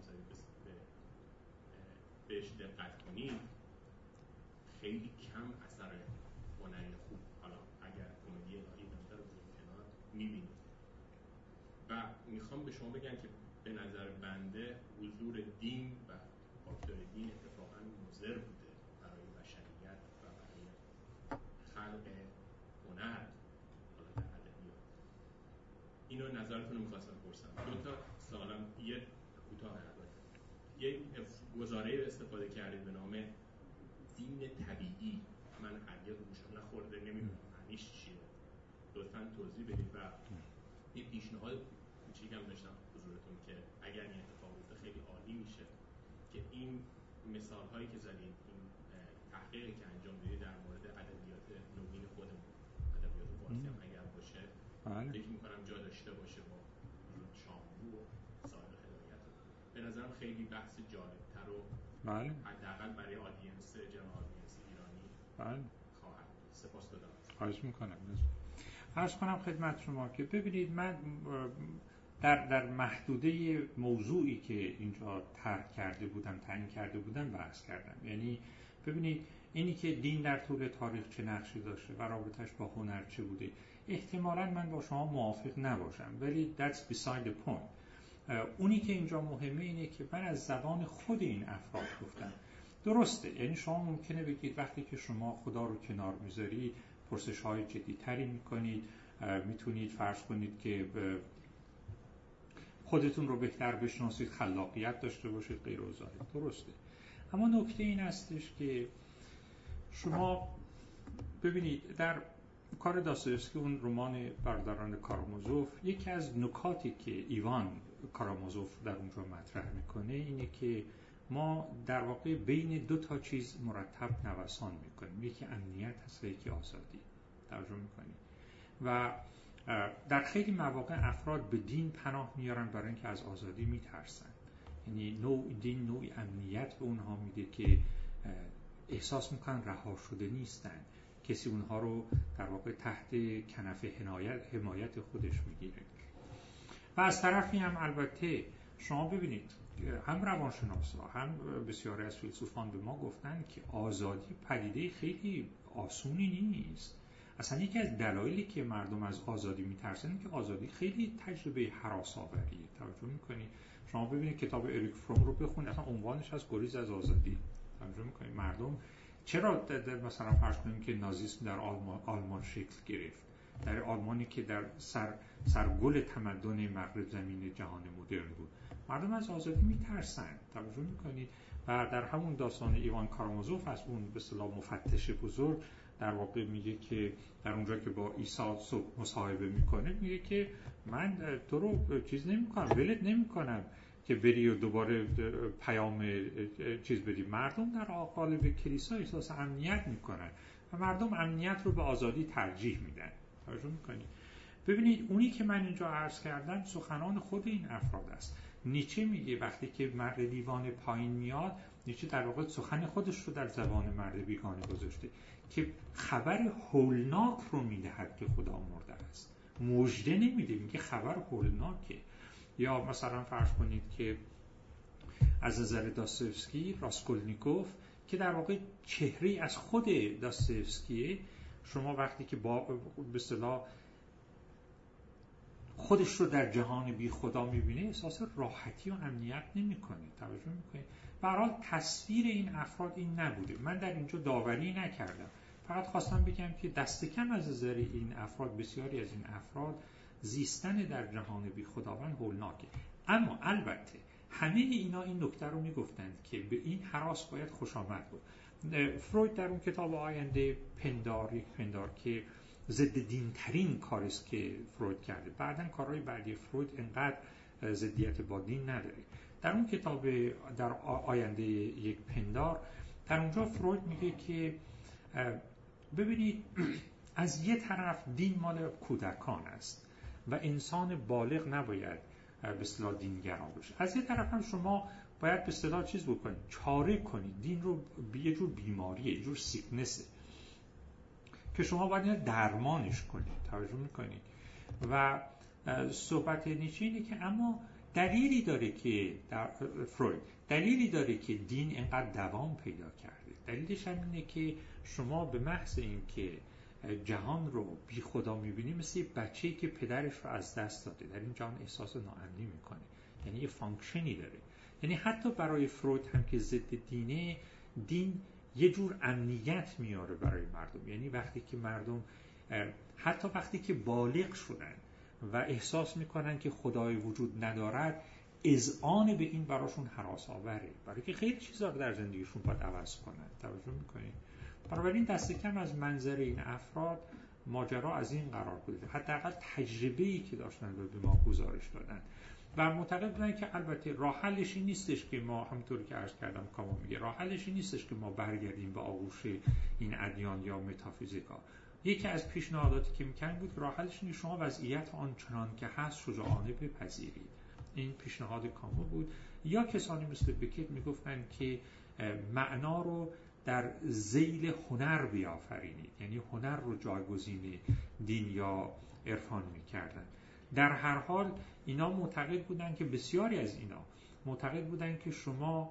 بهش دقت کنید خیلی کم اثر هنری خوب، حالا اگر کمدی الهی بنده رو بزنید کنار میبینید. و میخوام به شما بگم که به نظر بنده حضور دین و فاکتور دین اتفاقا مضر بوده برای بشریت و برای خلق هنر حالا در ادبیات. اینو نظرتون رو میخواستم بپرسم. دو تا سوالم، یه کوتاه البته. یه گزاره استفاده کردید به نام دین طبیعی. من هرگز روش نخورده، نمیدونم معنیش چیه. لطفاً توضیح بدید. و یه پیشنهاد کوچیکم داشتم حضورتون که اگر این اتفاق بیفته خیلی عالی میشه که این مثال‌هایی که زدید، این تحقیقی که انجام دادید در مورد ادبیات نوین خودمون، ادبیات فارسی هم اگر باشه، فکر می‌کنم جا داشته باشه با شاملو و صاحب هدایت. به نظرم خیلی بحث جالب‌تر و حداقل برای آدینس ایرانی خواهد. سپاسگزارم. خواهش می‌کنم. عرض کنم خدمت شما که ببینید من در محدوده موضوعی که اینجا تعیین کرده بودم بحث کردم. یعنی ببینید اینی که دین در طول تاریخ چه نقشی داشته و رابطش با هنر چه بوده، احتمالاً من با شما موافق نباشم، ولی that's beside the point. اونی که اینجا مهمه اینه که من از زبان خود این افراد گفتم. درسته، یعنی شما ممکنه بگید وقتی که شما خدا رو کنار میذارید پرسش‌های جدی‌تری می‌کنید، میتونید فرض کنید که خودتون رو بهتر بشناسید، خلاقیت داشته باشید، غیر و ذالک. درسته. اما نکته این هستش که شما ببینید در کار داستایوفسکی، اون رمان برادران کارامازوف، یکی از نکاتی که ایوان کارامازوف در اونجا مطرح میکنه اینه که ما در واقع بین دو تا چیز مرتب نوسان میکنیم، یکی امنیت هست و یکی آزادی. توجه میکنیم و در خیلی مواقع افراد به دین پناه میارن برای اینکه از آزادی میترسن. یعنی دین نوعی امنیت به اونها میده که احساس میکنن رها شده نیستن، کسی اونها رو در واقع تحت کنف حمایت خودش میگیره. و از طرفی هم البته شما ببینید هم روانشناسا هم بسیاری از فیلسوفان به ما گفتن که آزادی پدیده خیلی آسونی نیست. اصلا یکی از دلایلی که مردم از آزادی میترسن این که آزادی خیلی تجربه هراس‌آوریه. توجه میکنید شما ببینید کتاب اریک فروم رو بخونید، اصلا عنوانش از گریز از آزادی. توجه میکنید مردم چرا مثلا فرض کنیم که نازیسم در آلمان شکل گرفت، در آلمانی که در سرگل تمدن مغرب زمین جهان مدرن بود. مردم از آزادی میترسن، توجه میکنید؟ و در همون داستان ایوان کارامازوف از اون به اصطلاح مفتش بزرگ در واقع میگه که در اونجا که با عیسی مصاحبه میکنه میگه که من تو رو چیز نمیکنم، ولت نمیکنم که بری و دوباره پیام چیز بدی. مردم در قالب کلیسا احساس امنیت میکنن و مردم امنیت رو به آزادی ترجیح میدن. توجه میکنید؟ ببینید اونی که من اینجا عرض کردم سخنان خود این افراد است. نیچه میگه وقتی که مرد دیوانه پایین میاد، نیچه در واقع سخن خودش رو در زبان مرد بیگانه گذاشته که خبر هولناک رو میدهد که خدا مرده است. مژده نمیده، میگه خبر هولناکه. یا مثلا فرض کنید که از نظر داستایوفسکی راسکولنیکوف که در واقع چهره از خود داستایوفسکیه، شما وقتی که با به اصطلاح خودش رو در جهان بی خدا میبینه احساس راحتی و امنیت نمیکنه. توجه میکنه؟ به هر حال تصویر این افراد این نبوده. من در اینجا داوری نکردم، فقط خواستم بگم که دست کم از نظر این افراد، بسیاری از این افراد زیستن در جهان بی خداوند هولناکه. اما البته همه اینا این نکته رو میگفتند که به این هراس باید خوش آمد بود. فروید در اون کتاب آینده پندار که ضد دین ترین کاریست که فروید کرده. بعداً کارهای بعدی فروید انقدر ضدیت با دین نداره. در اون کتاب در آینده یک پندار، در اونجا فروید میگه که ببینید از یه طرف دین مال کودکان است و انسان بالغ نباید به اصطلاح دینگران بشه. از یه طرف هم شما باید به اصطلاح چیز بکنید، چاره کنید. دین رو یه جور بیماریه، یه جور سیکنسه که شما باید درمانش کنید. توجه میکنید؟ و صحبت نیچه اینه که اما دلیلی داره که در فروید دلیلی داره که دین اینقدر دوام پیدا کرده. دلیلش هم اینه که شما به محض این که جهان رو بی خدا میبینی مثل یه بچه‌ای که پدرش رو از دست داده در این جهان احساس ناامنی میکنه. یعنی یه فانکشنی داره. یعنی حتی برای فروید هم که ضد دینه، دین یه جور امنیت میاره برای مردم. یعنی وقتی که مردم حتی وقتی که بالغ شدن و احساس میکنن که خدای وجود ندارد، اذعان به این براشون هراس آوره، برای که خیلی چیزا در زندگیشون باید عوض کنن. توجه میکنید؟ بنابراین دست کم از منظر این افراد ماجرا از این قرار بوده، حداقل تجربه‌ای که داشتن رو به ما گزارش دادن و معتقد بودن که البته راه حلش این نیستش که ما، همونطور که عرض کردم کاما میگه، راه حلش این نیستش که ما برگردیم به آغوش این ادیان یا متافیزیکا. یکی از پیشنهاداتی که می‌کردن بود راه حلش اینه شما وضعیت آنچنان که هست شجاعانه بپذیرید. این پیشنهاد کاما بود. یا کسانی مثل بکت میگفتن که معنا رو در ذیل هنر بیافرینید، یعنی هنر رو جایگزین دین یا عرفان می‌کردن. در هر حال اینا معتقد بودن که بسیاری از اینا معتقد بودن که شما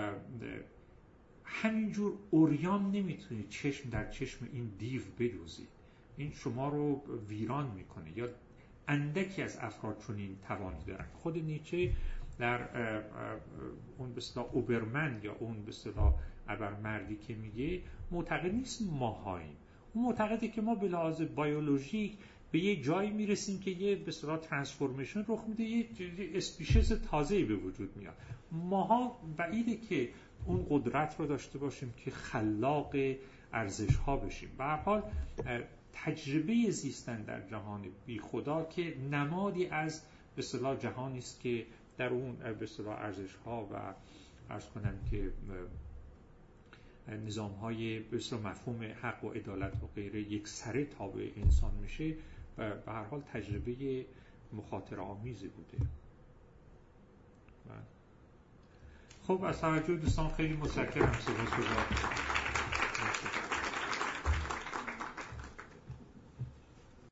همینجور عریان نمیتونید چشم در چشم این دیو بدوزید. این شما رو ویران میکنه. یا اندکی از افراد چنین توانی دارن. خود نیچه در اون به اصطلاح اوبرمن یا اون به اصطلاح ابرمردی که میگه معتقد نیست ماهاییم. اون معتقده که ما به لحاظ بیولوژیک به یه جایی میرسیم که یه به اصطلاح ترانسفورمیشن رخ میده، یه اسپیشیز تازه‌ای به وجود میاد. ماها بعیده که اون قدرت رو داشته باشیم که خلاق ارزش‌ها بشیم. به هر حال تجربه زیستن در جهان بی خدا که نمادی از به اصطلاح جهانی است که در اون به اصطلاح ارزش‌ها و عرض کنم که نظام‌های به اصطلاح مفهوم حق و عدالت و غیره یک سره تابع انسان میشه، و به هر حال تجربه مخاطره آمیزی بوده. خب از توجه دوستان خیلی متشکرم. سپاسگزارم.